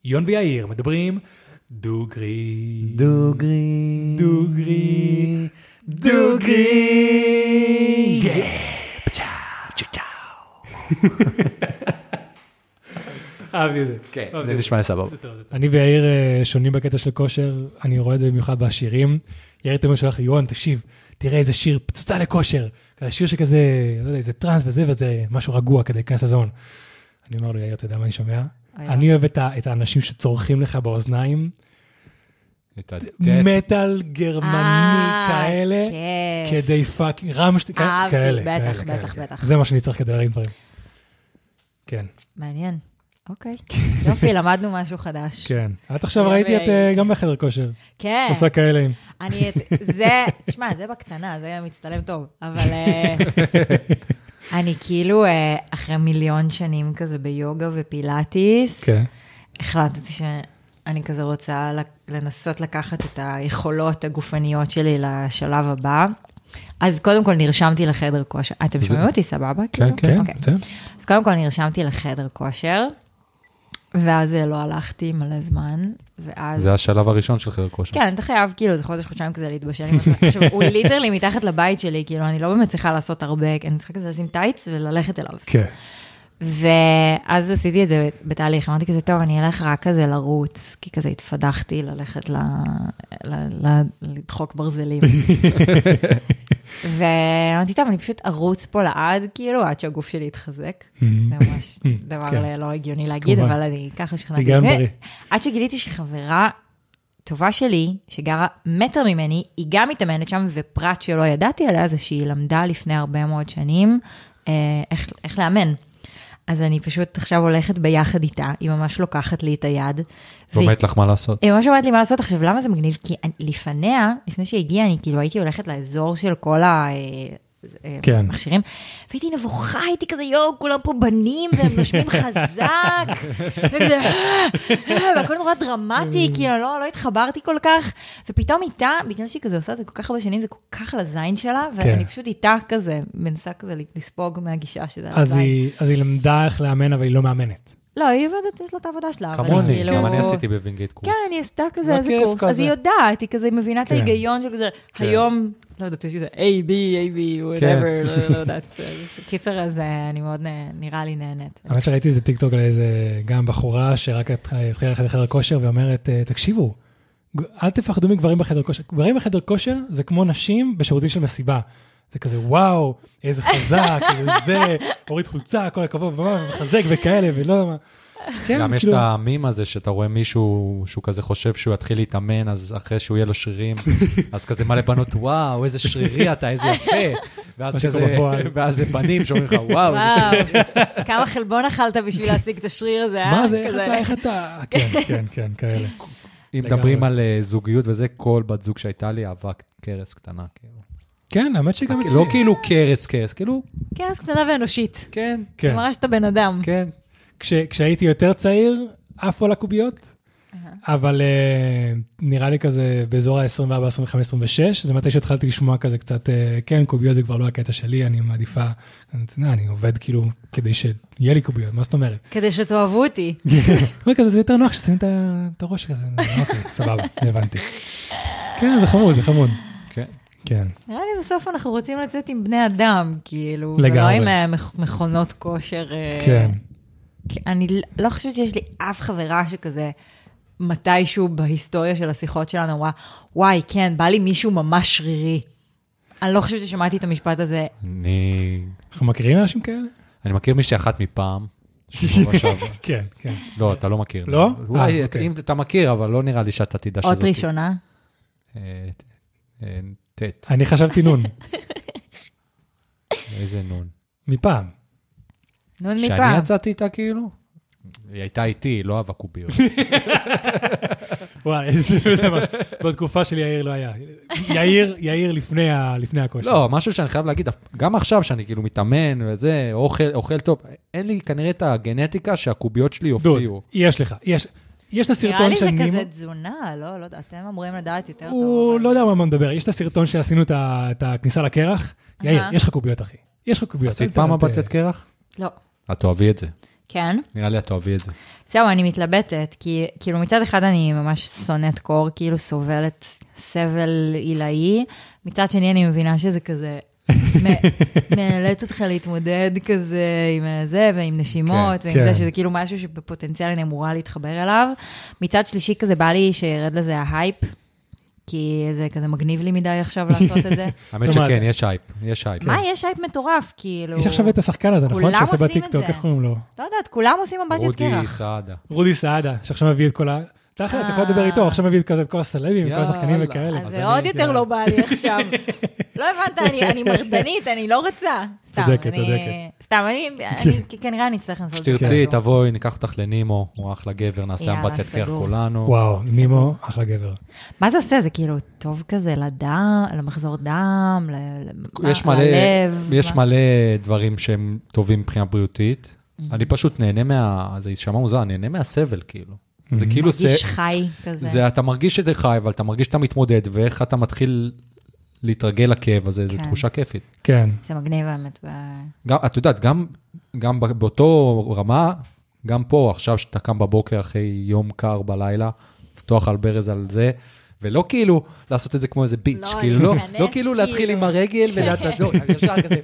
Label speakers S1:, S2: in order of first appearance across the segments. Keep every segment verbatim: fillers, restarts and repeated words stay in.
S1: יון ויאיר מדברים דוגרי,
S2: דוגרי,
S1: דוגרי,
S2: דוגרי.
S1: פצ'או, פצ'או. אהבתי את זה.
S2: כן, זה נשמע לי סבבה.
S1: אני ויאיר שונים בקטע של כושר, אני רואה את זה במיוחד בשירים. יאיר תמיד שולח לי, יון, תקשיב, תראה איזה שיר פצצה לכושר. שיר שכזה, לא יודע, איזה טרנס וזה וזה, משהו רגוע כדי להיכנס לזון. אני אומר לו, יאיר, אתה יודע מה אני שומע? אני אוהב את האנשים שצורכים לך באוזניים, מטל גרמני כאלה, כדי פאק, רמש כאלה.
S3: בטח, בטח, בטח.
S1: זה מה שאני צריך כדי להרים דברים. כן.
S3: מעניין. אוקיי. יופי, למדנו משהו חדש.
S1: כן. עד עכשיו ראיתי את גם בחדר כושר.
S3: כן.
S1: עושה כאלה.
S3: אני, זה, תשמע, זה בקטנה, זה מצטלם טוב, אבל אני כאילו, אחרי מיליון שנים כזה ביוגה ופילאטיס, החלטתי שאני כזה רוצה לנסות לקחת את היכולות הגופניות שלי לשלב הבא. אז קודם כל נרשמתי לחדר כושר. אתם שומעים אותי סבבה?
S1: כן, כן.
S3: אז קודם כל נרשמתי לחדר כושר, ואז לא הלכתי מלא זמן, ואז...
S2: זה השלב הראשון של חדר כושר.
S3: כן, אתה חייב, כאילו, זה חודש, חודשיים כזה להתבשל עם עצמך. עכשיו, הוא ליטרלי מתחת לבית שלי, כאילו, אני לא באמת צריכה לעשות הרבה, אני צריכה כזה לשים טייץ וללכת אליו.
S1: כן.
S3: ואז עשיתי את זה בתהליך, אמרתי כזה, טוב, אני אלך רק כזה לרוץ, כי כזה התפדחתי ללכת לדחוק ברזלים. ואמרתי, טוב, אני פשוט ארוץ פה לעד, כאילו, עד שהגוף שלי יתחזק. זה ממש דבר לא הגיוני להגיד, אבל אני ככה שכנעתי את זה. עד שגיליתי שחברה טובה שלי, שגרה מטר ממני, היא גם מתאמנת שם, ופרט שלא ידעתי עליה, זה שהיא למדה לפני הרבה מאוד שנים, איך לאמן. אז אני פשוט עכשיו הולכת ביחד איתה, היא ממש לוקחת לי את היד.
S2: ואומרת לך מה לעשות.
S3: היא ממש אומרת לי מה לעשות. עכשיו, למה זה מגניב? כי לפניה, לפני שהגיעה, אני כאילו הייתי הולכת לאזור של כל המכשירים, והייתי נבוכה, הייתי כזה, יו, כולם פה בנים, והם נושמים חזק, והכל נורא דרמטי, כאילו לא התחברתי כל כך, ופתאום איתה, בגלל שהיא כזה עושה את זה כל כך הרבה שנים, זה כל כך לזין שלה, ואני פשוט איתה כזה, מנסה כזה לספוג מהגישה שזה לזין.
S1: אז היא למדה איך לאמן, אבל היא לא מאמנת.
S3: לא, היא עובדת, יש לה את העבודה שלה.
S2: כמוני, גם אני עשיתי בווינגייט קורס.
S3: כן, אני עשתה כזה איזה קורס, אז היא יודעת, היא כזה מבינה את ההיגיון של כזה, היום, לא יודעת, יש כזה A, B, A, B, whatever, לא יודעת. קיצר, אז אני מאוד נראה לי נהנית.
S1: האמת שראיתי איזה טיקטוק על איזה גם בחורה, שרק התחילה ללכת לחדר כושר, ואומרת, תקשיבו, אל תפחדו מגברים בחדר כושר. גברים בחדר כושר זה כמו נשים בשירותים של מסיבה. זה כזה, וואו, איזה חזק, איזה זה, הוריד חולצה, כל הכבוד, וחזק וכאלה, ולא יודע מה.
S2: גם יש את המים הזה, שאתה רואה מישהו שהוא כזה חושב שהוא יתחיל להתאמן, אז אחרי שהוא יהיה לו שרירים, אז כזה מלא בנות, וואו, איזה שרירי אתה, איזה יפה. ואז זה בנים שאומרים לך, וואו, איזה שרירי.
S3: כמה חלבון אכלת בשביל להשיג את השריר הזה, אה?
S1: מה זה, איך אתה, איך אתה? כן, כן, כן, כאלה.
S2: אם מדברים על זוגיות וזה, כל בת זוג שהייתה לי, אהבה קרס קטנה, כאילו.
S1: כן, האמת שגם אצלי.
S2: לא כאילו קרס, קרס, כאילו...
S3: קרס קטנה ואנושית.
S2: כן.
S3: זה ממש את הבן אדם.
S1: כן. כשהייתי יותר צעיר, עפו על הקוביות, אבל נראה לי כזה באזור ה-עשרים וארבע, עשרים וחמש, עשרים ושש, זה מתי שהתחלתי לשמוע כזה קצת, כן, קוביות זה כבר לא הקטע שלי, אני מעדיפה, אני עובד כאילו כדי שיהיה לי קוביות, מה זאת אומרת?
S3: כדי שתאהבו אותי.
S1: כזה, זה יותר נוח ששמים את הראש כזה, אוקיי, סבבה, הבנתי. כן, זה חמוד, זה חמוד.
S2: כן.
S1: כן.
S3: נראה לי בסוף אנחנו רוצים לצאת עם בני אדם, כאילו,
S1: לגמרי.
S3: ולא עם מכונות כושר.
S1: כן.
S3: אני לא חושבת שיש לי אף חברה שכזה, מתישהו בהיסטוריה של השיחות שלנו, אמרה, וואי, כן, בא לי מישהו ממש שרירי. אני לא חושבת ששמעתי את המשפט הזה.
S2: אני...
S1: אנחנו מכירים אנשים כאלה?
S2: אני מכיר מישהי אחת מפעם.
S1: כן, כן.
S2: לא, אתה לא מכיר.
S1: לא?
S2: אולי, אם אתה מכיר, אבל לא נראה לי שאתה תדע שזאת.
S3: עוד ראשונה?
S2: תת.
S1: אני חשבתי נון.
S2: איזה נון?
S1: מפעם.
S3: נון מפעם.
S2: שאני יצאתי איתה כאילו? היא הייתה איתי, לא אהבה קוביות.
S1: וואי, זה משהו. בתקופה שלי יאיר לא היה. יאיר, יאיר לפני הכושר.
S2: לא, משהו שאני חייב להגיד, גם עכשיו שאני כאילו מתאמן וזה, אוכל טוב, אין לי כנראה את הגנטיקה שהקוביות שלי יופיעו.
S1: דוד, יש לך, יש... יש את הסרטון של
S3: נראה לי
S1: נימו.
S3: זה כזה תזונה, לא, לא יודע, אתם אמורים לדעת יותר טוב.
S1: הוא לא יודע מה מדבר. יש את הסרטון שעשינו את הכניסה לקרח. יאיר, יש לך קוביות, אחי. יש לך קוביות.
S2: עשית פעם הבטת קרח?
S3: לא.
S2: את אוהבי את זה.
S3: כן.
S2: נראה לי את אוהבי את זה.
S3: זהו, אני מתלבטת, כי כאילו מצד אחד אני ממש שונאת קור, כאילו סובלת סבל עילאי, מצד שני אני מבינה שזה כזה, מאלץ אותך להתמודד כזה עם זה, ועם נשימות, ועם זה שזה כאילו משהו שבפוטנציאל אני אמורה להתחבר אליו. מצד שלישי כזה בא לי שירד לזה ההייפ, כי זה כזה מגניב לי מדי עכשיו לעשות את זה.
S2: האמת שכן, יש הייפ, יש הייפ.
S3: מה, יש הייפ מטורף, כאילו...
S1: יש עכשיו את השחקן הזה, נכון? שעושה בטיקטוק, איך קוראים לו?
S3: לא יודעת, כולם עושים אמבטיות קרח.
S2: רודי סעדה.
S1: רודי סעדה, שעכשיו מביא את כל ה... תכף, אתה יכול לדבר איתו, עכשיו מביא את כל הסלבים, כל השחקנים וכאלה.
S3: אז זה עוד יותר לא בא לי עכשיו. לא הבנת, אני מרדנית, אני לא רוצה.
S1: צודקת, צודקת.
S3: סתם, כנראה אני צריך לעשות את זה.
S2: שתרצי, תבואי, ניקח אותך לנימו, הוא אחלה גבר, נעשה אמבטיית קרח כולנו.
S1: וואו, נימו, אחלה גבר.
S3: מה זה עושה? זה כאילו טוב כזה לדם, למחזור דם, ללב.
S2: יש מלא דברים שהם טובים מבחינה בריאותית. אני פשוט נהנה מה... זה יישמע מוזר, נהנה מהסבל, כאילו. זה כאילו...
S3: מרגיש חי כזה.
S2: זה, אתה מרגיש שאתה חי, אבל אתה מרגיש שאתה מתמודד, ואיך אתה מתחיל להתרגל לכאב הזה, זו תחושה כיפית.
S1: כן.
S3: זה מגניב באמת.
S2: גם, את יודעת, גם, גם באותו רמה, גם פה, עכשיו שאתה קם בבוקר אחרי יום קר בלילה, פתוח על ברז על זה, ולא כאילו לעשות את זה כמו איזה ביץ', כאילו לא, לא כאילו להתחיל עם הרגל ולאט לא, ישר כזה,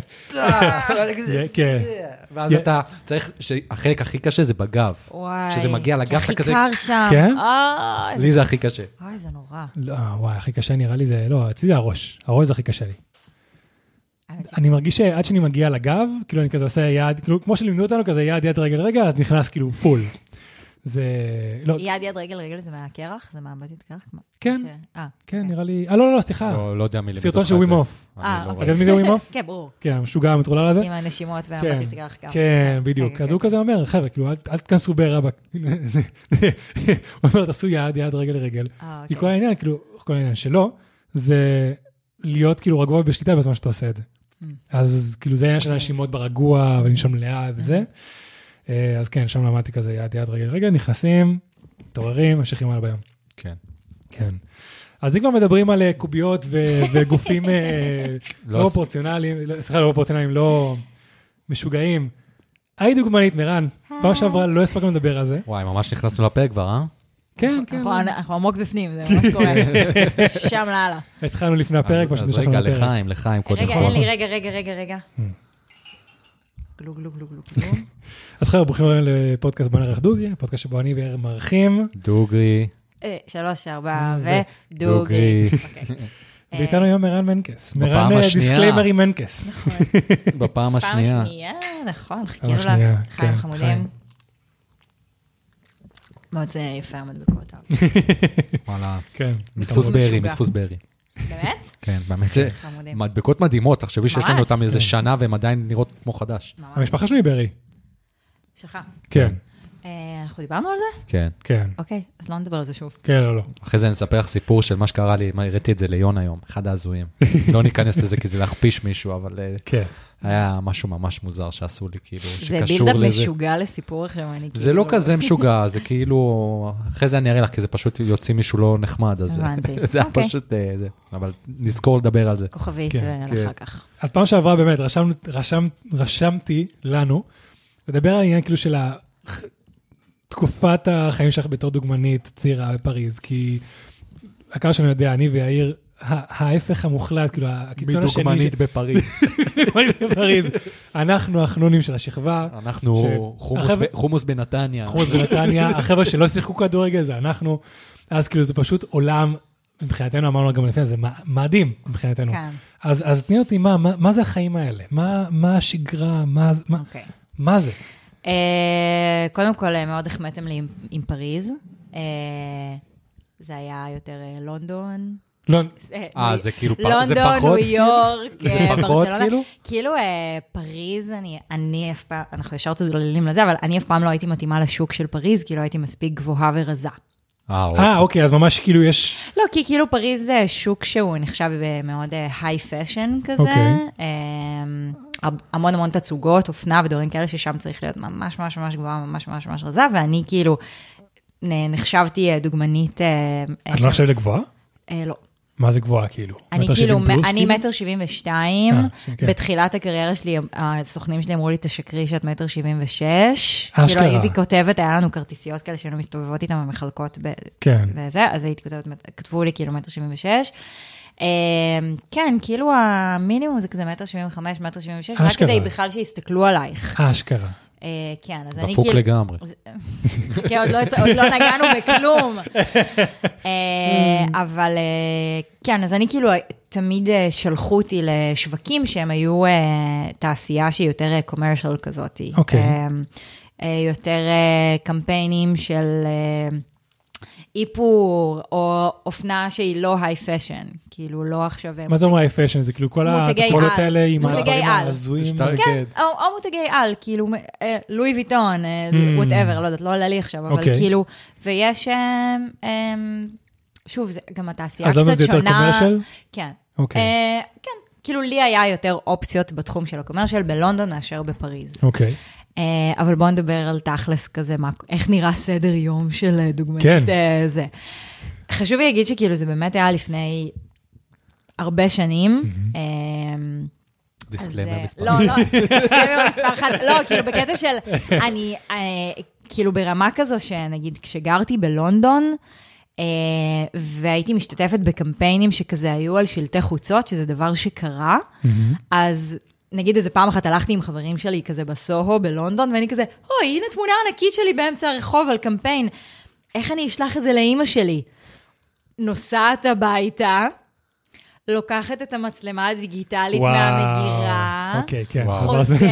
S2: ואז אתה צריך, החלק הכי קשה זה בגב, שזה מגיע לגב, אתה כזה,
S3: הכי קר שם,
S1: כן?
S2: לי זה הכי קשה.
S3: אוי, זה נורא.
S1: לא, וואי, הכי קשה נראה לי זה, לא, אצלי זה הראש, הראש זה הכי קשה לי. אני מרגיש שעד שאני מגיע לגב, כאילו אני כזה עושה יד, כאילו כמו שלימדו אותנו, כזה יד, יד, רגל, רגע, אז נכנס כאילו פול. זה...
S3: יד, יד, רגל, רגל, זה מהקרח? זה מהאמבטיות קרח?
S1: כן, כן, נראה לי... אה, לא, לא, סליחה.
S2: לא יודע מי למד אותך את זה.
S1: סרטון של ווים אוף.
S3: אה, אוקיי.
S1: אתה יודע מי זה ווים אוף?
S3: כן, ברור.
S1: כן, המשוגע המטרולל הזה.
S3: עם הנשימות והאמבטיות קרח גם.
S1: כן, בדיוק. אז הוא כזה אומר, חבר'ה, כאילו, אל תכנסו בעירה. הוא אומר, תעשו יד, יד, רגל, רגל. כי כל העניין, כאילו, כל העניין שלו, זה להיות כאילו רגוע בשליטה בזמן שאתה עושה את זה. אז כאילו, זה העניין של הנשימות ברגוע, ולנשום לאט וזה. אז כן, שם למדתי כזה יד, יד, רגל, רגל, נכנסים, מתעוררים, ממשיכים הלאה ביום.
S2: כן.
S1: כן. אז אם כבר מדברים על קוביות וגופים לא פרופורציונליים, סליחה, לא פרופורציונליים, לא משוגעים. היי דוגמנית, מירן, פעם שעברה לא הספקנו לדבר על זה.
S2: וואי, ממש נכנסנו לפה כבר, אה?
S1: כן, כן.
S3: אנחנו עמוק בפנים, זה ממש קורה. שם לאללה.
S1: התחלנו לפני הפרק, פשוט
S2: אז רגע, לחיים, לחיים, קודם כל.
S3: רגע, אין לי, רגע, רגע, רגע, רגע. גלו, גלו, גלו, גלו, גלו.
S1: אז חבר'ה, ברוכים הבאים לפודקאסט בוא נערך דוגרי, הפודקאסט שבו אני וערב מארחים.
S2: דוגרי.
S3: שלוש, ארבע, ודוגרי.
S1: ואיתנו היום מירן מנקס. מירן דיסקליימרי מנקס.
S3: נכון.
S2: בפעם השנייה.
S3: פעם השנייה, נכון, חיכינו לה. חיים חמודים. מאוד יפה המדבקות.
S2: וואלה.
S1: כן.
S2: מתפוס ברי, מתפוס ברי.
S3: באמת?
S2: כן, באמת. מדבקות מדהימות, תחשבי שיש לנו אותם איזה שנה והן עדיין נראות כמו חדש.
S1: המשפחה שלי ברי.
S3: שלך?
S1: כן.
S3: אנחנו דיברנו על זה?
S2: כן.
S1: כן.
S3: אוקיי, אז לא נדבר על זה שוב.
S1: כן, לא, לא.
S2: אחרי זה נספר לך סיפור של מה שקרה לי, הראיתי את זה ליון היום, אחד ההזויים. לא ניכנס לזה כי זה להכפיש מישהו, אבל היה משהו ממש מוזר שעשו לי, כאילו, שקשור לזה.
S3: זה בילדאפ משוגע לסיפור עכשיו, אני כאילו...
S2: זה לא כזה משוגע, זה כאילו, אחרי זה אני אראה לך, כי זה פשוט יוצא מישהו לא נחמד, אז זה היה פשוט, אבל נזכור לדבר על זה.
S3: כוכבית, ואחר כך.
S1: אז פעם שעברה באמת, רשמתי לנו, לדבר על העניין כאילו של תקופת החיים שלך בתור דוגמנית צעירה בפריז, כי הכר שאני יודע, אני ויאיר, ההפך המוחלט, כאילו, הקיצון השני...
S2: מדוגמנית בפריז.
S1: מדוגמנית בפריז. אנחנו החנונים של השכבה.
S2: אנחנו חומוס בנתניה.
S1: חומוס בנתניה. החבר'ה שלא שיחקו כדורגל, זה אנחנו. אז כאילו, זה פשוט עולם, מבחינתנו, אמרנו גם לפני, זה מדהים מבחינתנו. אז תני אותי, מה זה החיים האלה? מה השגרה? מה זה?
S3: קודם כל, מאוד החמאתם לי עם פריז. זה היה יותר לונדון.
S2: אה, זה כאילו, זה
S3: לונדון,
S2: פחות?
S3: ניו יורק,
S2: זה פחות כאילו?
S3: כאילו פריז, אני אף פעם, אנחנו ישר צוללים לזה, אבל אני אף פעם לא הייתי מתאימה לשוק של פריז, כי לא הייתי מספיק גבוהה ורזה.
S1: אה, אוקיי, אז ממש כאילו יש...
S3: לא, כי כאילו פריז זה שוק שהוא נחשב מאוד היי פשן כזה, המון המון תצוגות, אופנה ודברים כאלה, ששם צריך להיות ממש ממש ממש גבוהה, ממש ממש ממש רזה, ואני כאילו נחשבתי דוגמנית...
S1: את לא נחשבת לגבוהה?
S3: לא.
S1: מה זה גבוהה, כאילו?
S3: אני כאילו, אני מטר שבעים ושתיים, בתחילת הקריירה שלי, הסוכנים שלי אמרו לי, תשקרי שאת מטר שבעים ושש. כאילו, הייתי כותבת, היה לנו כרטיסיות כאלה שהיינו מסתובבות איתן במחלקות וזה, אז הייתי כותבת, כתבו לי כאילו מטר שבעים ושש. כן, כאילו המינימום זה כזה מטר שבעים וחמש, מטר שבעים ושש, רק כדי בכלל שיסתכלו עלייך.
S1: אשכרה.
S3: כן, אז אני
S2: דפוק לגמרי.
S3: כן, עוד לא נגענו בכלום. אבל כן, אז אני כאילו תמיד שלחו אותי לשווקים שהם היו תעשייה שהיא יותר קומרשל כזאת.
S1: אוקיי.
S3: יותר קמפיינים של איפור, או אופנה שהיא לא היי פשן, כאילו לא עכשיו...
S1: מה זה אומר היי פשן? זה כאילו כל התצולות האלה עם הדברים הזויים?
S3: כן, או מותגי על, כאילו לואי ויטון, whatever, לא יודעת, לא עולה לי עכשיו, אבל כאילו, ויש, שוב, זה גם התעשייה קצת שונה.
S1: אז למה זה יותר קומרשל?
S3: כן. כן, כאילו לי היה יותר אופציות בתחום של הקומרשל בלונדון מאשר בפריז.
S1: אוקיי.
S3: אבל בואו נדבר על תכלס כזה, איך נראה סדר יום של דוגמנית זה. חשוב לי להגיד שכאילו זה באמת היה לפני הרבה שנים.
S2: דיסקליימר מספר.
S3: לא, לא, דיסקליימר מספר אחד. לא, כאילו בקטע של, אני, כאילו ברמה כזו שנגיד כשגרתי בלונדון, והייתי משתתפת בקמפיינים שכזה היו על שלטי חוצות, שזה דבר שקרה, אז... נגיד איזה פעם אחת הלכתי עם חברים שלי כזה בסוהו בלונדון, ואני כזה, אוי, הנה תמונה ענקית שלי באמצע הרחוב על קמפיין. איך אני אשלח את זה לאמא שלי? נוסעת הביתה, לוקחת את המצלמה הדיגיטלית מהמגירה,
S1: אוקיי, כן.
S3: חוזרת,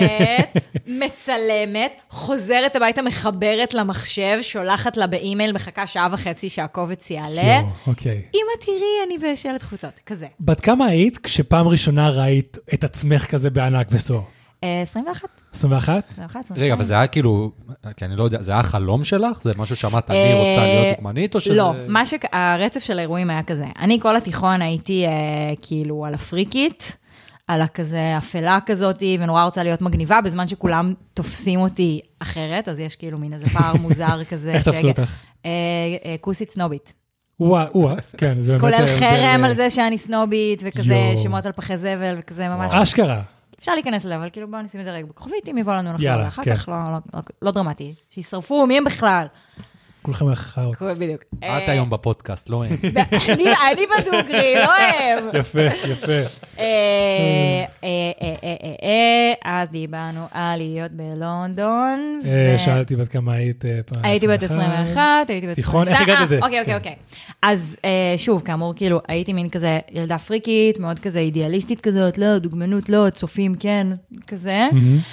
S3: מצלמת, חוזרת הביתה, מחברת למחשב, שולחת לה באימייל, מחכה שעה וחצי שהקובץ יעלה.
S1: אוקיי.
S3: אמא תראי, אני בשלט חוצות, כזה.
S1: בת כמה היית כשפעם ראשונה ראית את עצמך כזה בענק בסו?
S3: עשרים ואחת.
S1: עשרים ואחת?
S2: רגע, אבל זה היה כאילו, כי אני לא יודע, זה היה חלום שלך? זה משהו שאמרת, אני רוצה להיות דוגמנית, או שזה...
S3: לא, הרצף של האירועים היה כזה. אני כל התיכון הייתי כאילו על הפריקית, על הכזה אפלה כזאת, ונורא רוצה להיות מגניבה, בזמן שכולם תופסים אותי אחרת, אז יש כאילו מין איזה פער מוזר כזה.
S1: איך תפסו אותך?
S3: כוסית סנובית.
S1: וואה, וואה, כן, זה באמת...
S3: כולל חרם על זה שאני סנובית, וכזה שמות על פחי זבל, וכזה ממש...
S1: אשכרה.
S3: אפשר להיכנס אליו, אבל כאילו בואו נשים את זה רגע בכוכבית, אם יבוא לנו נחזור, ואחר כך לא דרמטי, שישרפו, מי הם בכלל?
S1: כולכם לחרות.
S3: בדיוק.
S2: את היום בפודקאסט, לא הם.
S3: אני בדוגרי, לא הם.
S1: יפה, יפה.
S3: אז דיברנו על להיות בלונדון.
S1: שאלתי בת כמה היית פעם.
S3: הייתי בת עשרים ואחת, הייתי בת עשרים ושתיים.
S1: תיכון, איך הגעת לזה?
S3: אוקיי, אוקיי, אוקיי. אז שוב, כאמור, כאילו, הייתי מין כזה ילדה פריקית, מאוד כזה אידיאליסטית כזאת, לא, דוגמנות, לא, צופים, כן, כזה.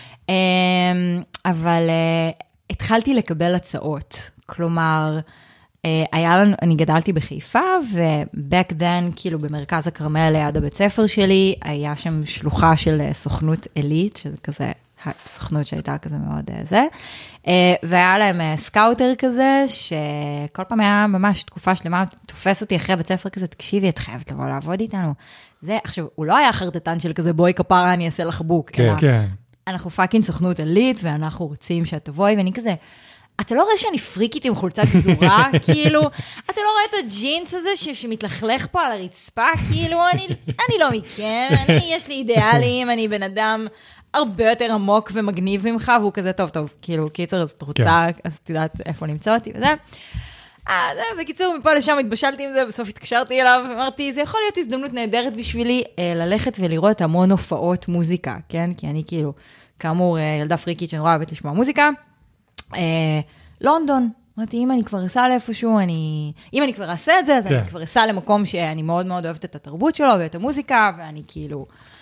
S3: אבל התחלתי לקבל הצעות. כלומר, היה לנו, אני גדלתי בחיפה, ו-back then, כאילו במרכז הכרמל ליד הבית ספר שלי, היה שם שלוחה של סוכנות אלית, שזה כזה, הסוכנות שהייתה כזה מאוד זה, והיה להם סקאוטר כזה, שכל פעם היה ממש תקופה שלמה, תופס אותי אחרי בית ספר כזה, תקשיבי, את חייבת לבוא לעבוד איתנו. זה, עכשיו, הוא לא היה חרטטן של כזה, בואי כפרה, אני אעשה לך בוק.
S1: כן, כן.
S3: אנחנו פאקינג סוכנות אלית, ואנחנו רוצים שאת תבואי, ואני כזה, אתה לא רואה שאני פריקית עם חולצת גזורה? כאילו, אתה לא רואה את הג'ינס הזה שמתלכלך פה על הרצפה? כאילו, אני, אני לא מכן, אני, יש לי אידיאלים, אני בן אדם הרבה יותר עמוק ומגניב ממך, והוא כזה טוב, טוב, כאילו, קיצר, אז את רוצה, אז את יודעת איפה נמצא אותי וזה. אה, זה, בקיצור, מפה לשם התבשלתי עם זה, בסוף התקשרתי אליו, ואמרתי, זה יכול להיות הזדמנות נהדרת בשבילי, ללכת ולראות המון הופעות מוזיקה, כן? כי אני כאילו, כאמור, ילדה פריקית שנורא אוהבת לשמוע מוזיקה, לונדון, אמרתי, אם אני כבר אסע לאיפשהו, אני, אם אני כבר אעשה את זה, אז אני כבר אסע למקום שאני מאוד מאוד אוהבת את התרבות שלו, ואת המוזיקה, ואני כאילו,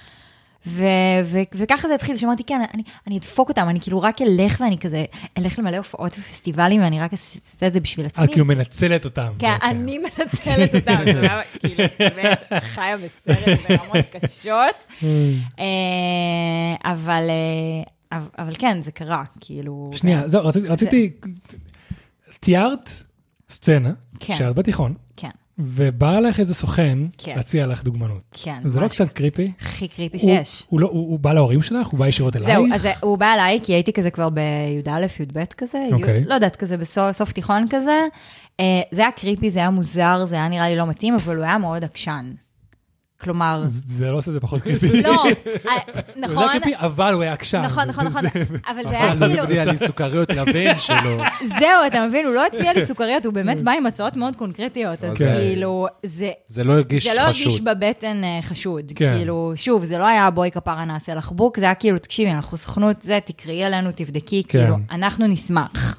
S3: וככה זה התחיל, שאמרתי, כן, אני אדפוק אותם, אני כאילו רק אלך, ואני כזה, אלך למלא הופעות ופסטיבלים, ואני רק אעשה את זה בשביל עצמי.
S1: את כאילו מנצלת אותם.
S3: כן, אני מנצלת אותם, זה היה כאילו, באמת, חיה בסרט, ברמות קשות, אבל... אבל כן, זה קרה, כאילו...
S1: שנייה, זהו, רציתי... תיארת סצנה, שאת בתיכון,
S3: כן.
S1: ובא לך איזה סוכן להציע לך דוגמנות.
S3: כן.
S1: זה לא קצת קריפי?
S3: הכי קריפי שיש.
S1: הוא בא להורים שלך? הוא בא ישירות אלייך?
S3: זהו, אז הוא בא אליי, כי הייתי כזה כבר בי"א, י"ב כזה, לא יודעת, כזה בסוף תיכון כזה. זה היה קריפי, זה היה מוזר, זה היה נראה לי לא מתאים, אבל הוא היה מאוד עקשן. כלומר...
S1: זה לא עושה זה פחות קריפי.
S3: לא, נכון.
S1: הוא היה קריפי, אבל הוא היה עקשן.
S3: נכון, נכון, נכון. אבל זה היה כאילו...
S2: אבל הוא הציע לי סוכריות לבן שלו.
S3: זהו, אתה מבין, הוא לא הציע לי סוכריות, הוא באמת בא עם הצעות מאוד קונקרטיות, אז כאילו...
S2: זה לא הרגיש חשוד.
S3: זה לא הרגיש בבטן חשוד. כאילו, שוב, זה לא היה בואי כפרה נעשה לך בוק, זה היה כאילו, תקשיבי, אנחנו סוכנות, זה, תקראי עלינו, תבדקי, כאילו, אנחנו נשמח.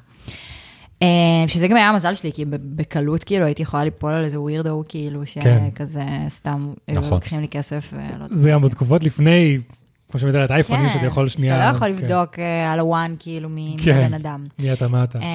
S3: שזה גם היה המזל שלי, כי בקלות כאילו הייתי יכולה ליפול על איזה ווירדו, כאילו שכזה סתם לוקחים לי כסף.
S1: זה גם בתקופות לפני, כמו שמתארת אייפונים, שאתה יכול שנייה...
S3: שאתה לא יכול לבדוק על הוואן כאילו מבן אדם.
S1: מי אתה, מה אתה?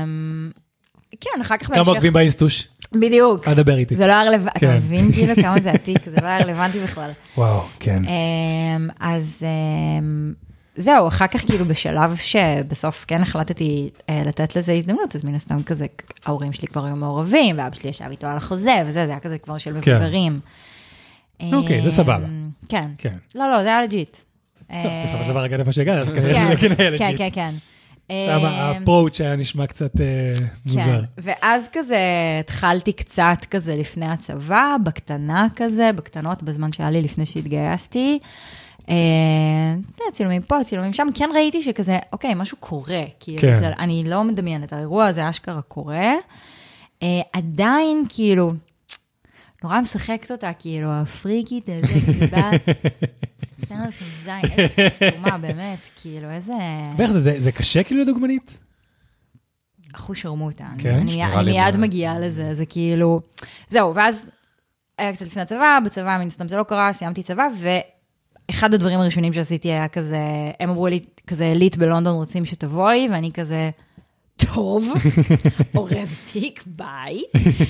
S3: כן, אחר כך בהמשך...
S1: כמה עוקבים באינסטוש?
S3: בדיוק.
S1: אדבר איתי.
S3: זה לא היה רלוונטי, אתה מבין כאילו כמה זה עתיק, זה לא היה רלוונטי בכלל.
S1: וואו, כן.
S3: אז... זהו, אחר כך כאילו בשלב שבסוף כן החלטתי אה, לתת לזה הזדמנות, אז מן הסתם כזה, ההורים שלי כבר היו מעורבים, ואבא שלי ישב איתו על החוזה, וזה, זה היה כזה כבר של מבוגרים.
S1: אוקיי,
S3: אה,
S1: זה סבבה.
S3: כן.
S1: כן.
S3: לא, לא, זה היה לג'יט.
S1: בסופו של דבר רגע איפה שהגעת, אז כנראה שזה כן היה לג'יט.
S3: כן, כן, כן.
S1: סתם הפרוץ' היה נשמע קצת מוזר.
S3: כן, ואז כזה התחלתי קצת כזה לפני הצבא, בקטנה כזה, בקטנות בזמן שהיה לי לפני שהתגייסתי, צילומים פה, צילומים שם, כן ראיתי שכזה, אוקיי, משהו קורה, אני לא מדמיין את האירוע הזה, אשכרה קורה, עדיין כאילו, נורא משחקת אותה, כאילו, הפריקית, איזה גדולה, עושה לכם זין, איזה סתומה, באמת, כאילו, איזה...
S1: ואיך זה, זה קשה כאילו לדוגמנית?
S3: אחו שרמוטה, אני מיד מגיעה לזה, זה כאילו, זהו, ואז היה קצת לפני הצבא, בצבא, מן סתם זה לא קרה, סיימתי צבא, ו... אחד הדברים הראשונים שעשיתי היה כזה, הם אמרו לי, כזה אליט בלונדון רוצים שתבואי, ואני כזה, טוב, אורז תיק, ביי.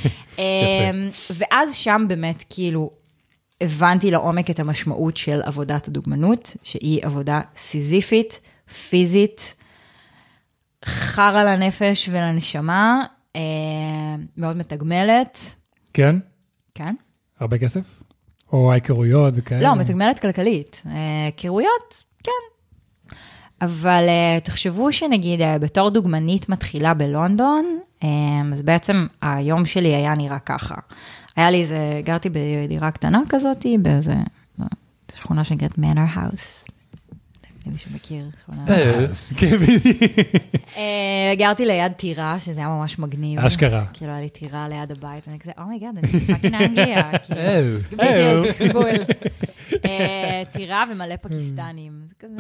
S3: ואז שם באמת כאילו, הבנתי לעומק את המשמעות של עבודת הדוגמנות, שהיא עבודה סיזיפית, פיזית, חרה לנפש ולנשמה, מאוד מתגמלת.
S1: כן?
S3: כן.
S1: הרבה כסף? או ההיכרויות וכאלה?
S3: לא, מתגמלת כלכלית. היכרויות, כן. אבל תחשבו שנגיד, בתור דוגמנית מתחילה בלונדון, אז בעצם היום שלי היה נראה ככה. היה לי איזה, גרתי בדירה קטנה כזאת, באיזה שכונה שנקראת מנר האוס. למי שמכיר, שכונה. גרתי ליד טירה, שזה היה ממש מגניב.
S1: אשכרה.
S3: כאילו, היה לי טירה ליד הבית, ואני כזה, אומייגאד, אני פאקינג אנגליה. בדיוק, בול. טירה ומלא פקיסטנים.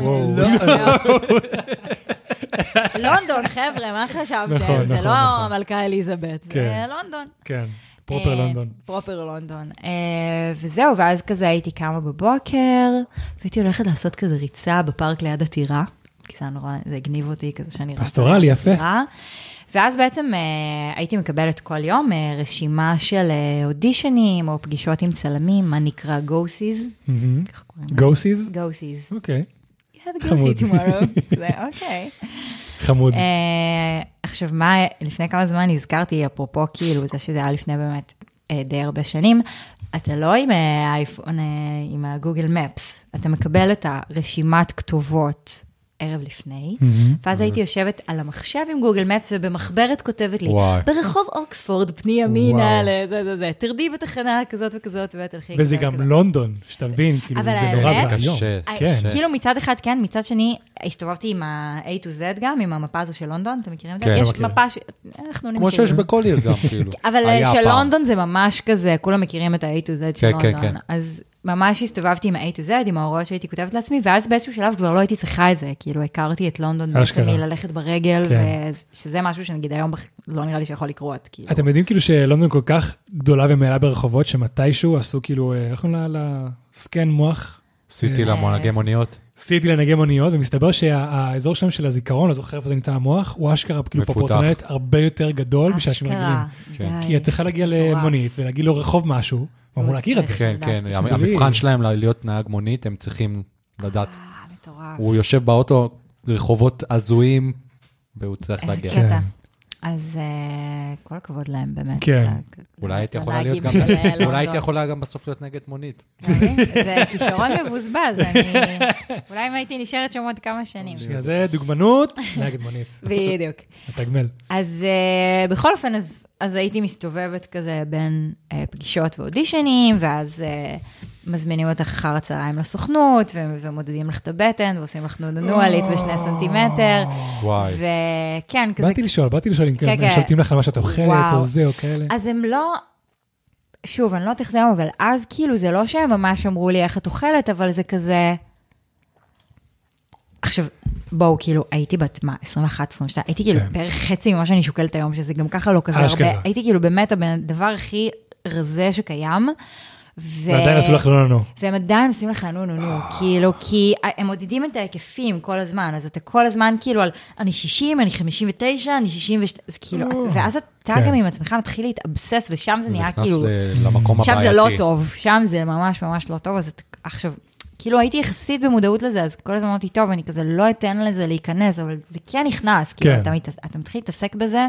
S3: לונדון, חבר'ה, מה חשבתם? זה לא המלכה אליזבת, זה לונדון.
S1: כן. פרופר לונדון.
S3: פרופר לונדון. וזהו, ואז כזה הייתי קמה בבוקר, והייתי הולכת לעשות כזה ריצה בפארק ליד הטירה, כי זה נורא, זה הגניב אותי כזה שאני רצה.
S1: פסטורלי, יפה.
S3: ואז בעצם הייתי מקבלת כל יום רשימה של אודישנים, או פגישות עם צלמים, מה נקרא גוסיז.
S1: גוסיז?
S3: גוסיז.
S1: אוקיי.
S3: You have a go see tomorrow. אוקיי.
S1: חמוד.
S3: עכשיו, מה, לפני כמה זמן נזכרתי, אפרופו כאילו, זה שזה היה לפני באמת די הרבה שנים, אתה לא עם האייפון, עם הגוגל מפס, אתה מקבל את הרשימת כתובות ערב לפני, ואז הייתי יושבת על המחשב עם גוגל מפס, ובמחברת כותבת לי, ברחוב אוקספורד, פני ימינה, לזה, זה, זה, תרדי בתחנה כזאת וכזאת, ותלכי.
S1: וזה גם לונדון, שתבין, כאילו, זה נורא ואיום.
S3: כאילו מצד אחד כן, מצד שני, הסתובבתי עם ה-A to Z גם, עם המפה הזו של לונדון, אתם מכירים את זה? יש מפה ש...
S2: כמו שיש בכל עיר גם, כאילו.
S3: אבל של לונדון זה ממש כזה, כולם מכירים את ה-A to Z של לונדון. אז ממש הסתובבתי עם ה-A to Z, עם ההוראות שהייתי כותבת לעצמי, ואז באיזשהו שלב כבר לא הייתי צריכה את זה, כאילו הכרתי את לונדון בעצם ללכת ברגל, שזה משהו שנגיד היום לא נראה לי שיכול לקרות.
S1: אתם יודעים כאילו שלונדון כל כך גדולה ומעלה ברחובות, שמתישהו עשו כאילו, איך קוראים לה, לסקן מוח?
S2: סיטי לנהגי מוניות.
S1: סיטי לנהגי מוניות, ומסתבר שהאזור שלנו של הזיכרון, לא זוכר איפה זה נמצא המוח, הוא אשכרה כאילו פרופורציונלית הרבה יותר גדול משאנשים רגילים. כי את צריכה להגיע למונית ולהגיע לו רחוב משהו, הוא אמור להכיר את זה.
S2: כן, כן, המבחן שלהם להיות נהג מונית, הם צריכים לדעת. הוא יושב באוטו, רחובות עזויים, והוא צריך להגיע.
S3: אז כל הכבוד להם באמת.
S1: כן.
S2: אולי הייתי יכולה להיות גם, אולי הייתי יכולה גם בסוף להיות נגד מונית.
S3: זה כישרון מבוזבז, אולי אם הייתי נשארת שם עוד כמה שנים.
S1: זה דוגמנות, נגד מונית.
S3: בדיוק.
S1: התגמל.
S3: אז בכל אופן, אז הייתי מסתובבת כזה בין פגישות ואודישנים, ואז מזמינים אותך אחר הצהריים לסוכנות, ומודדים לך את הבטן, ועושים לך נונו עלית בשני סנטימטר.
S2: וואי.
S3: וכן, כזה...
S1: באתי לשאול, באתי לשאול אם הם שולטים לך על מה שאת אוכלת, או זה, או כאלה.
S3: אז הם לא... שוב, אני לא תחזם, אבל אז כאילו זה לא שהם ממש אמרו לי איך את אוכלת, אבל זה כזה... עכשיו, בואו, כאילו, הייתי בת מה, עשרים ואחת, עשרים ושתיים, הייתי כאילו בערך חצי ממה שאני שוקלת היום, שזה גם ככה לא כזה הרבה. הייתי כאילו באמת הדבר הכי רזה שקיים,
S1: ועדיין עשו לך לא נו.
S3: והם עדיין עושים לך נו נו נו, כאילו, כי הם מודדים את ההיקפים כל הזמן, אז אתה כל הזמן כאילו על, אני שישים, אני חמישים ותשע, אני שישים ושתיים, אז כאילו, ואז אתה גם עם עצמך מתחיל להתאבסס, ושם זה נהיה כאילו, שם זה לא טוב, שם זה ממש ממש לא טוב, אז עכשיו, כאילו הייתי יחסית במודעות לזה, אז כל הזמן אמרתי, טוב, אני כזה לא אתן לזה להיכנס, אבל זה כן נכנס, כאילו, אתה מתחיל להתעסק בזה,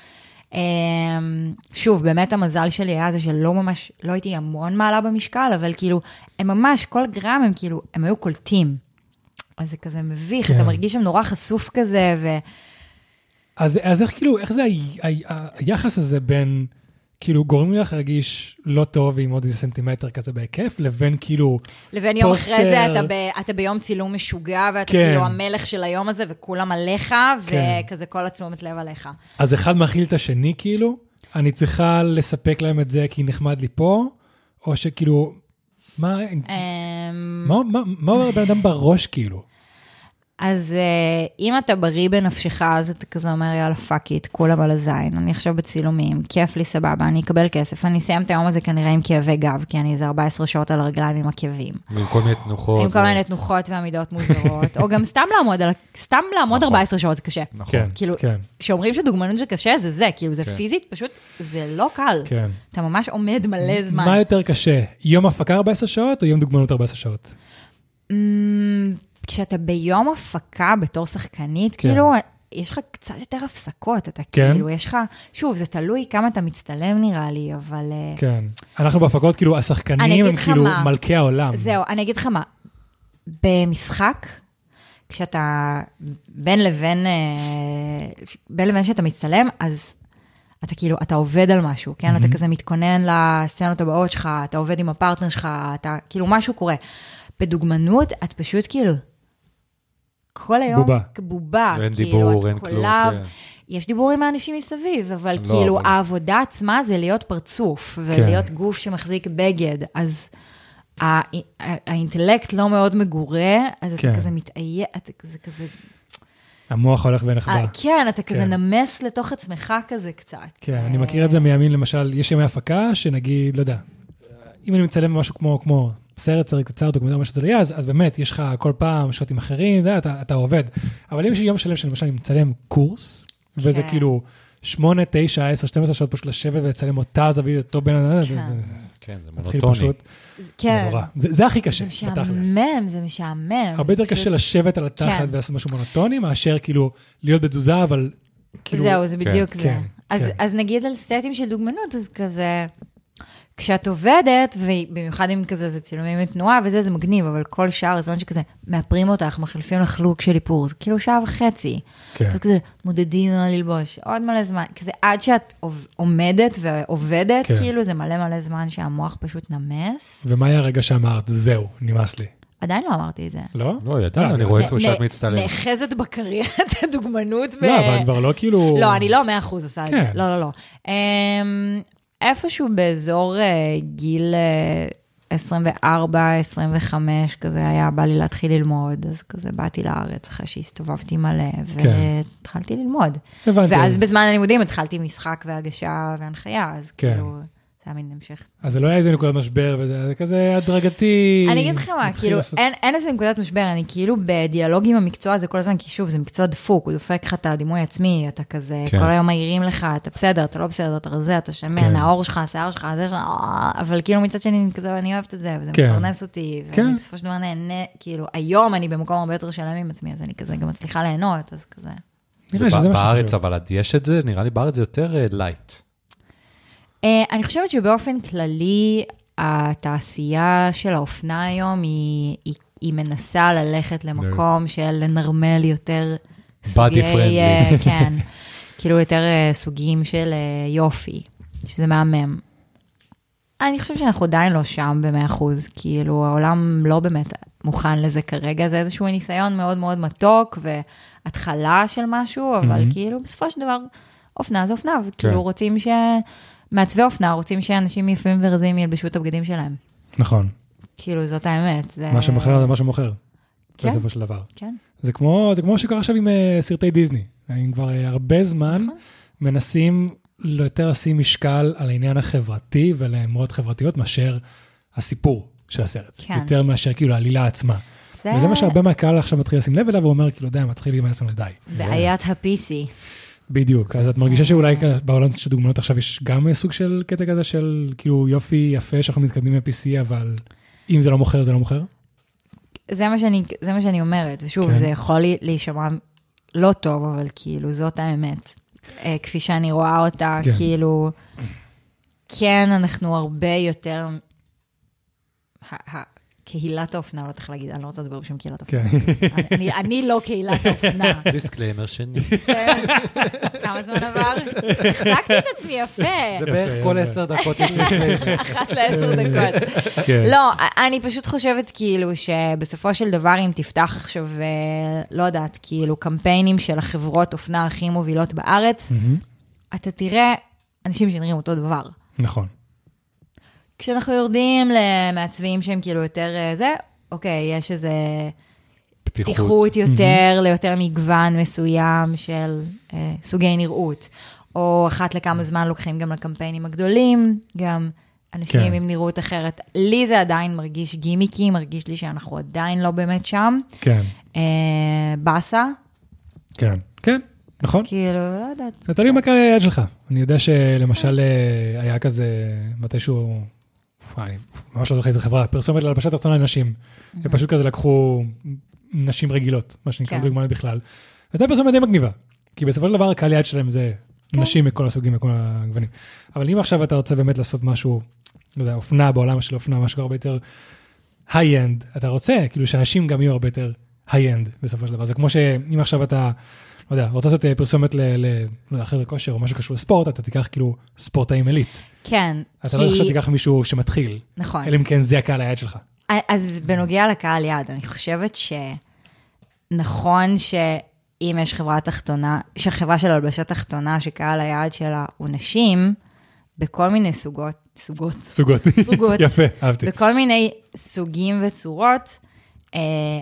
S3: שוב, באמת המזל שלי היה זה שלא ממש, לא הייתי המון מעלה במשקל, אבל כאילו, הם ממש, כל גרם הם כאילו, הם היו קולטים. אז זה כזה מביך, אתה מרגיש שם נורא חשוף כזה, ו...
S1: אז איך כאילו, איך זה היחס הזה בין, כאילו, גורם לך להרגיש לא טוב עם עוד איזה סנטימטר כזה בהיקף, לבין כאילו
S3: לבין יום אחרי זה, אתה ביום צילום משוגע, ואתה כאילו המלך של היום הזה, וכולם עליך, וכזה כל התשומת לב עליך. אז
S1: אחד מאכיל את השני, כאילו, אני צריכה לספק להם את זה, כי נחמד לי פה, או שכאילו, מה, מה עובר בן אדם בראש, כאילו?
S3: אז uh, אם אתה בריא בנפשך, אז אתה כזה אומר, יאללה, פאקית, כולם על הזין, אני עכשיו בצילומים, כיף לי, סבבה, אני אקבל כסף, אני אסיים את היום הזה כנראה עם כאבי גב, כי אני איזה ארבע עשרה שעות על הרגליים עם עקבים.
S2: עם כל מיני תנוחות.
S3: עם כל מיני תנוחות ועמידות מוזרות, או גם סתם לעמוד, סתם לעמוד ארבע עשרה שעות זה קשה.
S1: נכון,
S3: כאילו, שאומרים שדוגמנות שקשה זה זה, כאילו זה פיזית, פשוט זה לא קל. אתה ממש עומד מלא זמן.
S1: מה יותר קשה, יום הפקה ארבע עשרה שעות, או יום דוגמנות ארבע עשרה שעות?
S3: כשאתה ביום הפקה בתור שחקנית, כאילו, יש לך קצת יותר הפסקות, אתה כאילו, יש לך, שוב, זה תלוי כמה אתה מצטלם נראה לי, אבל...
S1: כן, אנחנו בהפקות, כאילו, השחקנים הם כאילו מלכי העולם.
S3: זהו, אני אגיד לך מה, במשחק, כשאתה בין לבין, בין לבין שאתה מצטלם, אז אתה כאילו, אתה עובד על משהו, כן? אתה כזה מתכונן לסצנות הבאות שלך, אתה עובד עם הפרטנר שלך, אתה, כאילו, משהו קורה. בדוגמנות, את פשוט כאילו, כל היום,
S1: בובה.
S3: בובה.
S2: אין דיבור, אין כלום.
S3: יש דיבור עם האנשים מסביב, אבל כאילו, העבודה עצמה זה להיות פרצוף, ולהיות גוף שמחזיק בגד, אז האינטלקט לא מאוד מגורה, אז אתה כזה מתעייף, אתה כזה...
S1: המוח הולך ונחבא.
S3: כן, אתה כזה נמס לתוך עצמך כזה קצת.
S1: כן, אני מכיר את זה מימין, למשל, יש ימי הפקה, שנגיד, לא יודע, אם אני מצלם משהו כמו, כמו סרט, סרט קצר, דוקומנטר, מה שזה לא יהיה, אז, אז באמת, יש לך כל פעם שוטים אחרים, זה, אתה, אתה עובד. אבל אם יש יום שלם, שלמשל, אני מצלם קורס, וזה כאילו שמונה, תשע, עשר, שתים עשרה שעות פשוט לשבת ולצלם אותה זווית, אותו בין הנהל,
S2: כן, זה מונוטוני.
S1: זה נורא. זה הכי קשה,
S3: בתכלס. זה משעמם, זה משעמם.
S1: הרבה יותר קשה לשבת על התחת ולעשות משהו מונוטוני, מאשר כאילו להיות בתזוזה, אבל כאילו...
S3: זהו, זה בדיוק זה. אז נגיד על סטים של דוגמנות, אז כזה... כשאת עובדת, ובמיוחד אם כזה זה צילומים עם תנועה, וזה זה מגניב, אבל כל שער, הזמן שכזה, מאפרים אותך, מחליפים לך לוק של איפור, זה כאילו שעה וחצי. כן. כזה, מודדים מה ללבוש, עוד מלא זמן. כזה, עד שאת עומדת ועובדת, כן. כאילו זה מלא מלא זמן שהמוח פשוט נמס.
S1: ומה היה הרגע שאמרת, זהו, נמאס לי?
S3: עדיין לא אמרתי את זה.
S1: לא?
S2: לא, ידע, אני רואה את שאת מצטלם.
S3: נאחזת בקריירת הדוגמנות.
S1: לא, אבל כבר לא כאילו...
S3: לא, אני לא מאה אחוז עושה את זה. לא, לא, לא. איפשהו באזור גיל עשרים וארבע, עשרים וחמש, כזה היה בא לי להתחיל ללמוד, אז כזה באתי לארץ אחרי שהסתובבתי מלא, והתחלתי ללמוד. ואז בזמן הלימודים התחלתי משחק והגשה והנחיה, אז כאילו... זה היה מין המשך.
S1: אז זה לא היה איזה נקודת משבר, וזה כזה הדרגתי.
S3: אני אגיד לך מה, כאילו, אין, אין איזה נקודת משבר, אני כאילו בדיאלוג עם המקצוע הזה כל הזמן, כי שוב, זה מקצוע דפוק, הוא דופק לך את הדימוי עצמי, אתה כזה, כן. כל היום מעירים לך, אתה בסדר, אתה לא בסדר, אתה רזה, אתה שמן, כן. העור שלך, השיער שלך, זה שלך, אבל כאילו מצד שני, כזה, אני אוהבת את זה, וזה כן. מפרנס אותי, ואני כן. בסופו של דבר נהנה, כאילו, היום אני במקום הרבה יותר שלם עם עצמי, אז אני כזה גם מצליחה ליהנות, אז כזה.
S1: נראה שזה מה שחשוב.
S2: בארץ, אבל עד יש את זה, נראה לי בארץ זה יותר לייט.
S3: אני חושבת שבאופן כללי, התעשייה של האופנה היום, היא, היא, היא מנסה ללכת למקום של לנרמל יותר סוגי, כן, כאילו יותר סוגים של יופי, שזה מהמם. אני חושבת שאנחנו עדיין לא שם ב-מאה אחוז, כאילו העולם לא באמת מוכן לזה כרגע, זה איזשהו ניסיון מאוד מאוד מתוק, והתחלה של משהו, אבל mm-hmm. כאילו בסופו של דבר, אופנה זה אופנה, וכאילו כן. רוצים ש... מעצבי אופנה, רוצים שאנשים יפים ורזים ילבשו את הבגדים שלהם.
S1: נכון.
S3: כאילו, זאת האמת. זה...
S1: מה שמוכר זה מה שמוכר. כן. בסופו של דבר.
S3: כן.
S1: זה כמו, זה כמו שקרה עכשיו עם uh, סרטי דיזני. הם כבר uh, הרבה זמן נכון. מנסים יותר לשים משקל על העניין החברתי ולאמרות חברתיות מאשר הסיפור של הסרט. כן. יותר מאשר כאילו העלילה עצמה. זה... וזה מה שהרבה מהקהל עכשיו מתחיל לשים לב אליו, ואומר כאילו, די, מתחיל עם העשם לדי.
S3: בעיית ה-פי סי.
S1: בדיוק, אז את מרגישה שאולי בעולם של דוגמנות עכשיו יש גם סוג של קטע כזה של כאילו יופי יפה שאנחנו מתקדמים מה-פי סי, אבל אם זה לא מוכר, זה לא מוכר?
S3: זה מה שאני, זה מה שאני אומרת, ושוב, כן. זה יכול להישמע לא טוב, אבל כאילו זאת האמת. כפי שאני רואה אותה, כן. כאילו, כן, אנחנו הרבה יותר... קהילת האופנה, לא צריך להגיד, אני לא רוצה לדבר בשם קהילת האופנה. אני לא קהילת האופנה.
S2: דיסקליימר שני.
S3: כמה זמן עבר? החזקתי את עצמי יפה.
S2: זה בערך כל עשר דקות יש דיסקליימר.
S3: אחת לעשר דקות. לא, אני פשוט חושבת כאילו שבסופו של דבר, אם תפתח עכשיו, לא יודעת, כאילו קמפיינים של החברות אופנה הכי מובילות בארץ, אתה תראה אנשים שנראים אותו דבר.
S1: נכון.
S3: כשאנחנו יורדים למעצבים שהם כאילו יותר זה, אוקיי, יש איזה פתיחות, פתיחות יותר, mm-hmm. ליותר מגוון מסוים של אה, סוגי נראות. או אחת לכמה זמן לוקחים גם לקמפיינים הגדולים, גם אנשים כן. עם נראות אחרת. לי זה עדיין מרגיש גימיקי, מרגיש לי שאנחנו עדיין לא באמת שם.
S1: כן.
S3: אה, בסה.
S1: כן, כן, נכון.
S3: כאילו, לא יודעת.
S1: זה תלוי מה קרה ליד שלך. אני יודע שלמשל היה כזה מתישהו... אני ממש לא זוכר איזה חברה, פרסומת להלבשת תחתונה לנשים. ופשוט כזה לקחו נשים רגילות, מה שנקרא דוגמה בכלל. אז זה פרסומת די מגניבה. כי בסופו של דבר הקהל יד שלהם זה נשים מכל הסוגים, מכל הגוונים. אבל אם עכשיו אתה רוצה באמת לעשות משהו, לא יודע, אופנה בעולם של אופנה, משהו הרבה יותר היי-אנד, אתה רוצה, כאילו שאנשים גם יהיו הרבה יותר היי-אנד בסופו של דבר. זה כמו שאם עכשיו אתה, לא יודע, רוצה לעשות פרסומת לחדר כושר או משהו קשור לספורט, אתה תיקח כאילו ספורטאים עילית.
S3: כן.
S1: אתה לא עכשיו תיקח מישהו שמתחיל.
S3: נכון.
S1: אלא אם כן זה הקהל היד שלך.
S3: אז בנוגע לקהל יד, אני חושבת שנכון שאם יש חברה תחתונה, שחברה של הלבשת תחתונה, שקהל היד שלה הוא נשים, בכל מיני סוגות, סוגות.
S1: סוגות.
S3: סוגות.
S1: יפה, אהבתי.
S3: בכל מיני סוגים וצורות, אה,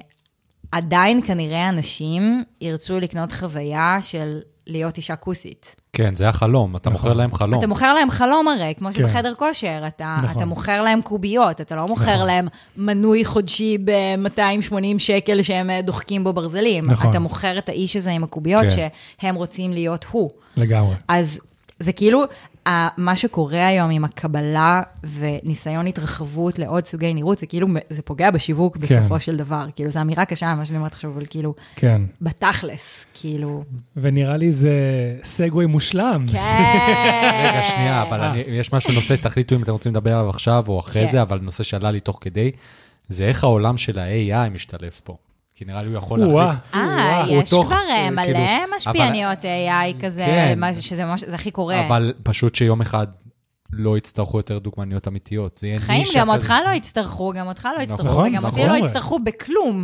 S3: עדיין כנראה אנשים ירצו לקנות חוויה של להיות אישה כוסית.
S2: כן, זה החלום, אתה מוכר להם חלום.
S3: אתה מוכר להם חלום הרי, כמו שבחדר כושר, אתה מוכר להם קוביות, אתה לא מוכר להם מנוי חודשי ב-מאתיים ושמונים שקל שהם דוחקים בו ברזלים. אתה מוכר את האיש הזה עם הקוביות שהם רוצים להיות הוא.
S1: לגמרי.
S3: אז זה כאילו, מה שקורה היום עם הקבלה וניסיון התרחבות לעוד סוגי נראות, זה כאילו, זה פוגע בשיווק בסופו של דבר. כאילו, זו אמירה קשה, מה שאני אומרת עכשיו, אבל כאילו, בתכלס, כאילו.
S1: ונראה לי זה סגווי מושלם.
S3: כן.
S2: רגע, שנייה, אבל יש משהו נושא, תחליטו אם אתם רוצים לדבר עליו עכשיו או אחרי זה, אבל נושא שעלה לי תוך כדי, זה איך העולם של ה-איי איי משתלב פה. כי נראה לי הוא יכול להחליט.
S3: אה, יש כבר מלא משפיעניות איי איי כזה, שזה הכי קורה.
S2: אבל פשוט שיום אחד לא יצטרכו יותר דוגמניות אמיתיות.
S3: חיים, גם אותך לא יצטרכו, גם אותך לא יצטרכו, וגם אותי לא יצטרכו בכלום.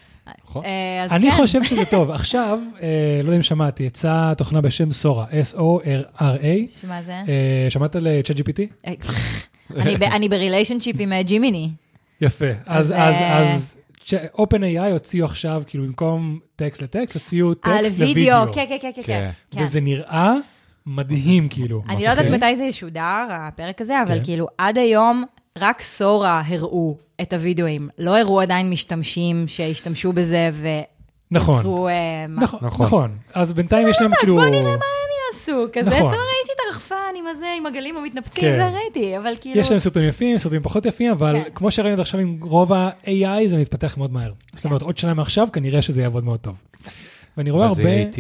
S1: אני חושב שזה טוב. עכשיו, לא יודע אם שמעתי, יצאה תוכנה בשם סורה, אס או אר איי.
S3: שמה זה?
S1: שמעת ל-צ'אט ג'י פי טי?
S3: אני בריליישנשיפ עם ג'ימיני.
S1: יפה. אז... ש-OpenAI הוציאו עכשיו, כאילו, במקום טקסט לטקסט, הוציאו טקסט לוידאו.
S3: כן, כן, כן, כן.
S1: וזה נראה מדהים, כאילו.
S3: אני לא יודעת מתי זה ישודר, הפרק הזה, אבל כאילו, עד היום, רק סורה הראו את הוידאוים. לא הראו עדיין משתמשים שהשתמשו בזה, ויצרו...
S1: נכון, נכון. אז בינתיים יש להם, כאילו...
S3: בוא נראה מה הם יעשו, כזה, סורה ראיתי את הרחפן עם הזה, עם הגלים המתנפצים, זה ראיתי, אבל כאילו...
S1: יש להם סרטונים יפים, סרטונים פחות יפים, אבל כמו שראינו עכשיו עם רוב ה-איי איי, זה מתפתח מאוד מהר. זאת אומרת, עוד שנה מעכשיו, כנראה שזה יעבוד מאוד טוב. ואני רואה הרבה...
S2: אבל זה איי טי.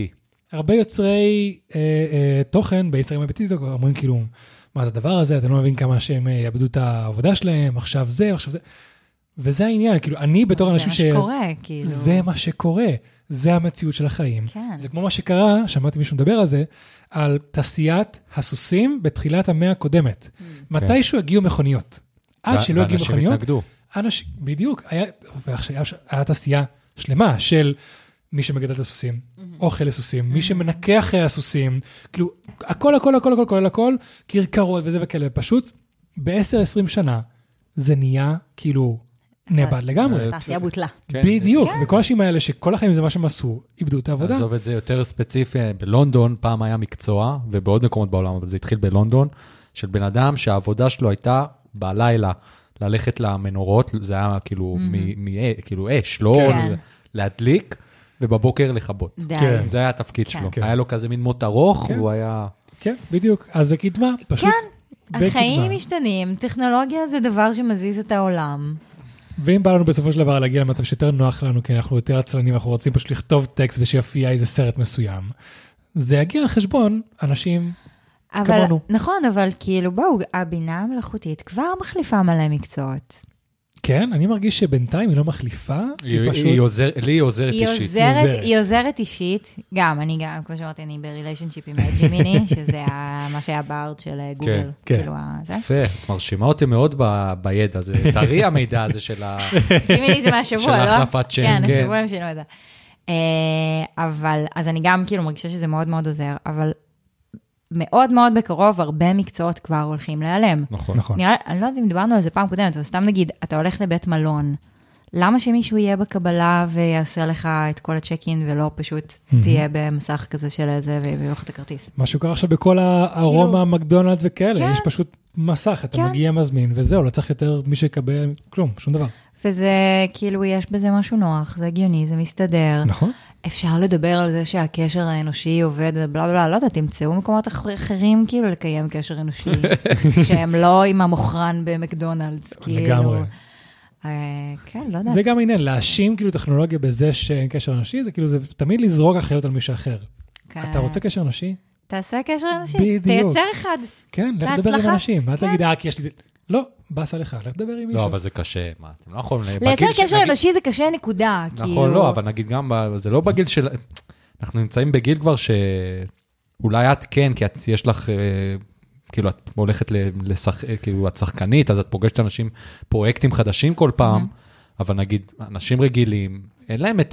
S1: הרבה יוצרי אה, אה, תוכן באינסטגרם ובטיקטוק אומרים כאילו, מה זה הדבר הזה, אתה לא מבין כמה שהם יאבדו את העבודה שלהם, עכשיו זה, עכשיו זה. וזה העניין, כאילו, אני בתור אנשים ש...
S3: זה מה שקורה, כאילו.
S1: זה מה שקורה, זה המציאות של החיים.
S3: כן.
S1: זה כמו מה שקרה, שמעתי מישהו מדבר על זה, על תעשיית הסוסים בתחילת המאה הקודמת. מתישהו הגיעו מכוניות. עד שלא הגיעו מכוניות.
S2: ואנשים התנגדו.
S1: אנשים, בדיוק, היה, היה תעשייה שלמה של מי שמגדל את הסוסים, אוכל לסוסים, מי שמנקח הסוסים, כאילו, הכל, הכל, הכל, הכל, הכל, הכל, כרכרות וזה וכאלה, פשוט ב-עשר עשרים שנה, זה נהיה, כאילו, נאבד לגמרי.
S3: תעשייה בוטלה.
S1: בדיוק, וכל האנשים האלה שכל החיים זה מה שהם עשו, איבדו את העבודה.
S2: עזוב את זה יותר ספציפי, בלונדון פעם היה מקצוע, ובעוד מקומות בעולם, אבל זה התחיל בלונדון, של בן אדם שהעבודה שלו הייתה בלילה, ללכת למנורות, זה היה כאילו, כאילו אש, לא להדליק, ובבוקר לכבות. זה היה התפקיד שלו. היה לו כזה מין מות ארוך, והוא היה...
S1: כן, בדיוק. אז זה קדמה, פשוט
S3: בקדמה. החיים משתנים, טכנולוגיה זה דבר שמזיז את העולם.
S1: ואם בא לנו בסופו של דבר להגיע למצב שיותר נוח לנו, כי אנחנו יותר עצלנים, אנחנו רוצים פשוט לכתוב טקסט ושיפיע איזה סרט מסוים, זה יגיע על חשבון אנשים כמונו.
S3: נכון, אבל כאילו בואו, הבינה המלאכותית כבר מחליפה מלא מקצועות.
S1: כן, אני מרגיש שבינתיים היא לא מחליפה,
S2: היא פשוט... לי היא עוזרת אישית.
S3: היא עוזרת אישית, גם, אני גם, כמו שאמרתי, אני בריליישנשיפ עם ג'ימיני, שזה מה שהיה בארד של גוגל.
S1: כן,
S2: כן. יפה, מרשימה אותי מאוד בידע, זה תראי המידע הזה של ה...
S3: ג'ימיני זה מהשבוע, לא?
S2: של החלפת שם,
S3: כן. כן, השבוע הם שינו את זה. אבל, אז אני גם כאילו מרגישה שזה מאוד מאוד עוזר, אבל... מאוד מאוד בקרוב, הרבה מקצועות כבר הולכים להיעלם.
S2: נכון.
S1: נכון.
S3: נראה, אני לא יודעת אם דיברנו על זה פעם קודמת, אבל סתם נגיד, אתה הולך לבית מלון, למה שמישהו יהיה בקבלה ויעשה לך את כל הצ'קין, ולא פשוט תהיה במסך כזה של איזה, ויוכל את הכרטיס?
S1: משהו קרה עכשיו בכל הארומה, מקדונלד וכאלה, יש פשוט מסך, אתה מגיע מזמין, וזהו, לא צריך יותר מי שיקבל כלום, שום דבר.
S3: וזה, כאילו, יש בזה משהו נוח, זה הגיוני, זה מסתדר.
S1: נכון.
S3: אפשר לדבר על זה שהקשר האנושי עובד, בלה בלה, לא יודע, תמצאו מקומות אחרים, כאילו, לקיים קשר אנושי, שהם לא עם המוכרן במקדונלדס, כאילו.
S1: לגמרי.
S3: כן, לא יודע.
S1: זה גם העניין, להאשים, כאילו, טכנולוגיה בזה שאין קשר אנושי, זה כאילו, זה תמיד לזרוק אחריות על מישהו אחר. אתה רוצה קשר אנושי?
S3: תעשה קשר אנושי. בדיוק. תייצר אחד.
S1: כן, לך לדבר עם אנשים. מה תגיד, אה, כי יש לי... לא, באסה לך, לך לדבר עם מישהו.
S2: לא, אבל זה קשה, מה, אתם לא יכולים...
S3: לייצר קשר אנושי זה קשה נקודה, כאילו.
S2: נכון, לא, אבל נגיד גם, זה לא בגיל של... אנחנו נמצאים בגיל כבר שאולי את כן, כי יש לך, כאילו, את הולכת לשחק, כאילו, את שחקנית, אז את פוגשת אנשים, פרויקטים חדשים כל פעם, אבל נגיד, אנשים רגילים, אין להם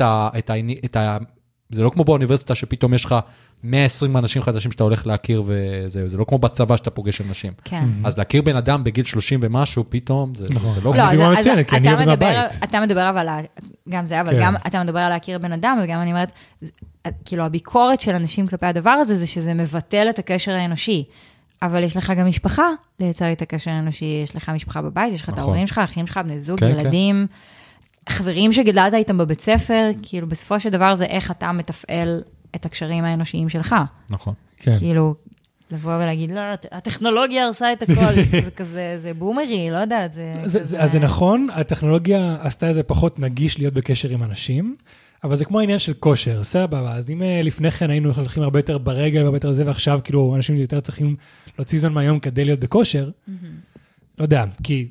S2: את ה... זה לא כמו באוניברסיטה שפתאום יש לך מאה ועשרים אנשים חדשים שאתה הולך להכיר וזהו, זה לא כמו בצבא שאתה פוגש אנשים.
S3: כן.
S2: אז להכיר בן אדם בגיל שלושים ומשהו, פתאום זה,
S1: נכון.
S2: זה לא...
S1: לא, אני אז, מציינת, כי אני עובד מהבית.
S3: אתה מדבר אבל, גם זה, אבל כן. גם אתה מדבר על להכיר בן אדם, וגם אני אומרת, כאילו הביקורת של אנשים כלפי הדבר הזה, זה שזה מבטל את הקשר האנושי. אבל יש לך גם משפחה לייצר את הקשר האנושי, יש לך משפחה בבית, יש לך נכון. את ההורים שלך, אחים שלך, בני זוג, כן, ילדים, כן. חברים שגדלת איתם בבית ספר, כאילו בסופו של דבר זה איך אתה מתפעל את הקשרים האנושיים שלך.
S2: נכון.
S1: כן.
S3: כאילו, לבוא ולהגיד, לא, הטכנולוגיה הרסה את הכל, זה כזה, זה בומרי, לא יודעת, זה...
S1: אז זה נכון, הטכנולוגיה עשתה איזה פחות נגיש להיות בקשר עם אנשים, אבל זה כמו העניין של כושר, סבבה, אז אם לפני כן היינו הולכים הרבה יותר ברגל, הרבה יותר זה, ועכשיו כאילו אנשים יותר צריכים להוציא זמן מהיום כדי להיות בכושר, לא יודע, כי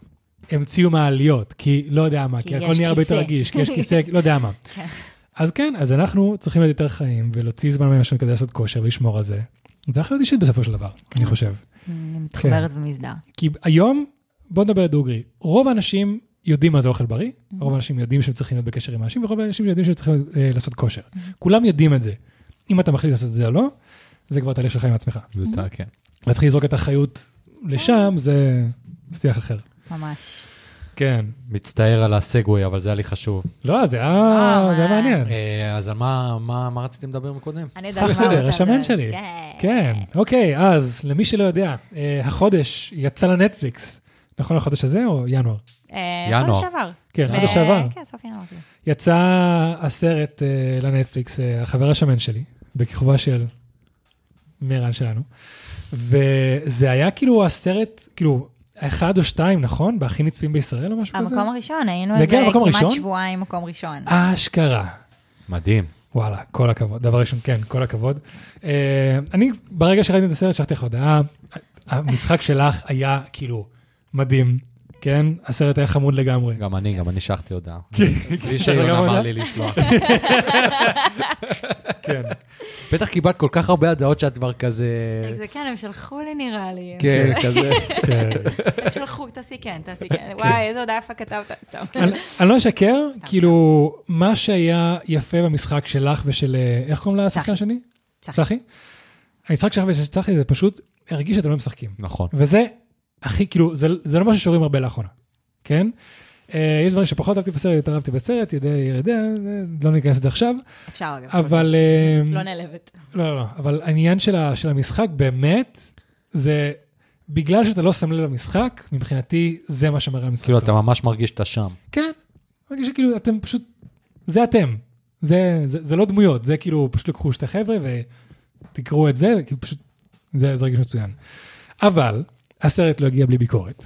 S1: המציאו מעליות, כי לא יודע מה, כי הכל נהיה הרבה יותר רגיש, כי יש כיסא, לא יודע מה. אז כן, אז אנחנו צריכים להיות יותר חיים, ולהוציא זמן מהיום כדי לעשות כושר, ולשמור על זה. זה אחרת אישית בסופו של דבר, אני חושב.
S3: אני מתחברת ומזדהה.
S1: כי היום, בוא נדבר דוגרי, רוב האנשים יודעים מה זה אוכל בריא, רוב האנשים יודעים שהם צריכים להיות בקשר עם אנשים, ורוב האנשים יודעים שהם צריכים לעשות כושר. כולם יודעים את זה. אם אתה מחליט לעשות את זה או לא, זה כבר תהליך שלך עם עצמך.
S2: זה תהליך, כן.
S1: להתחיל לזרוק את החיות לשם, זה שיח אחר.
S3: ממש.
S1: כן.
S2: מצטער על הסגווי, אבל זה היה לי חשוב.
S1: לא, זה היה מעניין.
S2: אז על מה רציתם לדבר מקודם?
S3: אני יודעת מה רוצה.
S1: השמן שלי. כן. אוקיי, אז למי שלא יודע, החודש יצא לנטפליקס. נכון החודש הזה או ינואר?
S3: ינואר. חודש שעבר.
S1: כן, חודש שעבר.
S3: כן, סוף ינואר.
S1: יצא הסרט לנטפליקס, החבר השמן שלי, בכיכובה של מירן שלנו. וזה היה כאילו הסרט, כאילו, אחד או שתיים, נכון? בהכי נצפים בישראל או משהו כזה?
S3: המקום הראשון, היינו איזה כמעט שבועיים מקום ראשון.
S1: אשכרה.
S2: מדהים.
S1: וואלה, כל הכבוד. דבר ראשון, כן, כל הכבוד. אני, ברגע שראיתי את הסרט, שלחתי לך הודעה, המשחק שלך היה כאילו מדהים, כן? הסרט היה חמוד לגמרי.
S2: גם אני, גם אני שלחתי הודעה. בלי שיונה אמר לי לשלוח.
S1: כן.
S2: בטח קיבלת כל כך הרבה הדעות שאת כבר כזה...
S3: זה כן, הם שלחו לי נראה לי.
S2: כן, כזה.
S3: הם שלחו, תעשי כן, תעשי כן. וואי, איזו הודעה יפה כתבת, סתם.
S1: אני לא אשקר, כאילו, מה שהיה יפה במשחק שלך ושל... איך קוראים לשחקן שני? צחי. המשחק שלך ושל צחי זה פשוט הרגיש שאתם לא משחקים.
S2: נכון.
S1: וזה הכי, כאילו, זה לא משהו שרואים הרבה לאחרונה. כן? יש דברים שפחות אהבתי בסרט, יותר אהבתי בסרט, יודע, יודע, לא ניכנס את זה עכשיו.
S3: אפשר אגב.
S1: אבל...
S3: לא נעלבת.
S1: לא, לא, לא, אבל העניין של המשחק באמת, זה בגלל שאתה לא שם לב למשחק, מבחינתי זה מה שמראה למשחק.
S2: כאילו, אתה ממש מרגיש שאתה שם.
S1: כן, מרגיש שכאילו, אתם פשוט, זה אתם. זה לא דמויות, זה כאילו, פשוט לקחו שתי חבר'ה ותקראו את זה, וכאילו פשוט, זה רגיש מצוין. אבל, הסרט לא הגיע בלי ביקורת.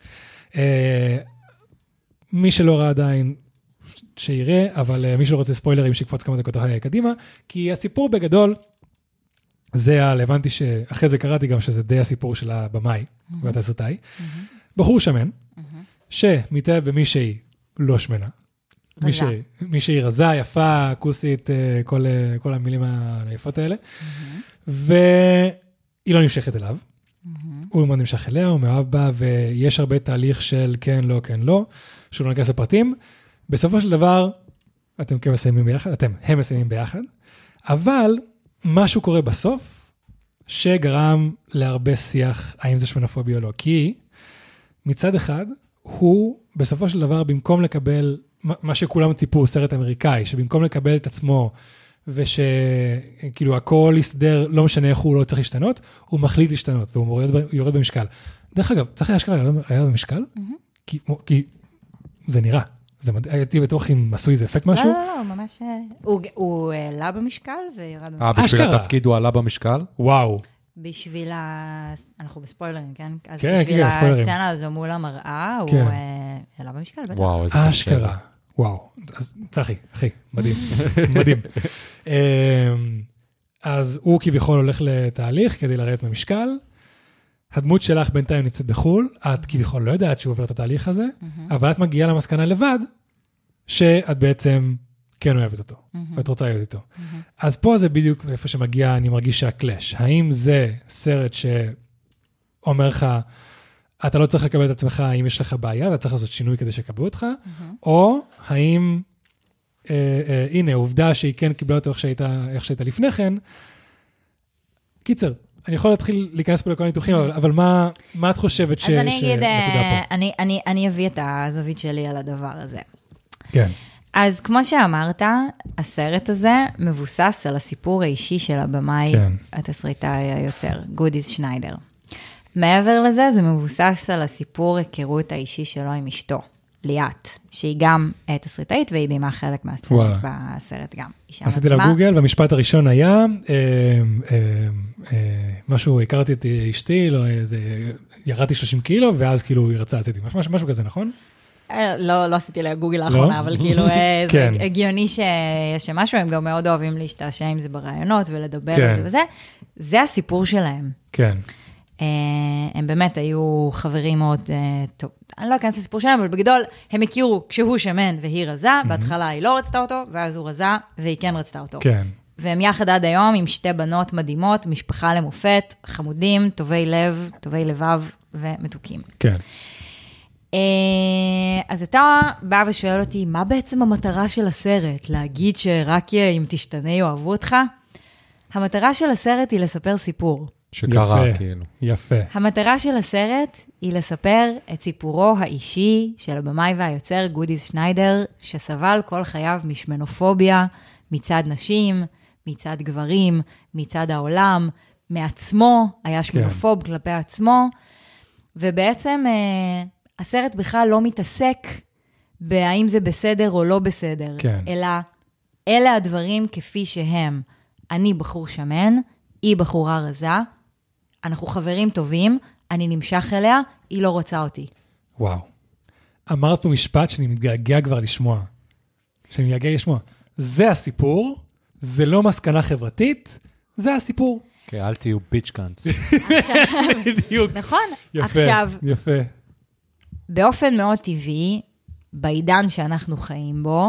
S1: מי שלא ראה עדיין, שיראה, אבל מי שלא רוצה ספוילרים, שיקפוץ כמה דקות קדימה, כי הסיפור בגדול, זה הבנתי שאחרי זה קראתי גם שזה די הסיפור של הבמאי, והתסרטאי, בחור שמן, שמתאהב במישהי לא שמנה, מישהי רזה, יפה, כוסית, כל המילים היפות האלה, והיא לא נמשכת אליו, הוא מאוד נמשך אליה, הוא מאוהב בה, ויש הרבה תהליך של כן, לא, כן, לא, שהוא לא נכנס לפרטים. בסופו של דבר, אתם כן מסיימים ביחד, אתם, הם מסיימים ביחד, אבל משהו קורה בסוף, שגרם להרבה שיח, האם זה שמנופוביה או לא, כי מצד אחד, הוא בסופו של דבר, במקום לקבל, מה שכולם ציפו, סרט אמריקאי, שבמקום לקבל את עצמו, ושכאילו הכל יסתדר, לא משנה איך הוא לא צריך להשתנות, הוא מחליט להשתנות, והוא יורד במשקל. דרך אגב, צריך להשקרה, היה במשקל? כי זה נראה. הייתי בטוח אם עשו איזה אפקט משהו?
S3: לא, לא, לא, ממש... הוא עלה במשקל וירד במשקל.
S2: אה, בשביל התפקיד הוא עלה במשקל?
S1: וואו.
S3: בשביל ה... אנחנו בספוילרים, כן? אז
S1: כן, כן,
S3: בשביל הסצנה הזו מול המראה, הוא עלה במשקל בטח.
S2: וואו, איזה קשה.
S1: אשכרה. וואו, אז צחי, אחי, מדהים, מדהים. אז הוא כביכול הולך לתהליך כדי לרדת במשקל, הדמות שלך בינתיים נמצאת בחול, את כביכול לא יודעת שהוא עובר את התהליך הזה, אבל את מגיעה למסקנה לבד, שאת בעצם כן אוהבת אותו, ואת רוצה להיות איתו. אז פה זה בדיוק איפה שמגיע, אני מרגיש שהקלאש. האם זה סרט שאומר לך, אתה לא צריך לקבל את עצמך, אם יש לך בעיה, אתה צריך לעשות שינוי כדי שיקבלו אותך, או האם, הנה, העובדה שהיא כן קיבלה אותו איך שהייתה לפני כן, קיצר, אני יכול להתחיל להיכנס פה לכל הניתוחים, אבל מה את חושבת שנקודה פה?
S3: אז אני אגיד, אני אביא את הזווית שלי על הדבר הזה.
S1: כן.
S3: אז כמו שאמרת, הסרט הזה מבוסס על הסיפור האישי של הבמאי, התסריטאי היוצר, גודיס שניידר. מעבר לזה, זה מבוסס על הסיפור היכרות האישי שלו עם אשתו, ליאת, שהיא גם תסריטאית, והיא בימה חלק מהסרט בסרט גם.
S1: עשיתי לה גוגל, והמשפט הראשון היה, משהו, הכרתי את אשתי, ירדתי שלושים קילו, ואז כאילו היא רצה, עשיתי משהו כזה, נכון?
S3: לא, לא עשיתי לה גוגל האחרונה, אבל כאילו, זה הגיוני שיש משהו, הם גם מאוד אוהבים להשתעשע עם זה ברעיונות, ולדבר על זה וזה. זה הסיפור שלהם.
S1: כן.
S3: הם באמת היו חברים מאוד טוב. אני לא אכנס לסיפור שלהם, אבל בגדול הם הכירו כשהוא שמן והיא רזה, בהתחלה היא לא רצתה אותו, ואז הוא רזה והיא כן רצתה אותו.
S1: כן.
S3: והם יחד עד היום עם שתי בנות מדהימות, משפחה למופת, חמודים, טובי לב, טובי לבב ומתוקים.
S1: כן.
S3: אז אתה בא ושואל אותי, מה בעצם המטרה של הסרט? להגיד שרק אם תשתנה יאהבו אותך? המטרה של הסרט היא לספר סיפור.
S2: שקרה, כאילו.
S1: יפה.
S3: המטרה של הסרט היא לספר את סיפורו האישי של הבמאי והיוצר גודיס שניידר, שסבל כל חייו משמנופוביה, מצד נשים, מצד גברים, מצד העולם, מעצמו, היה שמנופוב כן. כלפי עצמו, ובעצם הסרט בכלל לא מתעסק בהאם זה בסדר או לא בסדר,
S1: כן.
S3: אלא אלה הדברים כפי שהם. אני בחור שמן, היא בחורה רזה, אנחנו חברים טובים, אני נמשך אליה, היא לא רוצה אותי.
S1: וואו. אמרת פה משפט שאני מתגעגע כבר לשמוע. שאני מתגעגע לשמוע. זה הסיפור, זה לא מסקנה חברתית, זה הסיפור.
S2: כן, אל תהיו ביץ' קאנטס.
S1: בדיוק.
S3: נכון.
S1: יפה,
S3: עכשיו,
S1: יפה.
S3: באופן מאוד טבעי, בעידן שאנחנו חיים בו,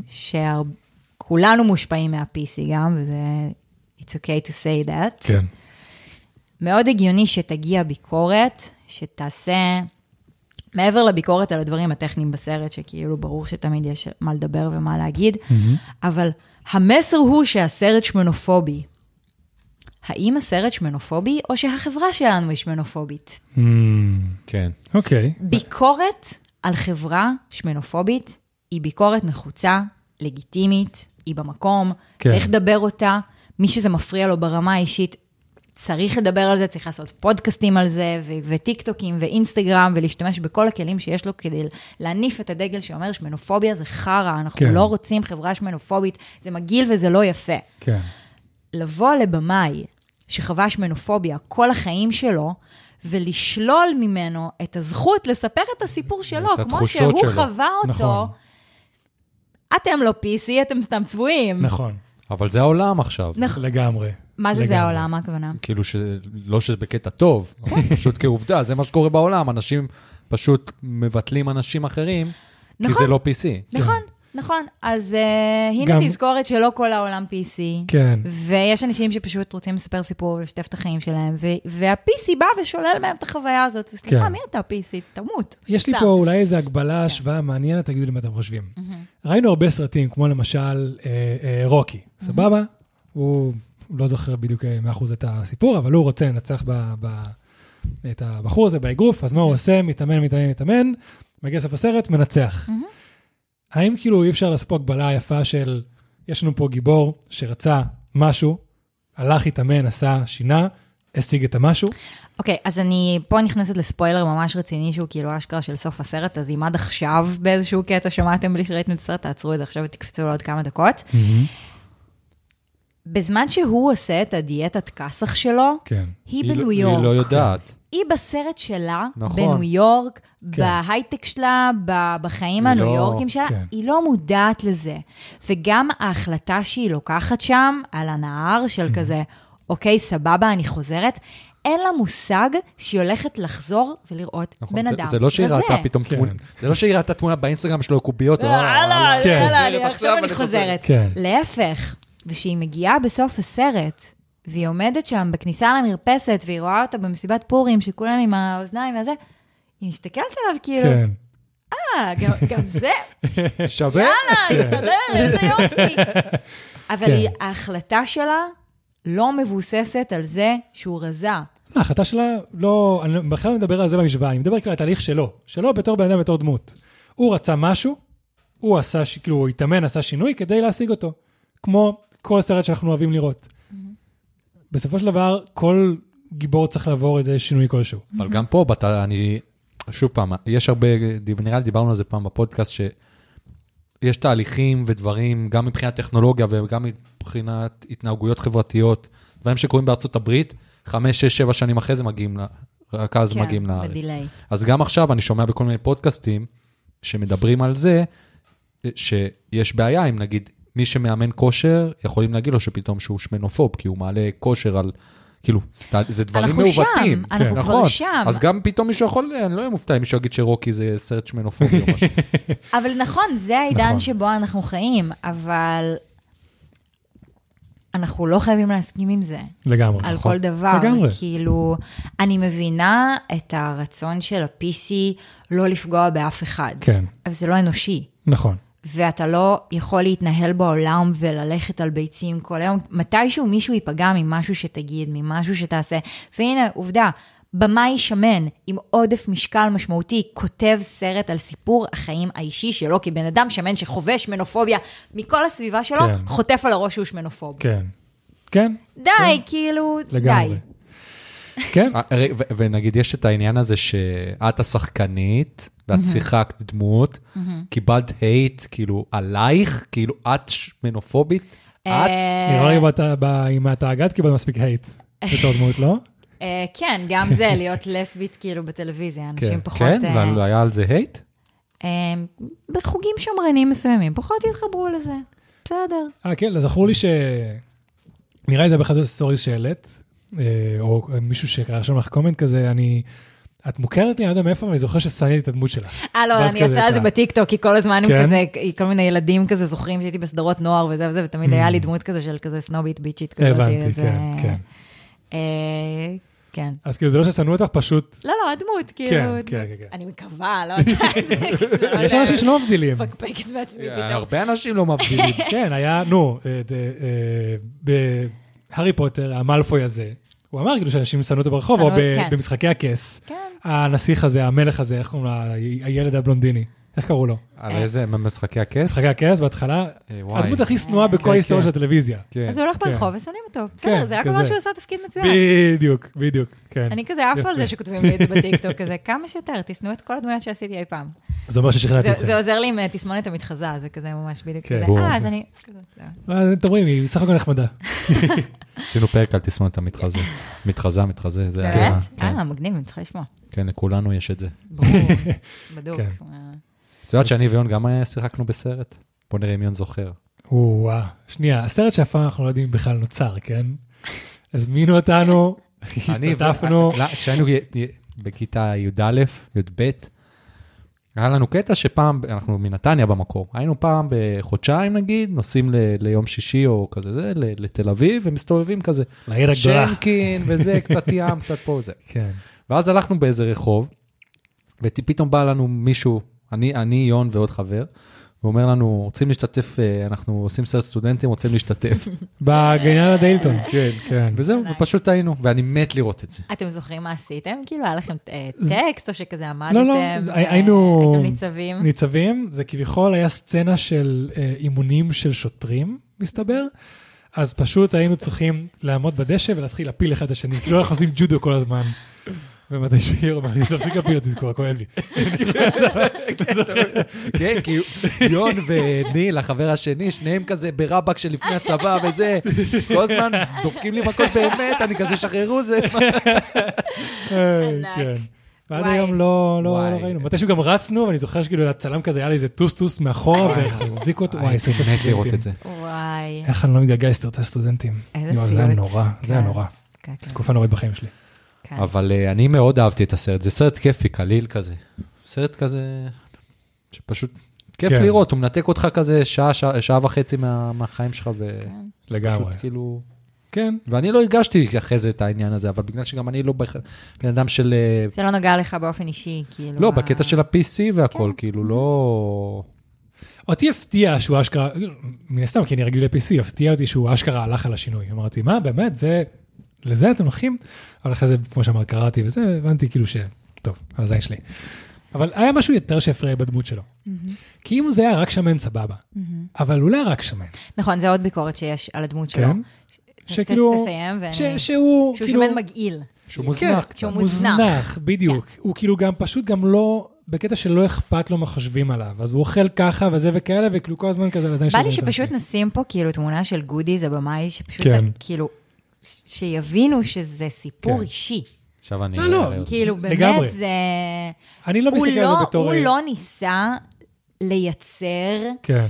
S3: שכולנו מושפעים מה-פי סי גם, וזה, it's okay to say that.
S1: כן.
S3: מאוד הגיוני שתגיע ביקורת, שתעשה, מעבר לביקורת על הדברים הטכניים בסרט, שכאילו ברור שתמיד יש מה לדבר ומה להגיד, אבל המסר הוא שהסרט שמנופובי. האם הסרט שמנופובי, או שהחברה שלנו היא שמנופובית?
S2: כן.
S1: אוקיי.
S3: ביקורת על חברה שמנופובית, היא ביקורת נחוצה, לגיטימית, היא במקום, צריך לדבר אותה, מי שזה מפריע לו ברמה האישית, צריך לדבר על זה, צריך לעשות פודקאסטים על זה, וטיקטוקים ואינסטגרם, ולהשתמש בכל הכלים שיש לו כדי להניף את הדגל שאומר שמנופוביה זה חרא, אנחנו לא רוצים חברה שמנופובית, זה מגעיל וזה לא יפה.
S1: כן.
S3: לבוא לבמאי שחווה שמנופוביה כל החיים שלו, ולשלול ממנו את הזכות לספר את הסיפור שלו, כמו שהוא חווה אותו, אתם לא פי סי, אתם סתם צבועים.
S1: נכון.
S2: אבל זה העולם עכשיו.
S1: לגמרי.
S3: מה זה זה העולם, מה הכוונה?
S2: כאילו, לא שזה בקטע טוב, פשוט כעובדה, זה מה שקורה בעולם, אנשים פשוט מבטלים אנשים אחרים, כי זה לא פי סי.
S3: נכון, נכון. אז הנה תזכורת שלא כל העולם פי סי, ויש אנשים שפשוט רוצים לספר סיפור ולשתף את החיים שלהם, וה-פי סי בא ושולל מהם את החוויה הזאת, וסליחה, מי אתה פי סי? תמות.
S1: יש לי פה אולי איזו הגבלה, השוואה מעניינת, תגידו לי מה אתם חושבים. ראינו הרבה סרטים, כמו למשל רוקי, סבבה? הוא... לא זוכר בדיוק מאה אחוז את הסיפור, אבל הוא רוצה לנצח ב, ב, את הבחור הזה באגרוף, אז מה הוא עושה? מתאמן, מתאמן, מתאמן, מגיע סוף הסרט, מנצח. האם כאילו אי אפשר לעשות פה הגבלה יפה של, יש לנו פה גיבור שרצה משהו, הלך, התאמן, עשה, שינה, השיג את המשהו?
S3: אוקיי, אז אני פה נכנסת לספוילר ממש רציני, שהוא כאילו אשכרה של סוף הסרט, אז אם עד עכשיו באיזשהו קטע שמעתם בלי שראיתם את הסרט, תעצרו את זה עכשיו ותקפצו לעוד כמה דקות. בזמן שהוא עושה את הדיאטת כסח שלו,
S1: כן.
S3: היא בניו יורק.
S2: היא לא יודעת.
S3: היא בסרט שלה,
S2: נכון.
S3: בניו יורק,
S1: כן.
S3: בהייטק שלה, בחיים הניו
S2: לא,
S3: יורקים שלה,
S1: כן.
S3: היא לא מודעת לזה. וגם ההחלטה שהיא לוקחת שם, על הנהר של כזה, אוקיי, סבבה, אני חוזרת, אין לה מושג שהיא הולכת לחזור ולראות
S2: נכון,
S3: בן
S2: זה,
S3: אדם.
S2: זה לא שהיא ראתה פתאום
S1: כן.
S2: תמונה, זה לא שהיא ראתה תמונה באינסטגרם שלו קוביות,
S3: יאללה,
S1: כן.
S3: יאללה, עכשיו אני חוזרת.
S1: כן.
S3: להפך, ושהיא מגיעה בסוף הסרט, והיא עומדת שם בכניסה למרפסת, והיא רואה אותה במסיבת פורים, שכולם עם האוזניים וזה, היא מסתכלת עליו כאילו,
S1: כן.
S3: אה, גם, גם זה,
S2: שווה?
S3: יאללה, הסתדר, איזה יופי. אבל היא, ההחלטה שלה לא מבוססת על זה שהוא רזה.
S1: ההחלטה שלה לא, אני בכלל מדבר על זה במשוואה, אני מדבר כאילו על התהליך שלו, שלו בתור בן אדם, בתור דמות. הוא רצה משהו, הוא עשה, כאילו, הוא התאמן, עשה שינוי כדי להשיג אותו. כמו כל סרט שאנחנו אוהבים לראות. בסופו של דבר, כל גיבור צריך לעבור איזה שינוי כלשהו.
S2: אבל גם פה, אני, שוב פעם, יש הרבה, נראה לי דיברנו על זה פעם בפודקאסט, שיש תהליכים ודברים, גם מבחינת טכנולוגיה וגם מבחינת התנהגויות חברתיות, דברים שקורים בארצות הברית, חמש, שש, שבע שנים אחרי זה מגיעים, רק אז מגיעים לארץ. אז גם עכשיו אני שומע בכל מיני פודקאסטים, שמדברים על זה, שיש בעיה, אם נגיד, מי שמאמן כושר, יכולים להגיד לו שפתאום שהוא שמנופוב, כי הוא מעלה כושר על, כאילו, זה דברים מעוותים.
S3: אנחנו שם, אנחנו כבר שם.
S2: אז גם פתאום מישהו יכול, אני לא אהיה מופתע אם מישהו יגיד שרוקי זה סרט שמנופובי או משהו.
S3: אבל נכון, זה העידן שבו אנחנו חיים, אבל אנחנו לא חייבים להסכים עם זה.
S1: לגמרי.
S3: על כל דבר.
S1: לגמרי.
S3: כאילו, אני מבינה את הרצון של ה-פי סי לא לפגוע באף אחד.
S1: כן.
S3: אבל זה לא אנושי.
S1: נכון.
S3: ואתה לא יכול להתנהל בעולם וללכת על ביצים כל היום. מתישהו מישהו ייפגע ממשהו שתגיד, ממשהו שתעשה. והנה, עובדה, במאי שמן עם עודף משקל משמעותי, כותב סרט על סיפור החיים האישי שלו, כי בן אדם שמן שחווה שמנופוביה מכל הסביבה שלו,
S1: כן.
S3: חוטף על הראש שהוא שמנופוב.
S1: כן. כן.
S3: די,
S1: כן.
S3: כאילו,
S1: לגמרי.
S3: די.
S1: כן.
S2: ונגיד, יש את העניין הזה שאת השחקנית, ואת שיחקת דמות, קיבלת הייט, כאילו, עלייך, כאילו, את שמנופובית, את?
S1: נראה לי אם אתה אגד, קיבלת מספיק הייט בתור דמות, לא?
S3: כן, גם זה, להיות לסבית כאילו בטלוויזיה, אנשים פחות...
S2: כן, והיה על זה הייט?
S3: בחוגים שמרנים מסוימים, פחות התחברו לזה. בסדר.
S1: אה, כן, זכור לי ש... נראה לי זה באחד הסטוריז שהעלית, או מישהו שקרא שם לך קומנט כזה, אני... את מוכרת לי, אני לא יודע מאיפה, אבל אני זוכר ששנאתי את הדמות שלה.
S3: אה, לא, אני עושה את זה בטיקטוק, כי כל הזמן הם כזה, כל מיני ילדים כזה זוכרים שהייתי בסדרות נוער וזה וזה, ותמיד היה לי דמות כזה של כזה סנובית ביצ'ית כזאת.
S1: הבנתי, כן, כן.
S3: כן.
S1: אז כאילו זה לא ששנאו אותך פשוט...
S3: לא, לא, הדמות, כאילו...
S1: כן, כן, כן.
S3: אני מקווה, לא יודעת.
S1: יש אנשים שלא מבדילים.
S3: פקפקת בעצמי פתאום.
S2: הרבה אנשים לא מבדילים.
S1: כן, היה, נו, בהארי פוטר, המלפוי הזה, הוא אמר כאילו שאנשים שנאו אותו ברחוב, או במשחקי הכס. הנסיך הזה, המלך הזה, איך קוראים לו? הילד הבלונדיני. איך קראו לו?
S2: על איזה, משחקי הכס?
S1: משחקי הכס, בהתחלה, הדמות הכי שנואה בכל ההיסטוריה של הטלוויזיה.
S3: אז הוא הולך ברחוב ושונאים אותו. בסדר, זה רק אומר שהוא עשה תפקיד מצוין.
S1: בדיוק, בדיוק, כן.
S3: אני כזה עפה על זה שכותבים לי את זה בטיקטוק, כזה כמה שיותר, תשנאו את כל הדמויות שעשיתי אי פעם.
S1: זה אומר ששכנעתי אתכם.
S3: זה עוזר לי עם תסמונת המתחזה, זה כזה ממש בדיוק כזה. אה, אז אני...
S1: אתם רואים, היא סך הכל נחמדה.
S2: עשינו פרק על תסמונת המתחזה. מתחזה, מתחזה.
S3: באמת? אה, מגניב, אני צריכה לשמוע.
S2: כן, לכולנו יש את זה.
S3: ברור, בדוק.
S2: את יודעת שאני ויון גם שיחקנו בסרט? בוא נראה אם יון זוכר.
S1: וואו, שנייה, הסרט שאף פעם אנחנו לא יודעים בכלל נוצר, כן? הזמינו אותנו, השתתפנו.
S2: כשהיינו בכיתה י"א, י"ב, היה לנו קטע שפעם, אנחנו מנתניה במקור, היינו פעם בחודשיים נגיד, נוסעים ליום שישי או כזה זה, לתל אביב, ומסתובבים כזה.
S1: לעיר הגדולה.
S2: שנקין וזה, קצת ים, קצת פה וזה.
S1: כן.
S2: ואז הלכנו באיזה רחוב, ופתאום בא לנו מישהו, אני, אני, יון ועוד חבר, הוא אומר לנו, רוצים להשתתף, אנחנו עושים סרט סטודנטים, רוצים להשתתף.
S1: בגניאל הדיילטון, כן, כן.
S2: וזהו, ופשוט היינו, ואני מת לראות את זה.
S3: אתם זוכרים מה עשיתם? כאילו, היה לכם טקסט, או שכזה עמדתם?
S1: לא, לא, היינו...
S3: הייתם ניצבים?
S1: ניצבים, זה כביכול היה סצנה של אימונים של שוטרים, מסתבר. אז פשוט היינו צריכים לעמוד בדשא ולהתחיל להפיל אחד את השני, כאילו אנחנו עושים ג'ודו כל הזמן. ומתי שיר, מה, אני תפסיק להפיל אותי, זכור, כואב לי.
S2: כן, כי יון וניל, החבר השני, שניהם כזה ברבק שלפני הצבא וזה, כל הזמן דופקים לי מכות באמת, אני כזה שחררו זה.
S1: כן. ועד היום לא ראינו. מתישהו גם רצנו, ואני זוכר שכאילו הצלם כזה היה לי איזה טוס-טוס מאחורה, והחזיק אותו, וואי, סרט הסטודנטים.
S3: וואי.
S1: איך אני לא מתגעגע לסרט הסטודנטים.
S3: איזה סיוט.
S1: זה היה נורא, זה היה נורא. תקופה נוראית בחיים שלי.
S2: אבל אני מאוד אהבתי את הסרט, זה סרט כיפי, קליל כזה. סרט כזה, שפשוט כיף לראות, הוא מנתק אותך כזה שעה, שעה וחצי מהחיים שלך,
S1: לגמרי.
S2: כאילו...
S1: כן.
S2: ואני לא הרגשתי אחרי זה את העניין הזה, אבל בגלל שגם אני לא בן אדם של...
S3: זה לא נגע לך באופן אישי, כאילו...
S2: לא, בקטע של ה-פי סי והכל, כאילו, לא...
S1: אותי הפתיע שהוא אשכרה, מן הסתם, כי אני רגיל ל-פי סי, הפתיע אותי שהוא אשכרה הלך על השינוי. אמרתי, מה, באמת, זה... לזה אתם הולכים? אבל אחרי זה, כמו שאמרת, קראתי וזה, הבנתי כאילו ש... טוב, על הזין שלי. אבל היה משהו יותר שהפריע בדמות שלו. כי אם זה היה רק שמן, סבבה. אבל הוא לא היה רק שמן.
S3: נכון, זה עוד ביקורת שיש על הדמות שלו.
S1: שכאילו...
S3: תסיים, ואני...
S1: שהוא...
S3: שהוא שמן מגעיל.
S2: שהוא מוזנח.
S3: שהוא מוזנח.
S1: בדיוק. הוא כאילו גם פשוט גם לא... בקטע שלא אכפת לו מה חושבים עליו. אז הוא אוכל ככה וזה וכאלה, וכאילו כל הזמן כזה על הזין
S3: בא לי שפשוט נשים פה כאילו תמונה של גודי, זה במאי, שפשוט כאילו... שיבינו שזה סיפור אישי.
S2: עכשיו אני...
S1: לא, לא,
S3: כאילו באמת זה...
S1: אני לא מסתכל על זה בתור...
S3: הוא לא ניסה לייצר...
S1: כן.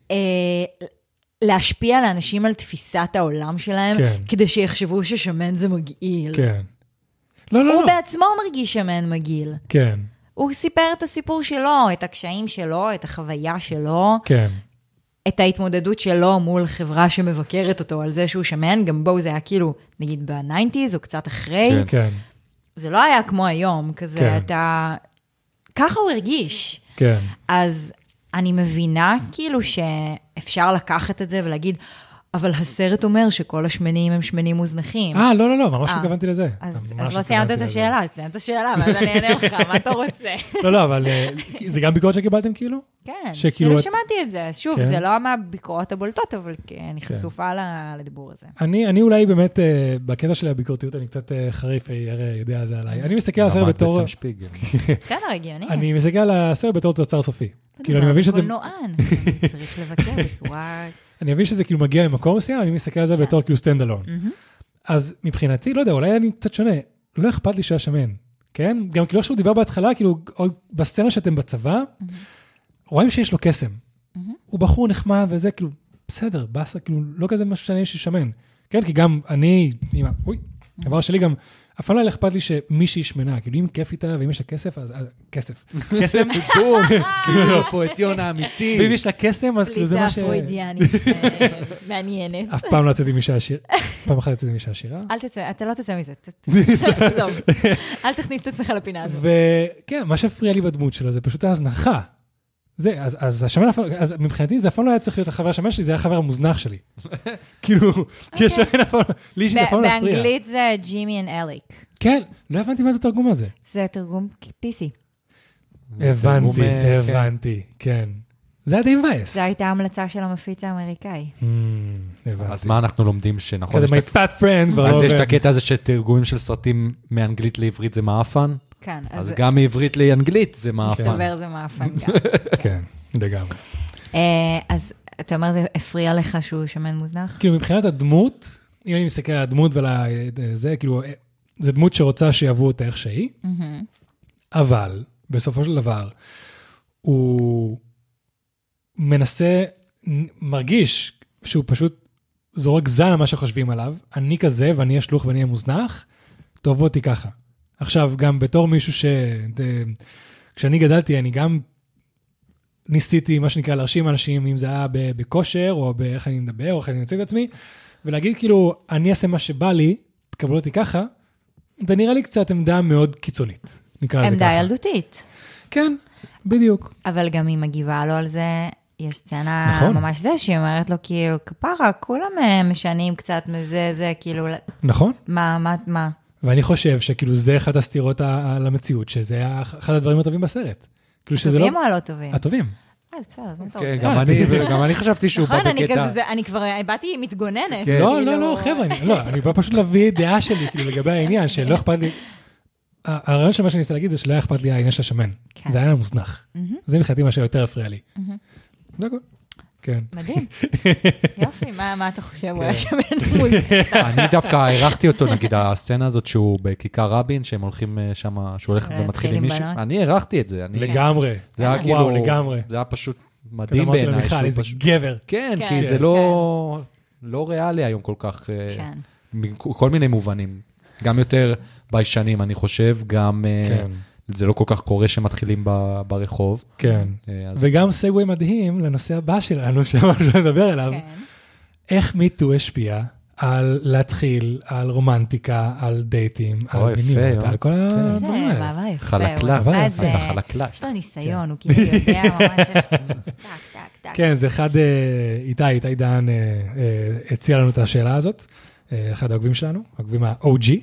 S3: להשפיע על האנשים על תפיסת העולם שלהם, כדי שיחשבו ששמן זה מגעיל.
S1: כן. לא, לא, לא.
S3: הוא בעצמו מרגיש שמן מגעיל.
S1: כן.
S3: הוא סיפר את הסיפור שלו, את הקשיים שלו, את החוויה שלו.
S1: כן.
S3: את ההתמודדות שלו מול חברה שמבקרת אותו על זה שהוא שמן, גם בו זה היה כאילו, נגיד בניינטיז או קצת אחרי.
S1: כן, כן.
S3: זה לא היה כמו היום, כזה
S1: כן.
S3: אתה... ככה הוא הרגיש.
S1: כן.
S3: אז אני מבינה כאילו שאפשר לקחת את זה ולהגיד, אבל הסרט אומר שכל השמנים הם שמנים מוזנחים.
S1: אה, לא, לא, לא, ממש התכוונתי לזה.
S3: אז לא סיימת את השאלה, אז סיימת את השאלה, ואז אני אענה לך, מה אתה רוצה?
S1: לא, לא, אבל זה גם ביקורת שקיבלתם כאילו?
S3: כן, כאילו שמעתי את זה. שוב, זה לא מהביקורות הבולטות, אבל אני חשופה לדיבור הזה.
S1: אני אולי באמת, בקטע של הביקורתיות, אני קצת חריף, יראה, יודע זה עליי. אני מסתכל על הסרט בתור...
S3: בסדר, הגיוני.
S1: אני מסתכל על הסרט בתור תוצר סופי. כאילו, אני מבין שזה...
S3: קולנוען, צריך לבקר בצורה...
S1: אני מבין שזה כאילו מגיע למקום מסוים, אני מסתכל על זה בתור כאילו סטנד אלון. אז מבחינתי, לא יודע, אולי אני קצת שונה, לא אכפת לי שהוא השמן, כן? גם כאילו שהוא דיבר בהתחלה, כאילו עוד בסצנה שאתם בצבא, רואים שיש לו קסם. הוא בחור נחמד וזה, כאילו, בסדר, בסה, כאילו, לא כזה משהו שאני יש שמן. כן, כי גם אני, אמא, אוי, דבר שלי גם, אף פעם לא אכפת לי שמישהי שמנה, כאילו אם כיף איתה ואם יש לה כסף, אז כסף. כסף, בום,
S2: כאילו פה את יונה אמיתי.
S1: ואם יש לה קסם, אז כאילו זה מה ש...
S3: פליטה פרוידיאנית, מעניינת.
S1: אף פעם לא יצאתי מישה עשירה. פעם אחת יצאתי מישה עשירה.
S3: אל תצא, אתה לא תצא מזה. אל תכניס את עצמך לפינה הזאת.
S1: וכן, מה שהפריע לי בדמות שלו, זה פשוט ההזנחה. זה, אז, אז השמן, אז מבחינתי זה אף פעם לא היה צריך להיות החבר השמן שלי, זה היה החבר המוזנח שלי. כאילו, כי השמן אף פעם, לי אישית אף פעם לא הפריע.
S3: באנגלית זה ג'ימי אנד אליק.
S1: כן, לא הבנתי מה זה תרגום הזה.
S3: זה תרגום פיסי.
S1: הבנתי, הבנתי, כן. זה היה די מבאס.
S3: זו הייתה המלצה של המפיץ האמריקאי.
S2: אז מה אנחנו לומדים שנכון?
S1: כזה my fat friend.
S2: אז יש את הקטע הזה שתרגומים של סרטים מאנגלית לעברית זה מאפן?
S3: כן.
S2: אז גם מעברית לאנגלית זה מאפן.
S3: מסתבר זה מאפן גם.
S1: כן, לגמרי.
S3: אז אתה אומר, זה הפריע לך שהוא שמן מוזנח?
S1: כאילו, מבחינת הדמות, אם אני מסתכל על הדמות ועל זה, כאילו, זה דמות שרוצה שיעבו אותה איך שהיא, אבל בסופו של דבר, הוא מנסה, מרגיש שהוא פשוט זורק זן על מה שחושבים עליו, אני כזה ואני אשלוח ואני המוזנח, תאהבו אותי ככה. עכשיו, גם בתור מישהו ש... כשאני גדלתי, אני גם ניסיתי, מה שנקרא, להרשים אנשים, אם זה היה בכושר, או באיך אני מדבר, או איך אני מציג את עצמי, ולהגיד כאילו, אני אעשה מה שבא לי, תקבלו אותי ככה, זה נראה לי קצת עמדה מאוד קיצונית.
S3: עמדה ילדותית.
S1: כן, בדיוק.
S3: אבל גם היא מגיבה לו על זה, יש סצנה נכון. ממש זה, שהיא אומרת לו, כאילו, כפרה, כולם משנים קצת מזה, זה כאילו...
S1: נכון.
S3: מה, מה, מה?
S1: ואני חושב שכאילו זה אחת הסתירות על המציאות, שזה היה אחד הדברים הטובים בסרט.
S3: הטובים או הלא טובים?
S1: הטובים.
S3: אז בסדר, אז מה אתה
S2: רוצה? גם אני חשבתי שהוא בא בקטע...
S3: נכון, אני כבר באתי מתגוננת.
S1: לא, לא, לא, חבר'ה, אני בא פשוט להביא דעה שלי, כאילו, לגבי העניין, שלא אכפת לי... הרעיון של מה שאני אנסה להגיד זה שלא היה אכפת לי העניין של השמן. זה היה מוזנח. זה מבחינתי מה שיותר הפריע לי. זה הכל. כן.
S3: מדהים. יופי, מה אתה חושב? הוא היה שמן מוזנח.
S2: אני דווקא הערכתי אותו, נגיד, הסצנה הזאת שהוא בכיכר רבין, שהם הולכים שם, שהוא הולך ומתחיל עם מישהו. אני הערכתי את זה.
S1: לגמרי.
S2: זה היה כאילו...
S1: וואו, לגמרי.
S2: זה היה פשוט מדהים בעיניי.
S1: אמרתי למיכל, איזה גבר.
S2: כן, כי זה לא ריאלי היום כל כך, כל מיני מובנים. גם יותר ביישנים, אני חושב, גם זה לא כל כך קורה שמתחילים ברחוב.
S1: כן, וגם סגווי מדהים לנושא הבא שלנו, שאנחנו נדבר עליו. איך מיטו השפיע על להתחיל, על רומנטיקה, על דייטים, על מיניות, על כל הדברים האלה.
S3: זה מעבר יפה,
S2: חלקלה,
S3: הוא עשה את זה.
S2: חלקלה.
S3: יש לו ניסיון, הוא כאילו יודע ממש איך... טק, טק, טק.
S1: כן, זה אחד, איתי, איתי דהן הציע לנו את השאלה הזאת, אחד העוקבים שלנו, העוקבים ה-או ג'י,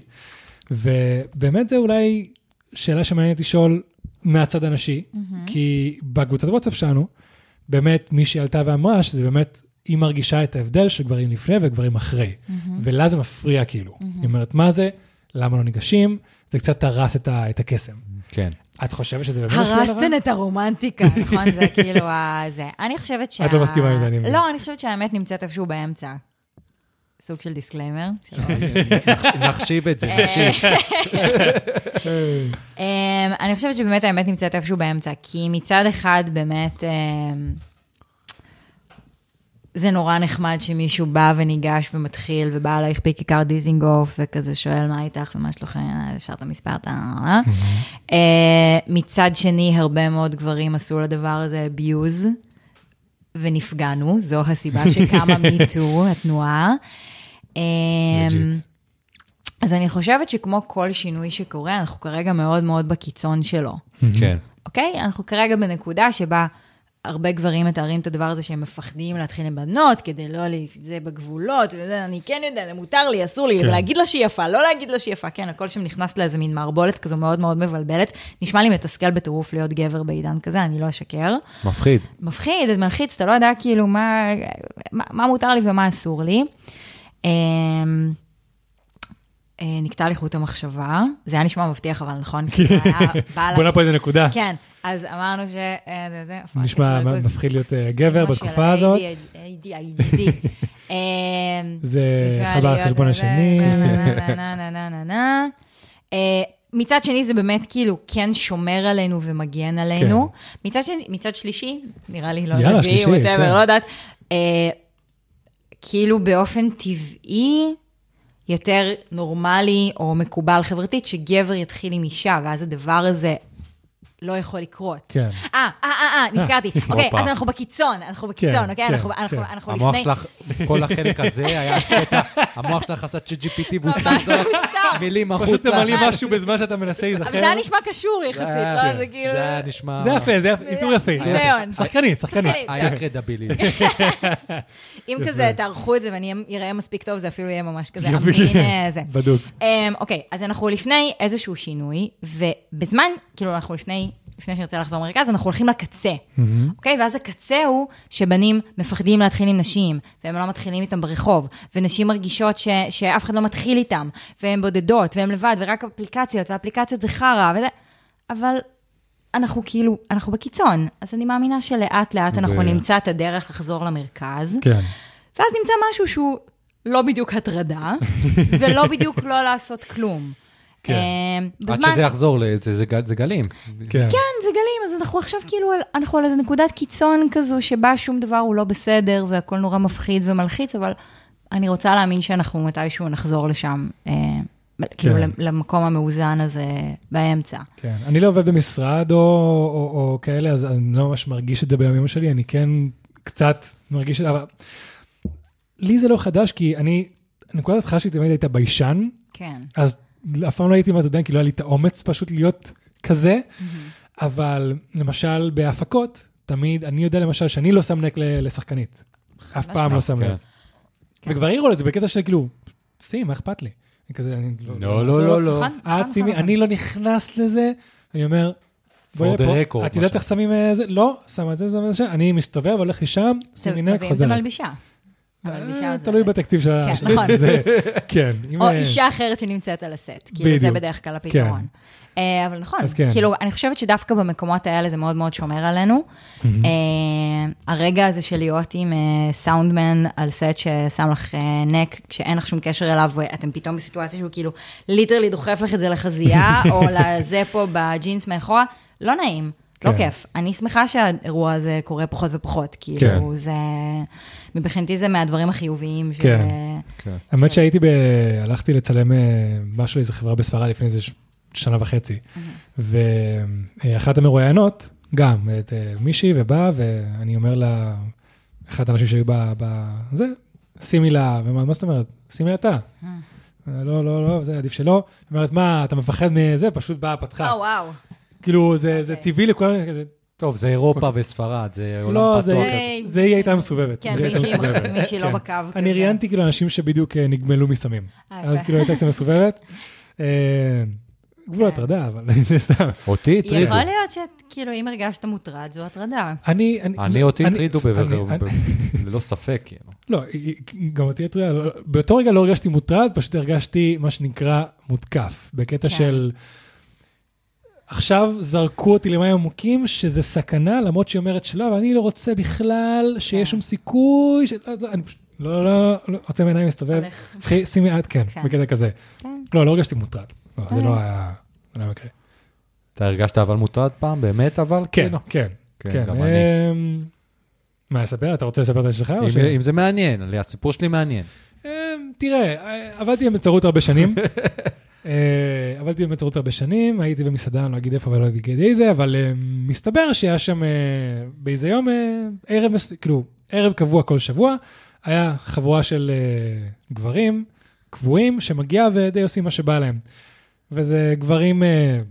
S1: ובאמת זה אולי שאלה שמעניינת לשאול מהצד הנשי, כי בקבוצת וואטסאפ שלנו, באמת מי שעלתה ואמרה שזה באמת, היא מרגישה את ההבדל של גברים לפני וגברים אחרי, ולה זה מפריע כאילו. היא אומרת, מה זה? למה לא ניגשים? זה קצת תרס את הקסם.
S2: כן.
S1: את חושבת שזה באמת משפיע דבר?
S3: הרסתן את הרומנטיקה, נכון? זה כאילו זה. אני חושבת שה...
S1: את לא מסכימה עם זה, אני מבין.
S3: לא, אני חושבת שהאמת נמצאת איפשהו באמצע. סוג של דיסקליימר.
S2: נחשיב את זה, נחשיב.
S3: אני חושבת שבאמת האמת נמצאת איפשהו באמצע, כי מצד אחד באמת, זה נורא נחמד שמישהו בא וניגש ומתחיל, ובא עלייך בכיכר דיזינגוף, וכזה שואל מה איתך ומה שלכם, אפשר את המספר, מצד שני, הרבה מאוד גברים עשו לדבר הזה אביוז, ונפגענו, זו הסיבה שקמה מיטו, התנועה. אז אני חושבת שכמו כל שינוי שקורה, אנחנו כרגע מאוד מאוד בקיצון שלו.
S2: כן.
S3: אוקיי? אנחנו כרגע בנקודה שבה הרבה גברים מתארים את הדבר הזה שהם מפחדים להתחיל עם בנות, כדי לא זה בגבולות, אני כן יודע, זה מותר לי, אסור לי, להגיד לה שהיא יפה, לא להגיד לה שהיא יפה, כן, הכל שם נכנס לאיזה מין מערבולת כזו מאוד מאוד מבלבלת, נשמע לי מתסכל בטירוף להיות גבר בעידן כזה, אני לא אשקר.
S2: מפחיד.
S3: מפחיד, מלחיץ, אתה לא יודע כאילו מה, מה מותר לי ומה אסור לי. נקטע לי חוט המחשבה, זה היה נשמע מבטיח, אבל נכון?
S1: בוא פה איזה נקודה.
S3: כן, אז אמרנו שזה...
S1: נשמע מפחיד להיות גבר בתקופה הזאת. זה חבר על חשבון השני.
S3: מצד שני זה באמת כאילו כן שומר עלינו ומגן עלינו. מצד שלישי, נראה לי לא נביא, לא יודעת, כאילו באופן טבעי, יותר נורמלי או מקובל חברתית, שגבר יתחיל עם אישה, ואז הדבר הזה לא יכול לקרות.
S1: כן.
S3: אה, אה, אה, נזכרתי. אוקיי, אז אנחנו בקיצון, אנחנו בקיצון, אוקיי? אנחנו לפני...
S2: המוח שלך, כל החלק הזה היה קטע, המוח שלך עשה צ'אט ג'י פי טי והוסתם זאת, מילים החוצה.
S1: פשוט תמלא משהו בזמן שאתה מנסה להיזכר.
S3: אבל זה היה נשמע קשור יחסית, לא? זה כאילו...
S2: זה היה נשמע...
S1: זה יפה, זה איתור יפה. שחקני, שחקני.
S2: היה קרדיבילי.
S3: אם כזה תערכו את זה ואני אראה מספיק טוב, זה אפילו יהיה ממש כזה אמין זה.
S1: בדוק.
S3: אוקיי, אז אנחנו לפני איזשהו שינוי, ובזמן, כאילו אנחנו לפני... לפני שנרצה לחזור למרכז, אנחנו הולכים לקצה, אוקיי? ואז הקצה הוא שבנים מפחדים להתחיל עם נשים, והם לא מתחילים איתם ברחוב, ונשים מרגישות ש, שאף אחד לא מתחיל איתם, והן בודדות, והן לבד, ורק אפליקציות, ואפליקציות זה חרה, וזה... אבל אנחנו כאילו, אנחנו בקיצון, אז אני מאמינה שלאט לאט אנחנו זה... נמצא את הדרך לחזור למרכז,
S1: כן.
S3: ואז נמצא משהו שהוא לא בדיוק הטרדה, ולא בדיוק לא לעשות כלום.
S2: עד שזה יחזור, זה גלים.
S3: כן, זה גלים, אז אנחנו עכשיו כאילו, אנחנו על איזו נקודת קיצון כזו, שבה שום דבר הוא לא בסדר, והכל נורא מפחיד ומלחיץ, אבל אני רוצה להאמין שאנחנו מתישהו נחזור לשם, כאילו למקום המאוזן הזה באמצע.
S1: כן, אני לא עובד במשרד או כאלה, אז אני לא ממש מרגיש את זה בימים שלי, אני כן קצת מרגיש את זה, אבל לי זה לא חדש, כי אני, נקודת התחלה שלי תמיד הייתה ביישן, אז אף פעם לא הייתי מתעדן, כי לא היה לי את האומץ פשוט להיות כזה, אבל למשל בהפקות, תמיד, אני יודע למשל שאני לא שם נק לשחקנית. אף פעם לא שם נק. וכבר העירו לזה בקטע של כאילו, שים, מה אכפת לי?
S2: לא, לא, לא, לא.
S1: אני לא נכנס לזה, אני אומר, את יודעת איך שמים זה? לא, שם את זה, אני מסתובב, הולך לשם, שימי נק, חוזר.
S3: זה מלבישה.
S1: תלוי בתקציב של...
S3: כן, נכון.
S1: כן.
S3: או אישה אחרת שנמצאת על הסט, כאילו זה בדרך כלל הפתרון. אבל נכון, כאילו אני חושבת שדווקא במקומות האלה זה מאוד מאוד שומר עלינו. הרגע הזה של להיות עם סאונדמן על סט ששם לך נק, כשאין לך שום קשר אליו, ואתם פתאום בסיטואציה שהוא כאילו ליטרלי דוחף לך את זה לחזייה, או לזה פה בג'ינס מאחורה, לא נעים, לא כיף. אני שמחה שהאירוע הזה קורה פחות ופחות, כאילו זה... מבחינתי זה מהדברים החיוביים.
S1: כן. האמת שהייתי, הלכתי לצלם משהו לאיזו חברה בספרד לפני איזה שנה וחצי, ואחת המרואיינות, גם, את מישהי ובא, ואני אומר לה, אחת האנשים שהיו בזה, שימי לה, ומה זאת אומרת? שימי לה אתה. לא, לא, לא, זה עדיף שלא. אומרת, מה, אתה מפחד מזה? פשוט באה, פתחה.
S3: או, וואו.
S1: כאילו, זה טבעי לכולם, כזה,
S2: טוב, זה אירופה וספרד, זה עולם
S1: פתוח.
S2: לא,
S1: זה היא הייתה מסובבת.
S3: כן, מישהי לא בקו.
S1: אני ראיינתי כאילו אנשים שבדיוק נגמלו מסמים. אז כאילו הייתה קצת מסובבת. גבול הטרדה, אבל זה סתם.
S2: אותי הטרידו.
S3: יכול להיות שכאילו אם הרגשת מוטרד, זו הטרדה.
S2: אני אותי הטרידו ללא ספק.
S1: לא, גם אותי הטרידה. באותו רגע לא הרגשתי מוטרד, פשוט הרגשתי מה שנקרא מותקף. בקטע של... עכשיו זרקו אותי למים עמוקים, שזה סכנה, למרות שהיא אומרת שלא, אבל אני לא רוצה בכלל שיש שום סיכוי, לא, לא, לא, רוצה מעיניים להסתובב, שימי עד, כן, בקטע כזה. לא, לא הרגשתי מוטרד, זה לא היה מקרה.
S2: אתה הרגשת אבל מוטרד פעם, באמת אבל?
S1: כן, כן, כן. מה, לספר? אתה רוצה לספר את שלך?
S2: אם זה מעניין, הסיפור שלי מעניין.
S1: תראה, עבדתי במצרות הרבה שנים, עבדתי במצרות הרבה שנים, הייתי במסעדה, אני לא אגיד איפה, אבל לא אגיד איזה, אבל מסתבר שהיה שם באיזה יום, ערב, כאילו, ערב קבוע כל שבוע, היה חבורה של גברים קבועים, שמגיע ודי עושים מה שבא להם. וזה גברים,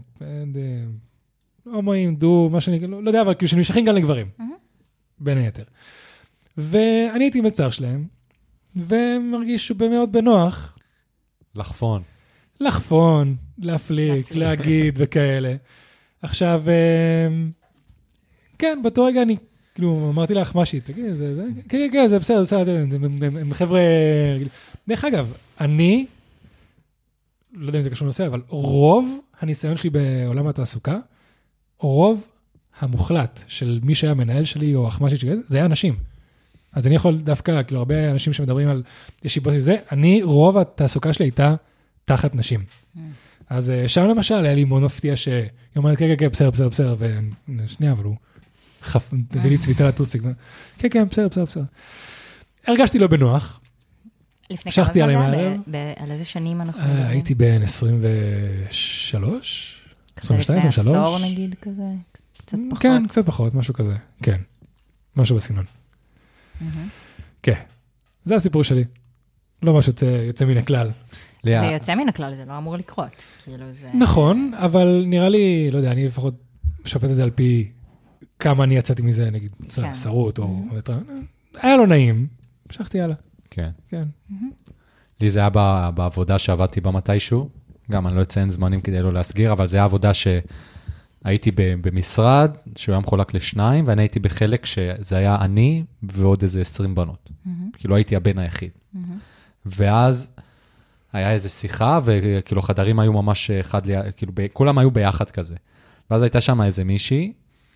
S1: הומואים, דו, מה שאני, לא יודע, אבל כאילו שנמשכים גם לגברים, בין היתר. ואני הייתי מצר שלהם, ומרגיש מאוד בנוח.
S2: לחפון.
S1: לחפון, להפליק, להגיד וכאלה. עכשיו, כן, באותו רגע אני, כאילו, אמרתי לך משהי, תגיד, זה, זה, כן, כן, זה בסדר, בסדר, הם חבר'ה, דרך אגב, אני, לא יודע אם זה קשור לנושא, אבל רוב הניסיון שלי בעולם התעסוקה, רוב המוחלט של מי שהיה מנהל שלי או החמשית שלי, זה היה אנשים. אז אני יכול דווקא, כאילו, הרבה אנשים שמדברים על ישיבות של זה, אני, רוב התעסוקה שלי הייתה תחת נשים. אז שם למשל, היה לי מאוד מפתיע שהיא אומרת, כן, כן, כן, בסדר, בסדר, בסדר, ושנייה, אבל הוא תביא לי צביתה לטוסיק. כן, כן, בסדר, בסדר, בסדר. הרגשתי לא בנוח,
S3: לפני כמה זמן זה? על איזה שנים אנחנו...
S1: הייתי בן עשרים ושלוש, עשרים ושתיים, עשרים ושלוש.
S3: עשור נגיד כזה? קצת פחות.
S1: כן, קצת פחות, משהו כזה. כן, משהו בסגנון. כן, זה הסיפור שלי. לא משהו יוצא מן הכלל.
S3: זה יוצא מן הכלל, זה לא אמור לקרות.
S1: נכון, אבל נראה לי, לא יודע, אני לפחות שופט את זה על פי כמה אני יצאתי מזה, נגיד, שרות או... היה לא נעים, המשכתי הלאה.
S2: כן.
S1: כן.
S2: לי זה היה בעבודה שעבדתי בה מתישהו, גם אני לא אציין זמנים כדי לא להסגיר, אבל זה היה עבודה שהייתי במשרד, שהוא היה מחולק לשניים, ואני הייתי בחלק שזה היה אני ועוד איזה עשרים בנות. כאילו הייתי הבן היחיד. ואז היה איזו שיחה, וכאילו חדרים היו ממש אחד, כאילו כולם היו ביחד כזה. ואז הייתה שם איזה מישהי,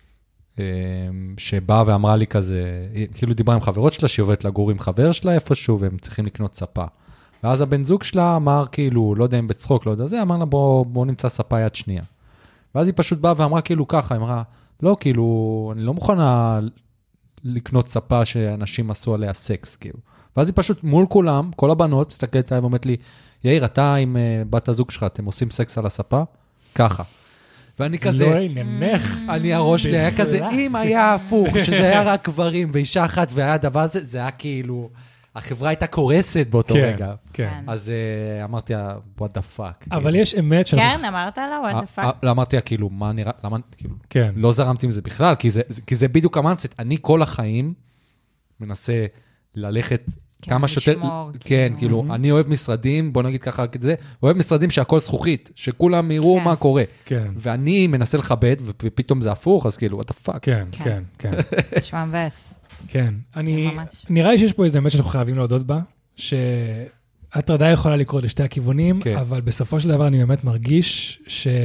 S2: שבאה ואמרה לי כזה, כאילו דיברה עם חברות שלה, שהיא עובדת לגור עם חבר שלה איפשהו, והם צריכים לקנות ספה. ואז הבן זוג שלה אמר כאילו, לא יודע אם בצחוק, לא יודע זה, אמר לה בוא, בוא נמצא ספה יד שנייה. ואז היא פשוט באה ואמרה כאילו ככה, היא אמרה, לא כאילו, אני לא מוכנה לקנות ספה שאנשים עשו עליה סקס, כאילו. ואז היא פשוט מול כולם, כל הבנות, מסתכלת עליי ואומרת לי, יאיר, אתה עם uh, בת הזוג שלך, אתם עושים סקס על הספה? ככה. ואני כזה...
S1: לא נמך.
S2: אני הראש שלי היה כזה, אם היה הפוך, שזה היה רק גברים ואישה אחת, והיה דבר הזה, זה היה כאילו... החברה הייתה קורסת באותו רגע.
S1: כן.
S2: אז אמרתי, what the fuck.
S1: אבל יש אמת שאנחנו...
S3: כן, אמרת לה, what the fuck.
S2: אמרתי לה, כאילו, מה נראה... למה, כאילו, לא זרמתי עם זה בכלל, כי זה בדיוק המנצט. אני כל החיים מנסה ללכת כמה שיותר... כן, כאילו, אני אוהב משרדים, בוא נגיד ככה כזה, אוהב משרדים שהכל זכוכית, שכולם יראו מה קורה. ואני מנסה לכבד, ופתאום זה הפוך, אז כאילו, what the fuck.
S1: כן, כן, כן.
S3: נשמע מבאס.
S1: כן, אני, נראה לי שיש פה איזה אמת שאנחנו חייבים להודות בה, שהטרדה יכולה לקרות לשתי הכיוונים, כן. אבל בסופו של דבר אני באמת מרגיש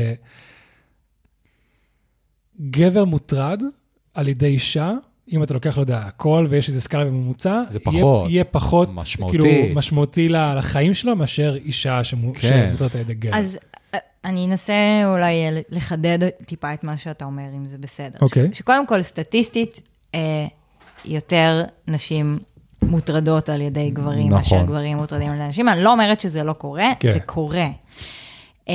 S1: שגבר מוטרד על ידי אישה, אם אתה לוקח, לא יודע, הכל ויש איזו סקאלה בממוצע,
S2: זה פחות,
S1: יהיה, יהיה פחות
S2: משמעותי.
S1: כאילו, משמעותי לחיים שלו, מאשר אישה שמוטרדת על ידי גבר.
S3: אז אני אנסה אולי לחדד טיפה את מה שאתה אומר, אם זה בסדר.
S1: אוקיי.
S3: ש, שקודם כל, סטטיסטית, אה, יותר נשים מוטרדות על ידי גברים, נכון. מאשר גברים מוטרדים על ידי נשים. אני לא אומרת שזה לא קורה, כן. זה קורה. אה,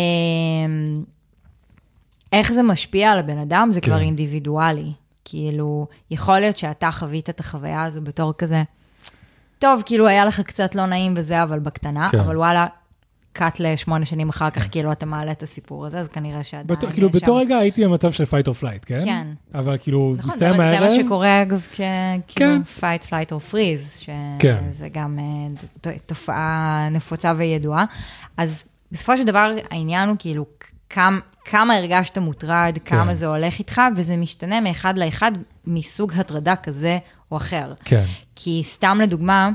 S3: איך זה משפיע על הבן אדם? זה כן. כבר אינדיבידואלי. כאילו, יכול להיות שאתה חווית את החוויה הזו בתור כזה, טוב, כאילו היה לך קצת לא נעים וזה, אבל בקטנה, כן. אבל וואלה, קאט לשמונה שנים אחר כך, כאילו אתה מעלה את הסיפור הזה, אז כנראה שעדיין...
S1: כאילו, בתור רגע הייתי במצב של fight or flight, כן?
S3: כן.
S1: אבל כאילו, מסתיים מהערב...
S3: זה מה שקורה, אגב, כאילו, fight, flight or freeze, שזה גם תופעה נפוצה וידועה. אז בסופו של דבר, העניין הוא כאילו, כמה הרגשת מוטרד, כמה זה הולך איתך, וזה משתנה מאחד לאחד מסוג הטרדה כזה או אחר.
S1: כן.
S3: כי סתם לדוגמה,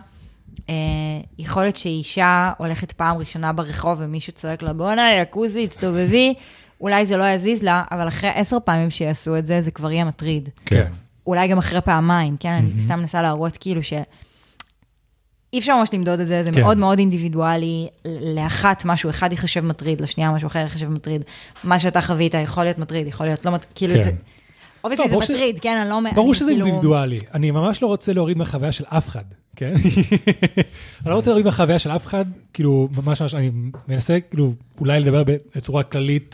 S3: יכול להיות שאישה הולכת פעם ראשונה ברחוב, ומישהו צועק לה, בוא נעלה, יקוזי, הצטובבי, אולי זה לא יזיז לה, אבל אחרי עשר פעמים שיעשו את זה, זה כבר יהיה מטריד.
S1: כן.
S3: אולי גם אחרי פעמיים, כן? אני סתם מנסה להראות כאילו ש... אי אפשר ממש למדוד את זה, זה מאוד מאוד אינדיבידואלי, לאחת משהו, אחד יחשב מטריד, לשנייה משהו אחר יחשב מטריד, מה שאתה חווית יכול להיות מטריד, יכול להיות לא מטריד, כאילו זה... אובייסלי זה מטריד, כן, אני לא...
S1: ברור שזה אינדיבידואלי, אני ממש לא רוצה להוריד מהחוויה של אף אחד, כן? אני לא רוצה להוריד מהחוויה של אף אחד, כאילו, ממש ממש, אני מנסה, כאילו, אולי לדבר בצורה כללית,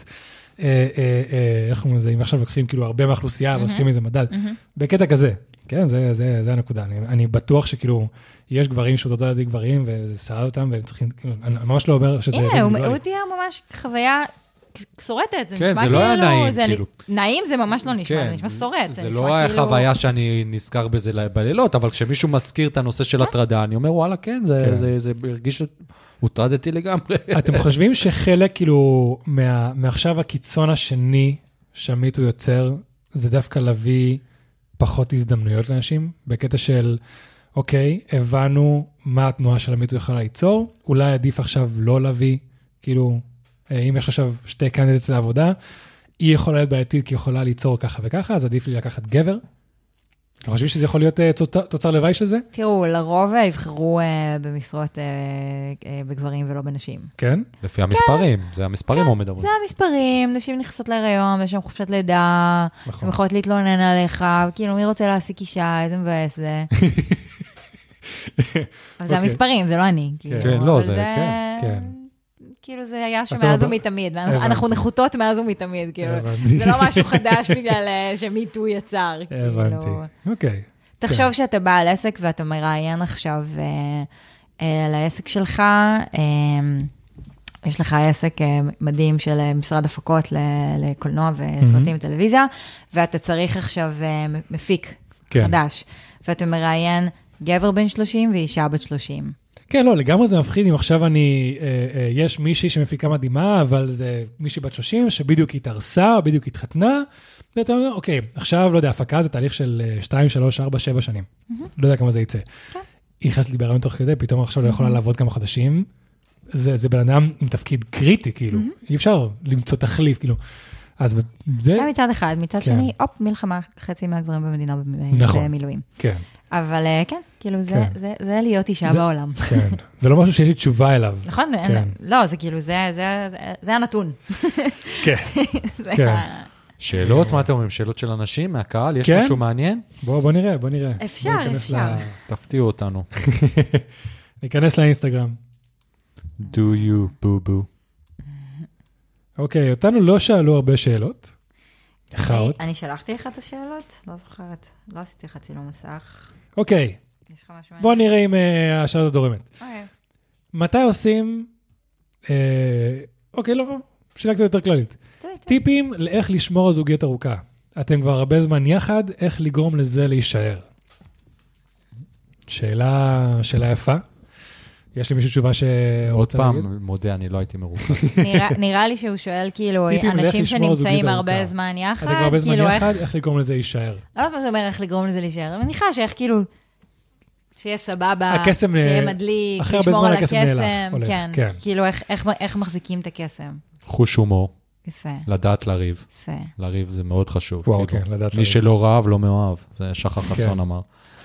S1: איך אומרים לזה, אם עכשיו לוקחים, כאילו, הרבה מהאוכלוסייה, ועושים איזה מדד, בקטע כזה, כן, זה הנקודה, אני בטוח שכאילו, יש גברים שעודות על ידי גברים, וזה שרד אותם, והם צריכים, אני ממש לא אומר שזה...
S3: הנה, הוא תהיה ממש חוויה... שורטת, זה
S2: כן,
S3: נשמע
S2: זה
S3: כאילו,
S2: לא היה נעים,
S3: זה
S2: כאילו.
S3: נעים זה ממש לא נשמע,
S2: כן,
S3: זה נשמע שורט.
S2: זה, זה לא היה כאילו... חוויה שאני נזכר בזה בלילות, אבל כשמישהו מזכיר את הנושא של הטרדה, אני אומר, וואלה, כן, זה, כן. זה, זה, זה הרגיש שהוטרדתי לגמרי. אתם
S1: חושבים שחלק, כאילו, מה, מעכשיו הקיצון השני שהמיטו יוצר, זה דווקא להביא פחות הזדמנויות לאנשים, בקטע של, אוקיי, הבנו מה התנועה של המיטו יכולה ליצור, אולי עדיף עכשיו לא להביא, כאילו, אם יש עכשיו שתי קנדידטס לעבודה, היא יכולה להיות בעייתית, כי היא יכולה ליצור ככה וככה, אז עדיף לי לקחת גבר. אתה חושב שזה יכול להיות תוצר לוואי של זה?
S3: תראו, לרוב יבחרו במשרות בגברים ולא בנשים.
S1: כן?
S2: לפי המספרים, זה המספרים או מדברים?
S3: זה המספרים, נשים נכנסות להיריון, יש שם חופשת לידה, הן יכולות להתלונן עליך, כאילו מי רוצה להעסיק אישה, איזה מבאס זה. אבל זה המספרים, זה לא אני.
S2: כן, לא, זה, כן.
S3: כאילו זה היה שמאז ומתמיד, אנחנו נחותות מאז ומתמיד, כאילו. זה לא משהו חדש בגלל שמיטו יצר.
S1: הבנתי, אוקיי.
S3: תחשוב שאתה בעל עסק ואתה מראיין עכשיו לעסק שלך, יש לך עסק מדהים של משרד הפקות לקולנוע וסרטים וטלוויזיה, ואתה צריך עכשיו מפיק חדש, ואתה מראיין גבר בן שלושים ואישה בת שלושים.
S1: כן, לא, לגמרי זה מפחיד אם עכשיו אני, יש מישהי שמפיקה מדהימה, אבל זה מישהי בת שלושים שבדיוק התארסה, בדיוק התחתנה, ואתה אומר, אוקיי, עכשיו, לא יודע, הפקה זה תהליך של שתיים, שלוש, ארבע, שבע שנים. לא יודע כמה זה יצא. היא נכנסת לי בהיריון תוך כדי, פתאום עכשיו לא יכולה לעבוד כמה חודשים. זה בן אדם עם תפקיד קריטי, כאילו. אי אפשר למצוא תחליף, כאילו. אז זה...
S3: מצד אחד, מצד שני, אופ, מלחמה, חצי מהגברים במדינה במילואים.
S1: כן.
S3: אבל כן, כאילו זה להיות אישה בעולם.
S1: כן, זה לא משהו שיש לי תשובה אליו.
S3: נכון, לא, זה כאילו, זה הנתון.
S1: כן, כן.
S2: שאלות, מה אתם אומרים? שאלות של אנשים מהקהל? יש משהו מעניין?
S1: בוא נראה, בוא נראה.
S3: אפשר, אפשר.
S2: תפתיעו אותנו.
S1: ניכנס לאינסטגרם.
S2: Do you, boo boo.
S1: אוקיי, אותנו לא שאלו הרבה שאלות.
S3: אני שלחתי לך את השאלות? לא זוכרת. לא עשיתי לך צילום מסך.
S1: אוקיי. בוא נראה אם השאלות דורמת. מתי עושים... אוקיי, לא, שאלה קצת יותר כללית. טיפים לאיך לשמור על זוגיות ארוכה. אתם כבר הרבה זמן יחד, איך לגרום לזה להישאר. שאלה, שאלה יפה. יש לי מישהו תשובה שרוצה
S2: להגיד? עוד פעם, מודה, אני לא הייתי מרוכז.
S3: נראה לי שהוא שואל, כאילו, אנשים שנמצאים הרבה זמן יחד,
S1: אתם כבר הרבה זמן יחד, איך לגרום לזה להישאר?
S3: לא יודעת מה זה אומר, איך לגרום לזה להישאר. אני מניחה שאיך כאילו, שיהיה סבבה, שיהיה מדליק, לשמור על הקסם, כן, כאילו, איך מחזיקים את הקסם.
S2: חוש הומור.
S3: יפה.
S2: לדעת לריב.
S3: יפה.
S2: לריב זה מאוד חשוב.
S1: וואו, כן, לדעת לריב.
S2: מי שלא רב, לא מאוהב. זה שחר חסון אמר.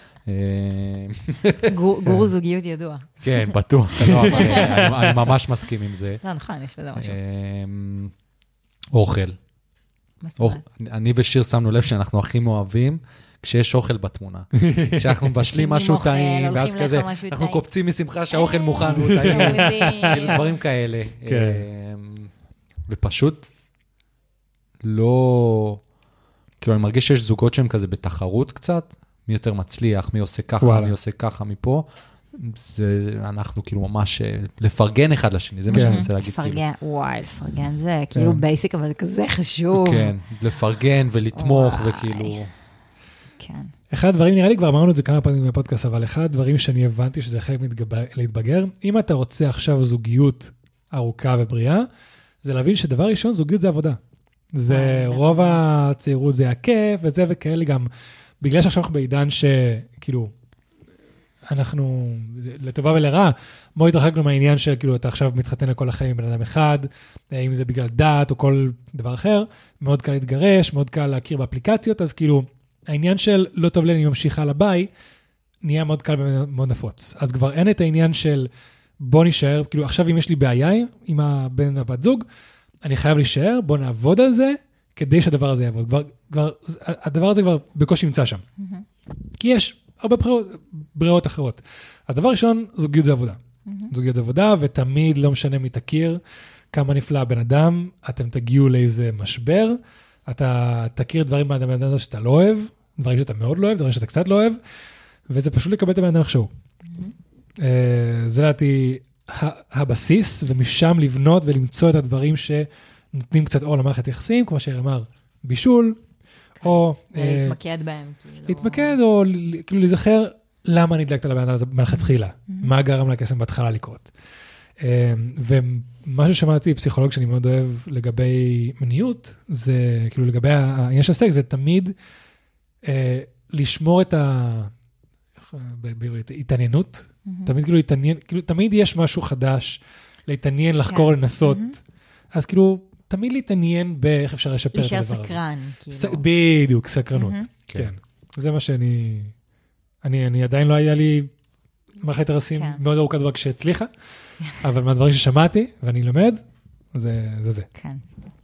S3: גורו זוגיות ידוע.
S2: כן, בטוח. אני ממש מסכים עם זה.
S3: לא, נכון, יש בזה משהו.
S2: אוכל. אני ושיר שמנו לב שאנחנו הכי מאוהבים כשיש אוכל בתמונה. כשאנחנו מבשלים משהו טעים, ואז כזה, אנחנו קופצים משמחה שהאוכל מוכן והוא טעים. דברים כאלה. ופשוט לא... כאילו, אני מרגיש שיש זוגות שהם כזה בתחרות קצת, מי יותר מצליח, מי עושה ככה, מי עושה ככה מפה. זה, אנחנו כאילו ממש לפרגן אחד לשני, זה מה שאני רוצה להגיד.
S3: לפרגן, וואי, לפרגן זה כאילו בייסיק, אבל זה כזה חשוב.
S2: כן, לפרגן ולתמוך וכאילו...
S3: כן.
S1: אחד הדברים, נראה לי כבר אמרנו את זה כמה פעמים בפודקאסט, אבל אחד הדברים שאני הבנתי שזה חייב להתבגר, אם אתה רוצה עכשיו זוגיות ארוכה ובריאה, זה להבין שדבר ראשון, זוגיות זה עבודה. זה רוב הצעירות, זה הכיף וזה וכאלה גם, בגלל שעכשיו אנחנו בעידן שכאילו, אנחנו, לטובה ולרע, מאוד התרחקנו מהעניין של כאילו, אתה עכשיו מתחתן לכל החיים עם בן אדם אחד, אם זה בגלל דת או כל דבר אחר, מאוד קל להתגרש, מאוד קל להכיר באפליקציות, אז כאילו, העניין של לא טוב לי, אני ממשיכה לביי, נהיה מאוד קל ומאוד נפוץ. אז כבר אין את העניין של בוא נשאר, כאילו עכשיו אם יש לי בעיה עם הבן הבת זוג, אני חייב להישאר, בוא נעבוד על זה, כדי שהדבר הזה יעבוד. כבר, כבר, הדבר הזה כבר בקושי נמצא שם. Mm-hmm. כי יש הרבה בריאות, בריאות אחרות. אז דבר ראשון, זוגיות זה עבודה. Mm-hmm. זוגיות זה עבודה, ותמיד לא משנה מי תכיר, כמה נפלא בן אדם, אתם תגיעו לאיזה משבר, אתה תכיר דברים בן אדם שאתה לא אוהב, דברים שאתה מאוד לא אוהב, דברים שאתה קצת לא אוהב, וזה פשוט לקבל את הבן אדם איכשהו. Mm-hmm. זה לדעתי הבסיס, ומשם לבנות ולמצוא את הדברים שנותנים קצת אור למערכת יחסים, כמו שאמר, בישול, או...
S3: להתמקד בהם.
S1: להתמקד, או כאילו להיזכר למה נדלקת לבן אדם הזה מלכתחילה, מה גרם לקסם בהתחלה לקרות. ומשהו שמעתי פסיכולוג שאני מאוד אוהב לגבי מיניות, זה כאילו לגבי העניין של הסקס, זה תמיד לשמור את ההתעניינות, תמיד כאילו להתעניין, כאילו תמיד יש משהו חדש, להתעניין, לחקור, לנסות, אז כאילו תמיד להתעניין באיך אפשר לשפר את הדבר הזה.
S3: אישה סקרן, כאילו.
S1: בדיוק, סקרנות, כן. זה מה שאני, אני עדיין לא היה לי מערכת יחסים מאוד ארוכה דבר כשהצליחה, אבל מהדברים ששמעתי ואני לומד, זה זה.
S3: כן.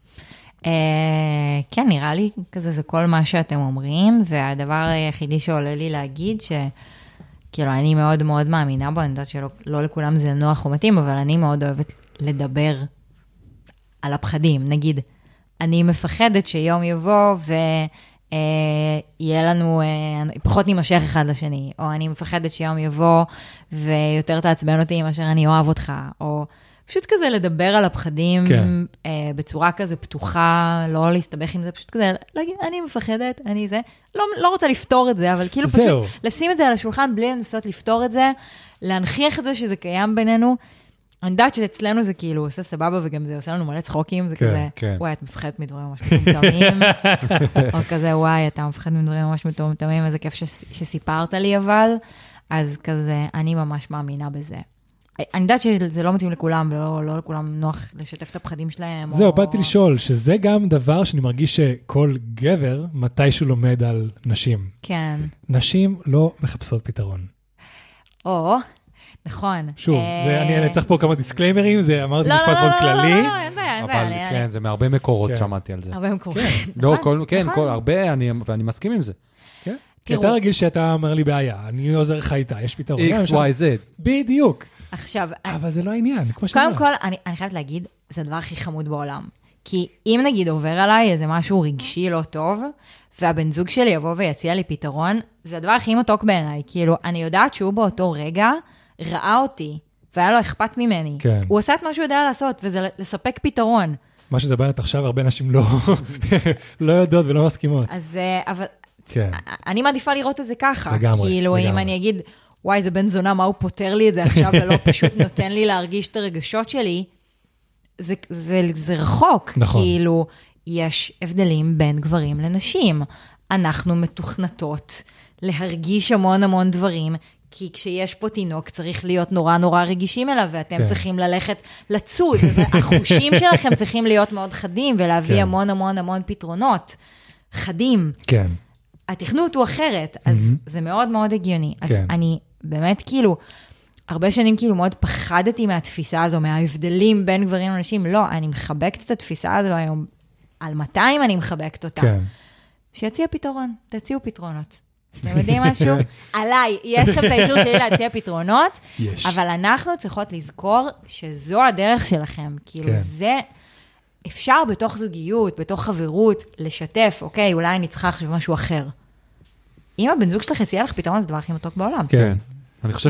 S3: כן, נראה לי כזה, זה כל מה שאתם אומרים, והדבר היחידי שעולה לי להגיד, כאילו, אני מאוד מאוד מאמינה בו, אני יודעת שלא לא לכולם זה נוח או מתאים, אבל אני מאוד אוהבת לדבר על הפחדים. נגיד, אני מפחדת שיום יבוא ויהיה לנו, פחות נמשך אחד לשני, או אני מפחדת שיום יבוא ויותר תעצבן אותי מאשר אני אוהב אותך, או פשוט כזה לדבר על הפחדים כן. בצורה כזה פתוחה, לא להסתבך עם זה, פשוט כזה, להגיד, אני מפחדת, אני זה, לא, לא רוצה לפתור את זה, אבל כאילו זהו. פשוט לשים את זה על השולחן בלי לנסות לפתור את זה, להנכיח את זה שזה קיים בינינו, אני יודעת שאצלנו זה כאילו עושה סבבה, וגם זה עושה לנו מלא צחוקים, זה כן, כזה, כן. וואי, את מפחדת מדברים ממש מטומטמים, או כזה, וואי, אתה מפחד מדברים ממש מטומטמים, איזה כיף שסיפרת לי אבל, אז כזה, אני ממש מאמינה בזה. אני יודעת שזה לא מתאים לכולם, ולא לא לכולם נוח לשתף את הפחדים שלהם.
S1: זהו, או... באתי לשאול, שזה גם דבר שאני מרגיש שכל גבר, מתישהו לומד על נשים.
S3: כן.
S1: נשים לא מחפשות פתרון.
S3: או... נכון.
S1: שוב, אני צריך פה כמה דיסקליימרים, זה אמרתי משפט מאוד כללי.
S3: לא, לא, לא, אין בעיה, אין בעיה.
S2: אבל כן, זה מהרבה מקורות שמעתי על זה.
S3: הרבה מקורות.
S2: כן, הרבה, ואני מסכים עם זה.
S1: כי אתה רגיל שאתה אומר לי בעיה, אני עוזר לך איתה, יש פתרון.
S2: X, Y, Z.
S1: בדיוק.
S3: עכשיו...
S1: אבל זה לא העניין, כמו שאתה אומר.
S3: קודם כל, אני חייבת להגיד, זה הדבר הכי חמוד בעולם. כי אם נגיד עובר עליי איזה משהו רגשי לא טוב, והבן זוג שלי יבוא ויציע לי פתרון, זה הדבר הכי מתוק בעיניי. כאילו, אני יודעת שהוא באותו רגע ראה אותי, והיה לו אכפת ממני.
S1: כן.
S3: הוא עושה את מה שהוא יודע לעשות, וזה לספק פתרון.
S1: מה שדברת עכשיו, הרבה נשים לא, לא יודעות ולא מסכימות.
S3: אז, אבל...
S1: כן.
S3: אני מעדיפה לראות את זה ככה.
S1: לגמרי,
S3: כאילו,
S1: לגמרי.
S3: אם אני אגיד, וואי, זה בן זונה, מה הוא פותר לי את זה עכשיו, ולא פשוט נותן לי להרגיש את הרגשות שלי, זה, זה, זה רחוק.
S1: נכון.
S3: כאילו, יש הבדלים בין גברים לנשים. אנחנו מתוכנתות להרגיש המון המון דברים, כי כשיש פה תינוק, צריך להיות נורא נורא רגישים אליו, ואתם כן. צריכים ללכת לצוד, והחושים שלכם צריכים להיות מאוד חדים, ולהביא כן. המון המון המון פתרונות חדים.
S1: כן.
S3: התכנות הוא אחרת, אז mm-hmm. זה מאוד מאוד הגיוני. אז כן. אני באמת כאילו, הרבה שנים כאילו מאוד פחדתי מהתפיסה הזו, מההבדלים בין גברים לנשים. לא, אני מחבקת את התפיסה הזו היום, על מאתיים אני מחבקת אותה. כן. שיציע פתרון, תציעו פתרונות. אתם יודעים משהו? עליי, יש לכם את האישור שלי להציע פתרונות,
S1: יש.
S3: אבל אנחנו צריכות לזכור שזו הדרך שלכם. כאילו כן. זה... אפשר בתוך זוגיות, בתוך חברות, לשתף, אוקיי, אולי אני צריכה עכשיו משהו אחר. אם הבן זוג שלך יציע לך פתרון, זה דבר הכי מתוק בעולם.
S2: כן. אני חושב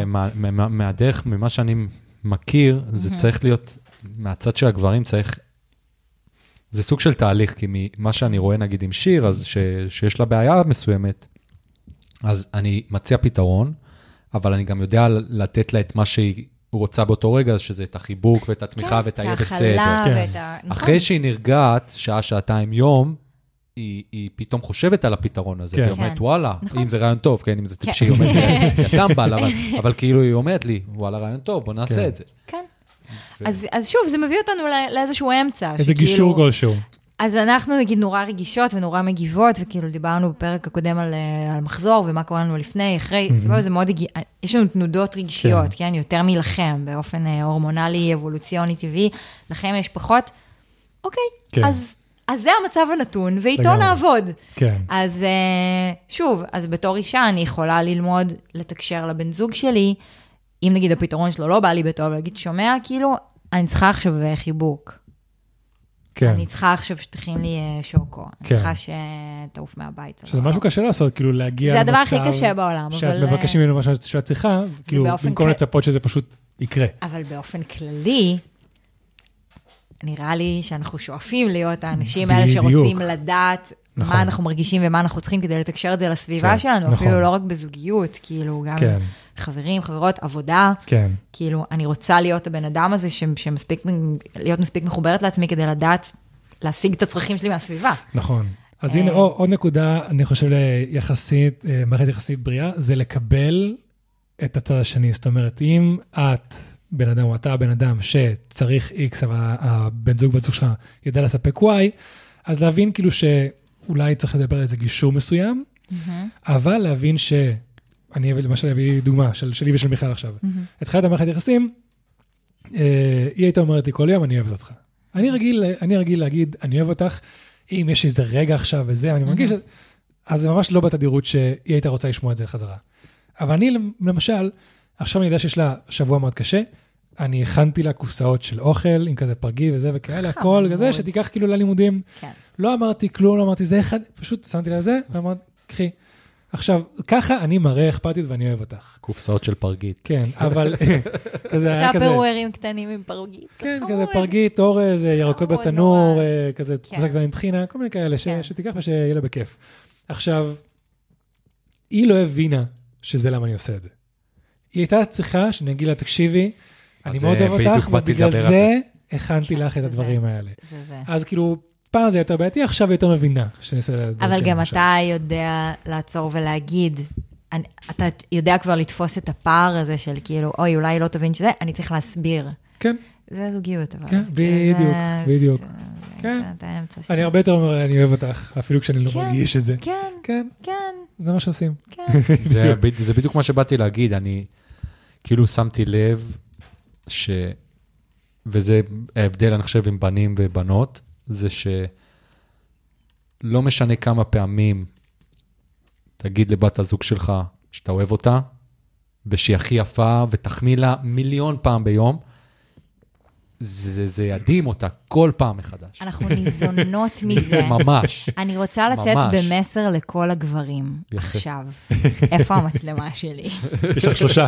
S2: שמהדרך, ממה שאני מכיר, זה צריך להיות, מהצד של הגברים צריך, זה סוג של תהליך, כי ממה שאני רואה נגיד עם שיר, אז שיש לה בעיה מסוימת, אז אני מציע פתרון, אבל אני גם יודע לתת לה את מה שהיא, הוא רוצה באותו רגע, שזה את החיבוק ואת התמיכה ואת היהיה בסדר. אחרי שהיא נרגעת, שעה, שעתיים, יום, היא פתאום חושבת על הפתרון הזה, והיא אומרת, וואלה, אם זה רעיון טוב, אם זה טיפשי, היא אומרת, יתם אבל כאילו היא אומרת לי, וואלה, רעיון טוב, בוא נעשה את זה. כן.
S3: אז שוב, זה מביא אותנו לאיזשהו אמצע.
S1: איזה גישור כלשהו.
S3: אז אנחנו נגיד נורא רגישות ונורא מגיבות, וכאילו דיברנו בפרק הקודם על, על מחזור, ומה קורה לנו לפני, אחרי, סבבה, זה מאוד, יש לנו תנודות רגשיות, כן, יותר מלכם, באופן הורמונלי, אבולוציוני, טבעי, לכם יש פחות, אוקיי, אז, אז זה המצב הנתון, ואיתו נעבוד.
S1: כן.
S3: אז שוב, אז בתור אישה אני יכולה ללמוד, לתקשר לבן זוג שלי, אם נגיד הפתרון שלו לא בא לי בטוב, להגיד, שומע, כאילו, אני צריכה עכשיו חיבוק. כן. אני צריכה עכשיו שתכין לי שוקו, אני צריכה שתעוף מהבית.
S1: שזה משהו קשה לעשות, כאילו להגיע
S3: למצב... זה הדבר הכי קשה בעולם.
S1: שאת מבקשים ממנו משהו שאת צריכה, כאילו במקום לצפות שזה פשוט יקרה.
S3: אבל באופן כללי, נראה לי שאנחנו שואפים להיות האנשים האלה שרוצים לדעת מה אנחנו מרגישים ומה אנחנו צריכים כדי לתקשר את זה לסביבה שלנו, אפילו לא רק בזוגיות, כאילו גם חברים, חברות, עבודה, כאילו אני רוצה להיות הבן אדם הזה שמספיק, להיות מספיק מחוברת לעצמי כדי לדעת, להשיג את הצרכים שלי מהסביבה.
S1: נכון. אז הנה עוד נקודה, אני חושב ליחסית, מערכת יחסית בריאה, זה לקבל את הצד השני. זאת אומרת, אם את בן אדם או אתה בן אדם שצריך X, אבל הבן זוג, בן זוג שלך יודע לספק Y, אז להבין כאילו שאולי צריך לדבר על איזה גישור מסוים, אבל להבין ש... אני למשל אביא דוגמה של שלי ושל מיכל עכשיו. התחילת המערכת יחסים, היא הייתה אומרת לי כל יום, אני אוהבת אותך. אני רגיל, אני רגיל להגיד, אני אוהב אותך, אם יש איזה רגע עכשיו וזה, אני מרגיש, אז זה ממש לא בתדירות שהיא הייתה רוצה לשמוע את זה חזרה. אבל אני, למשל, עכשיו אני יודע שיש לה שבוע מאוד קשה, אני הכנתי לה קופסאות של אוכל, עם כזה פרגי וזה וכאלה, הכל כזה, שתיקח כאילו ללימודים. כן. לא אמרתי כלום, לא אמרתי, זה אחד, פשוט שמתי לה זה, ואמרתי, קחי. עכשיו, ככה אני מראה אכפתיות ואני אוהב אותך.
S2: קופסאות של פרגית.
S1: כן, אבל כזה היה כזה...
S3: צ'אפרוורים קטנים עם פרגית.
S1: כן, כזה פרגית, אורז, ירקות בתנור, כזה קופסה קטנה עם טחינה, כל מיני כאלה, שתיקח ושיהיה לה בכיף. עכשיו, היא לא הבינה שזה למה אני עושה את זה. היא הייתה צריכה שאני אגיד לה, תקשיבי, אני מאוד אוהב אותך, ובגלל זה הכנתי לך את הדברים האלה. אז כאילו, פעם זה יותר בעייתי, עכשיו היא יותר מבינה שאני אעשה את זה.
S3: אבל גם אתה יודע לעצור ולהגיד, אתה יודע כבר לתפוס את הפער הזה של כאילו, אוי, אולי לא תבין שזה, אני צריך להסביר.
S1: כן.
S3: זה זוגיות, אבל.
S1: כן, בדיוק, בדיוק. כן. אני הרבה יותר אומר, אני אוהב אותך, אפילו כשאני לא מרגיש את זה.
S3: כן,
S1: כן.
S3: כן.
S1: זה מה שעושים.
S3: כן.
S2: זה בדיוק מה שבאתי להגיד, אני כאילו שמתי לב ש... וזה ההבדל, אני חושב, עם בנים ובנות, זה שלא משנה כמה פעמים תגיד לבת הזוג שלך שאתה אוהב אותה, ושהיא הכי יפה, ותחמיא לה מיליון פעם ביום, זה, זה ידהים אותה כל פעם מחדש.
S3: אנחנו ניזונות מזה.
S2: ממש.
S3: אני רוצה לצאת ממש. במסר לכל הגברים. יפה. עכשיו, איפה המצלמה שלי?
S1: יש לך שלושה.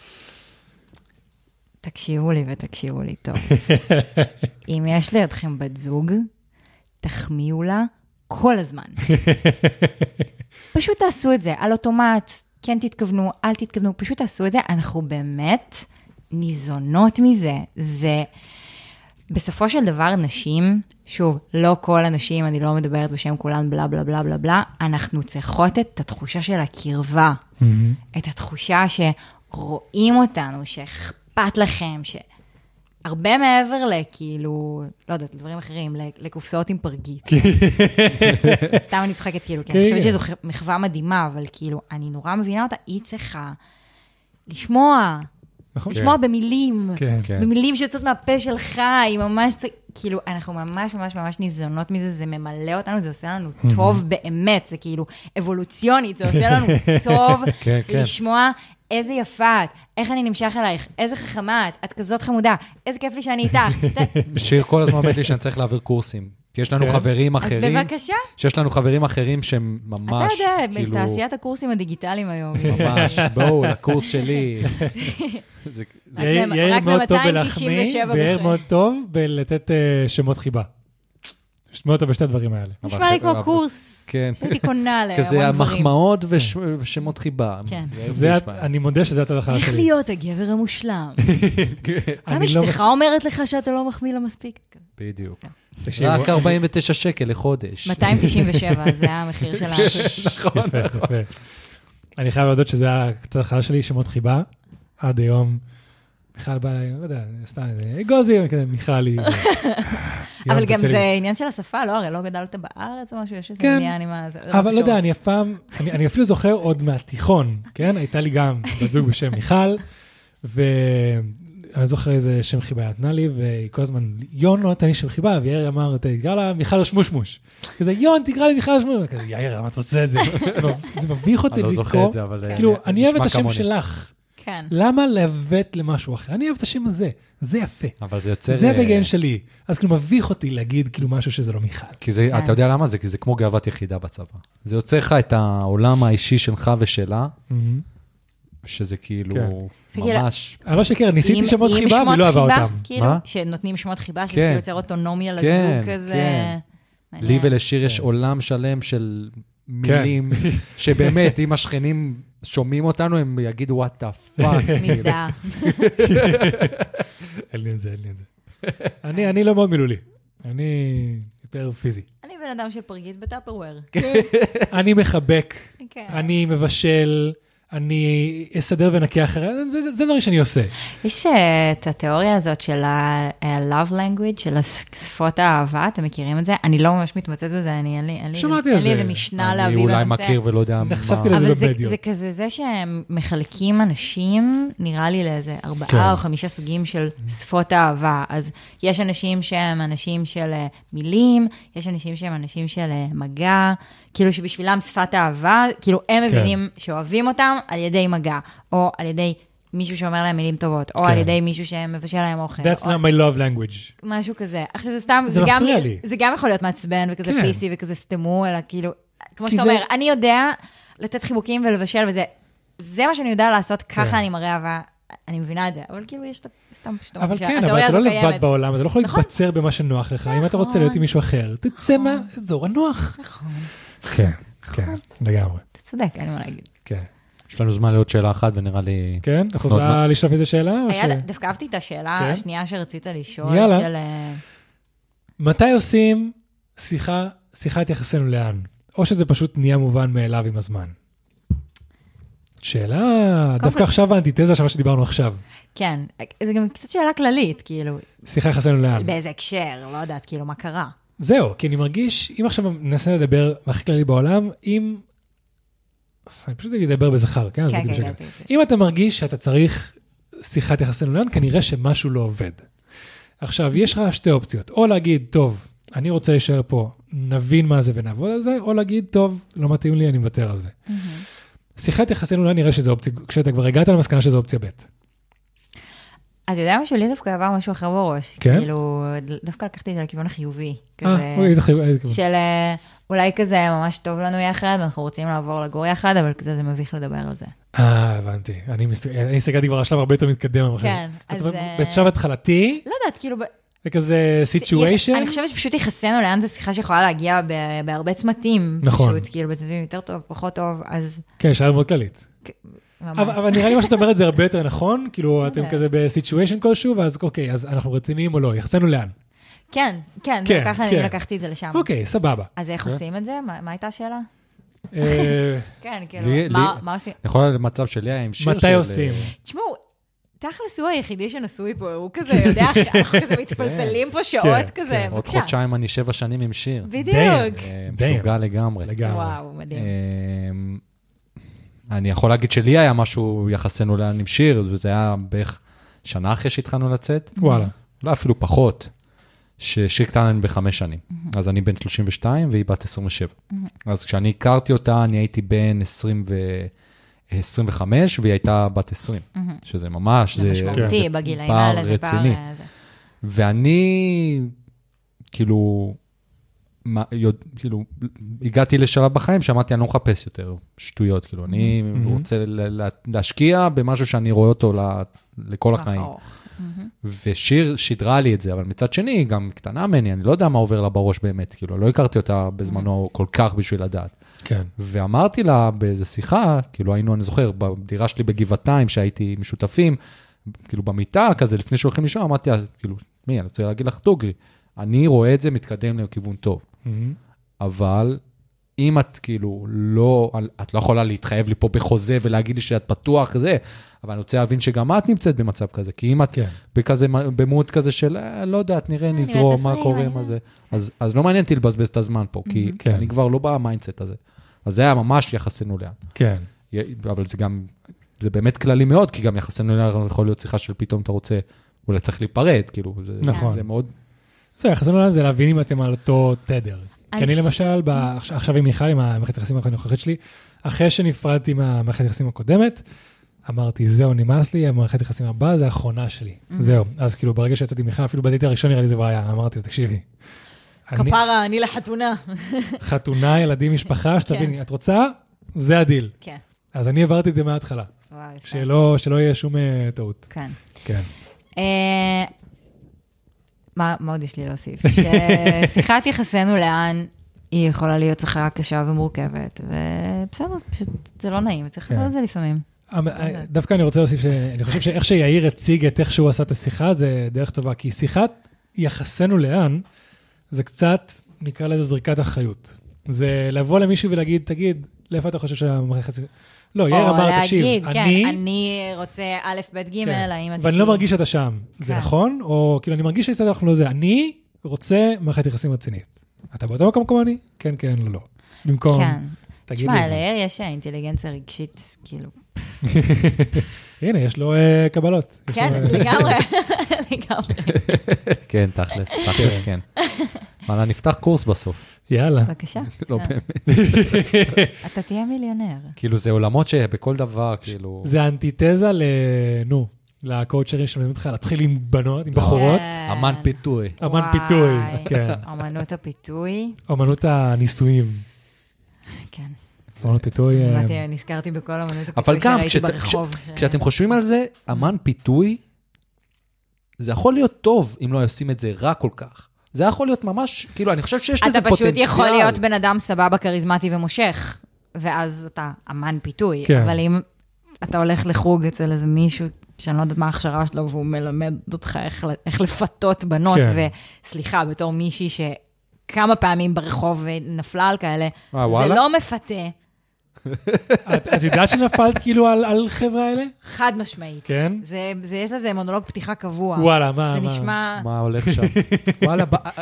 S3: תקשיבו לי ותקשיבו לי טוב. אם יש לידכם בת זוג, תחמיאו לה כל הזמן. פשוט תעשו את זה, על אוטומט, כן תתכוונו, אל תתכוונו, פשוט תעשו את זה, אנחנו באמת ניזונות מזה. זה, בסופו של דבר נשים, שוב, לא כל הנשים, אני לא מדברת בשם כולן, בלה בלה בלה בלה בלה, אנחנו צריכות את התחושה של הקרבה, mm-hmm. את התחושה שרואים אותנו, שאכפת לכם, שהרבה מעבר לכאילו, לא יודעת, לדברים אחרים, לקופסאות עם פרגית. סתם אני צוחקת כאילו, כי אני חושבת שזו מחווה מדהימה, אבל כאילו, אני נורא מבינה אותה, היא צריכה לשמוע, לשמוע במילים, במילים שיוצאות מהפה שלך, היא ממש, כאילו, אנחנו ממש ממש ממש ניזונות מזה, זה ממלא אותנו, זה עושה לנו טוב באמת, זה כאילו אבולוציונית, זה עושה לנו טוב לשמוע איזה יפה את, איך אני נמשך אלייך, איזה חכמה את, את כזאת חמודה, איזה כיף לי שאני איתך.
S2: שיר כל הזמן אומר לי שאני צריך להעביר קורסים. כי יש לנו חברים אחרים.
S3: אז בבקשה.
S2: שיש לנו חברים אחרים שהם ממש,
S3: אתה יודע, בתעשיית הקורסים הדיגיטליים היום.
S2: ממש, בואו, לקורס שלי.
S1: יאיר מאוד טוב בלחמיא, ויאיר מאוד טוב בלתת שמות חיבה. שמות טוב בשתי הדברים האלה.
S3: נשמע לי כמו קורס, שהייתי קונה להמון דברים.
S2: כזה המחמאות ושמות חיבה.
S1: אני מודה שזה הצד החלש שלי.
S3: איך להיות הגבר המושלם? גם אשתך אומרת לך שאתה לא מחמיא לה מספיק.
S2: בדיוק. רק ארבעים ותשעה שקל לחודש.
S3: מאתיים תשעים ושבע, זה המחיר של האחר.
S1: נכון. יפה, יפה. אני חייב להודות שזה הצד החלש שלי, שמות חיבה. עד היום, מיכל בא לי, לא יודע, סתם, גוזי, מיכלי.
S3: אבל גם זה עניין של השפה, לא, הרי לא גדלת בארץ או משהו, יש איזה עניין עם ה...
S1: אבל לא יודע, אני אף פעם, אני אפילו זוכר עוד מהתיכון, כן? הייתה לי גם בת זוג בשם מיכל, ואני זוכר איזה שם חיבה נתנה לי, והיא כל הזמן, יון לא נתן לי שם חיבה, ויאיר אמר, תקרא לה מיכל שמושמוש. כזה, יון, תקרא לי מיכל שמושמוש. כזה, יאיר, למה אתה עושה את זה? זה מביך אותי לקרוא. כאילו, אני אוהב את השם שלך. למה להוות למשהו אחר? אני אוהב את השם הזה, זה יפה.
S2: אבל זה יוצר...
S1: זה בגן שלי. אז כאילו מביך אותי להגיד כאילו משהו שזה לא מיכל.
S2: כי זה, אתה יודע למה זה? כי זה כמו גאוות יחידה בצבא. זה יוצר לך את העולם האישי שלך ושלה, שזה כאילו ממש...
S1: אני לא שקר, ניסיתי שמות חיבה ולא אהבה אותם.
S3: מה? שנותנים שמות חיבה, שזה יוצר אוטונומיה לזוג כזה.
S2: לי ולשיר יש עולם שלם של מילים, שבאמת, אם השכנים שומעים אותנו, הם יגידו, what the fuck.
S3: מזדהה.
S1: אין לי את זה, אין לי את זה. אני לא מאוד מילולי. אני יותר פיזי.
S3: אני בן אדם של פרגית בטאפרוור.
S1: אני מחבק, אני מבשל, אני אסדר ונקה אחרי, זה דברים שאני עושה.
S3: יש את התיאוריה הזאת של ה-love language, של שפות האהבה, אתם מכירים את זה? אני לא ממש מתמצאת בזה, אני אין לי איזה משנה להביא בנושא.
S2: אני אולי מכיר ולא יודע מה.
S1: נחשפתי לזה בבדיוק.
S3: אבל זה כזה זה שהם מחלקים אנשים, נראה לי לאיזה ארבעה או חמישה סוגים של שפות האהבה. אז יש אנשים שהם אנשים של מילים, יש אנשים שהם אנשים של מגע, כאילו שבשבילם שפת האהבה, כאילו הם מבינים שאוהבים אותם, על ידי מגע, או על ידי מישהו שאומר להם מילים טובות, או על ידי מישהו שמבשל להם אוכל.
S1: That's not my love language.
S3: משהו כזה. עכשיו זה סתם,
S1: זה מפריע לי.
S3: זה גם יכול להיות מעצבן, וכזה פיסי, וכזה סתמו, אלא כאילו, כמו שאתה אומר, אני יודע לתת חיבוקים ולבשל, וזה, זה מה שאני יודע לעשות, ככה אני מראה אהבה, אני מבינה את זה, אבל כאילו יש סתם פשוט...
S1: אבל כן, אבל אתה לא לבד בעולם, אתה לא יכול להתבצר במה שנוח לך, אם אתה רוצה להיות עם מישהו אחר, תצא מהאזור הנוח.
S3: נכון.
S1: כן, כן, לגמרי.
S3: אתה צודק, אין מה להגיד.
S1: כן.
S2: יש לנו זמן לעוד שאלה אחת, ונראה לי...
S1: כן? את רוצה לשלוף איזה שאלה?
S3: דווקא אהבתי את השאלה השנייה שרצית לשאול, של...
S1: מתי עושים שיחה, שיחת יחסנו לאן? או שזה פשוט נהיה מובן מאליו עם הזמן? שאלה, דווקא עכשיו האנטיתזה של מה שדיברנו עכשיו.
S3: כן, זה גם קצת שאלה כללית, כאילו.
S1: שיחה יחסנו לאן?
S3: באיזה הקשר, לא יודעת, כאילו, מה קרה?
S1: זהו, כי אני מרגיש, אם עכשיו ננסה לדבר הכי כללי בעולם, אם... אני פשוט אדבר בזכר, כן?
S3: כן, כן, כן.
S1: אם אתה מרגיש שאתה צריך שיחת יחסנו לאן, כנראה שמשהו לא עובד. עכשיו, יש לך שתי אופציות, או להגיד, טוב, אני רוצה להישאר פה, נבין מה זה ונעבוד על זה, או להגיד, טוב, לא מתאים לי, אני מוותר על זה. שיחת יחסנו לאן נראה שזה אופציה, כשאתה כבר הגעת למסקנה שזה אופציה ב'.
S3: אתה יודע משהו, לי דווקא עבר משהו אחר בראש.
S1: כן?
S3: כאילו, דווקא לקחתי את זה לכיוון החיובי.
S1: אה, אוי, איזה חיובי.
S3: של אולי כזה ממש טוב לנו יחד, ואנחנו רוצים לעבור לגור יחד, אבל כזה זה מביך לדבר על זה.
S1: אה, הבנתי. אני הסתכלתי כבר השלב הרבה יותר מתקדם.
S3: כן, אז...
S1: בשלב התחלתי?
S3: לא יודעת, כאילו...
S1: זה כזה סיטואשן?
S3: אני חושבת שפשוט יחסנו לאן זו שיחה שיכולה להגיע בהרבה צמתים.
S1: נכון.
S3: פשוט, כאילו, בצמתים יותר טוב, פחות טוב, אז...
S1: כן, שאלה מאוד כללית. אבל נראה לי מה שאתה אומר את זה הרבה יותר נכון, כאילו אתם כזה בסיטואשן כלשהו, ואז אוקיי, אז אנחנו רציניים או לא, יחסנו לאן?
S3: כן, כן, ככה אני לקחתי את זה לשם.
S1: אוקיי, סבבה.
S3: אז איך עושים את זה? מה הייתה השאלה? כן, כאילו, מה עושים?
S2: יכול להיות למצב שלי היה עם שיר של...
S1: מתי עושים?
S3: תשמעו, תכלס הוא היחידי שנשוי פה, הוא כזה יודע, אנחנו כזה מתפלפלים פה שעות כזה,
S2: עוד חודשיים אני שבע שנים עם שיר.
S3: בדיוק.
S2: משוגע לגמרי.
S3: וואו, מדהים.
S2: אני יכול להגיד שלי היה משהו יחסנו לאן עם שיר, וזה היה בערך שנה אחרי שהתחלנו לצאת.
S1: וואלה.
S2: לא, אפילו פחות. ששיר קטן אני בחמש שנים. אז אני בן שלושים ושתיים, והיא בת עשרים ושבע. אז כשאני הכרתי אותה, אני הייתי בן עשרים וחמש, והיא הייתה בת עשרים. שזה ממש,
S3: זה משמעותי, בגילאים האלה, זה פער רציני.
S2: ואני, כאילו, כאילו, הגעתי לשלב בחיים שאמרתי, אני לא מחפש יותר שטויות, כאילו, אני רוצה להשקיע במשהו שאני רואה אותו לכל החיים. ושיר שידרה לי את זה, אבל מצד שני, גם קטנה ממני, אני לא יודע מה עובר לה בראש באמת, כאילו, לא הכרתי אותה בזמנו כל כך בשביל לדעת.
S1: כן.
S2: ואמרתי לה באיזו שיחה, כאילו, היינו, אני זוכר, בדירה שלי בגבעתיים, שהייתי משותפים, כאילו, במיטה כזה, לפני שהולכים לישון, אמרתי, כאילו, מי, אני רוצה להגיד לך, דוגרי, אני רואה את זה מתקדם לכיוון טוב. אבל אם את כאילו לא, את לא יכולה להתחייב לי פה בחוזה ולהגיד לי שאת פתוח כזה, אבל אני רוצה להבין שגם את נמצאת במצב כזה, כי אם את בכזה, במות כזה של, לא יודעת, נראה, נזרום, מה קורה, מה זה, אז לא מעניין אותי לבזבז את הזמן פה, כי אני כבר לא במיינדסט הזה. אז זה היה ממש יחסנו לאן.
S1: כן.
S2: אבל זה גם, זה באמת כללי מאוד, כי גם יחסנו לאן יכול להיות שיחה של פתאום אתה רוצה, אולי צריך להיפרד, כאילו, זה מאוד...
S1: זה יחסנו לאן, זה להבין אם אתם על אותו תדר. כי אני למשל, עכשיו עם מיכל, עם המערכת יחסים הנוכחית שלי, אחרי שנפרדתי מהמערכת יחסים הקודמת, אמרתי, זהו, נמאס לי, המערכת יחסים הבאה, זה האחרונה שלי. זהו. אז כאילו, ברגע שיצאתי מיכל, אפילו בדייט הראשון נראה לי זה בעיה, אמרתי, תקשיבי.
S3: כפרה, אני לחתונה.
S1: חתונה, ילדים, משפחה, שתביני, את רוצה? זה הדיל.
S3: כן.
S1: אז אני עברתי את זה מההתחלה. שלא יהיה שום טעות.
S3: כן.
S1: כן.
S3: מה עוד יש לי להוסיף? ששיחת יחסנו לאן היא יכולה להיות שיחה קשה ומורכבת, ובסדר, פשוט זה לא נעים, צריך לעשות את זה לפעמים.
S1: דווקא אני רוצה להוסיף, שאני חושב שאיך שיאיר הציג את איך שהוא עשה את השיחה, זה דרך טובה, כי שיחת יחסנו לאן, זה קצת, נקרא לזה זריקת אחריות. זה לבוא למישהו ולהגיד, תגיד, לאיפה אתה חושב שהמערכת... לא, יאיר אמר, תקשיב, אני...
S3: או להגיד, כן, אני רוצה א', ב', ג', האם אתה...
S1: ואני לא מרגיש שאתה שם, זה נכון? או כאילו, אני מרגיש שאתה אנחנו לא זה, אני רוצה מערכת יחסים רצינית. אתה באותו מקום כמו אני? כן, כן, לא, לא. במקום, תגיד לי.
S3: תשמע, ליאיר יש אינטליגנציה רגשית, כאילו...
S1: הנה, יש לו קבלות.
S3: כן, לגמרי, לגמרי.
S2: כן, תכלס, תכלס, כן. אבל נפתח קורס בסוף.
S1: יאללה.
S3: בבקשה.
S2: לא באמת.
S3: אתה תהיה מיליונר.
S2: כאילו, זה עולמות שבכל דבר, כאילו...
S1: זה אנטיתזה ל... נו, לקואוצ'רים שמלמדים אותך להתחיל עם בנות, עם בחורות.
S2: אמן פיתוי.
S1: אמן פיתוי, כן.
S3: אמנות הפיתוי.
S1: אמנות הניסויים.
S3: כן.
S1: אמנות פיתוי.
S3: נזכרתי בכל אמנות הפיתוי שראיתי ברחוב.
S2: כשאתם חושבים על זה, אמן פיתוי, זה יכול להיות טוב אם לא עושים את זה רע כל כך. זה יכול להיות ממש, כאילו, אני חושב שיש לזה פוטנציאל.
S3: אתה פשוט יכול להיות בן אדם סבבה, כריזמטי ומושך, ואז אתה אמן פיתוי. אבל אם אתה הולך לחוג אצל איזה מישהו, שאני לא יודעת מה ההכשרה שלו, והוא מלמד אותך איך לפתות בנות, וסליחה, בתור מישהי שכמה פעמים ברחוב נפלה על כאלה, זה לא מפתה.
S1: את יודעת שנפלת כאילו על חבר'ה האלה?
S3: חד משמעית.
S1: כן?
S3: יש לזה מונולוג פתיחה קבוע.
S1: וואלה, מה?
S3: זה נשמע...
S2: מה הולך שם? וואלה,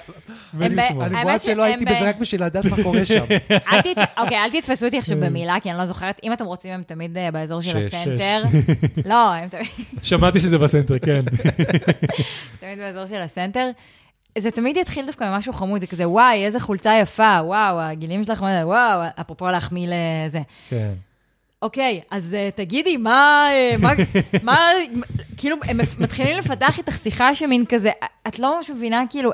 S2: אני רואה שלא הייתי בזה רק בשביל לדעת מה קורה שם.
S3: אוקיי, אל תתפסו אותי עכשיו במילה, כי אני לא זוכרת. אם אתם רוצים, הם תמיד באזור של הסנטר. לא, הם תמיד...
S1: שמעתי שזה בסנטר, כן.
S3: תמיד באזור של הסנטר. זה תמיד יתחיל דווקא ממשהו חמוד, זה כזה, וואי, איזה חולצה יפה, וואו, הגילים שלך, וואו, אפרופו להחמיא לזה.
S1: כן.
S3: אוקיי, אז תגידי, מה, מה, מה, כאילו, הם מתחילים לפתח איתך שיחה שמין כזה, את לא ממש מבינה, כאילו,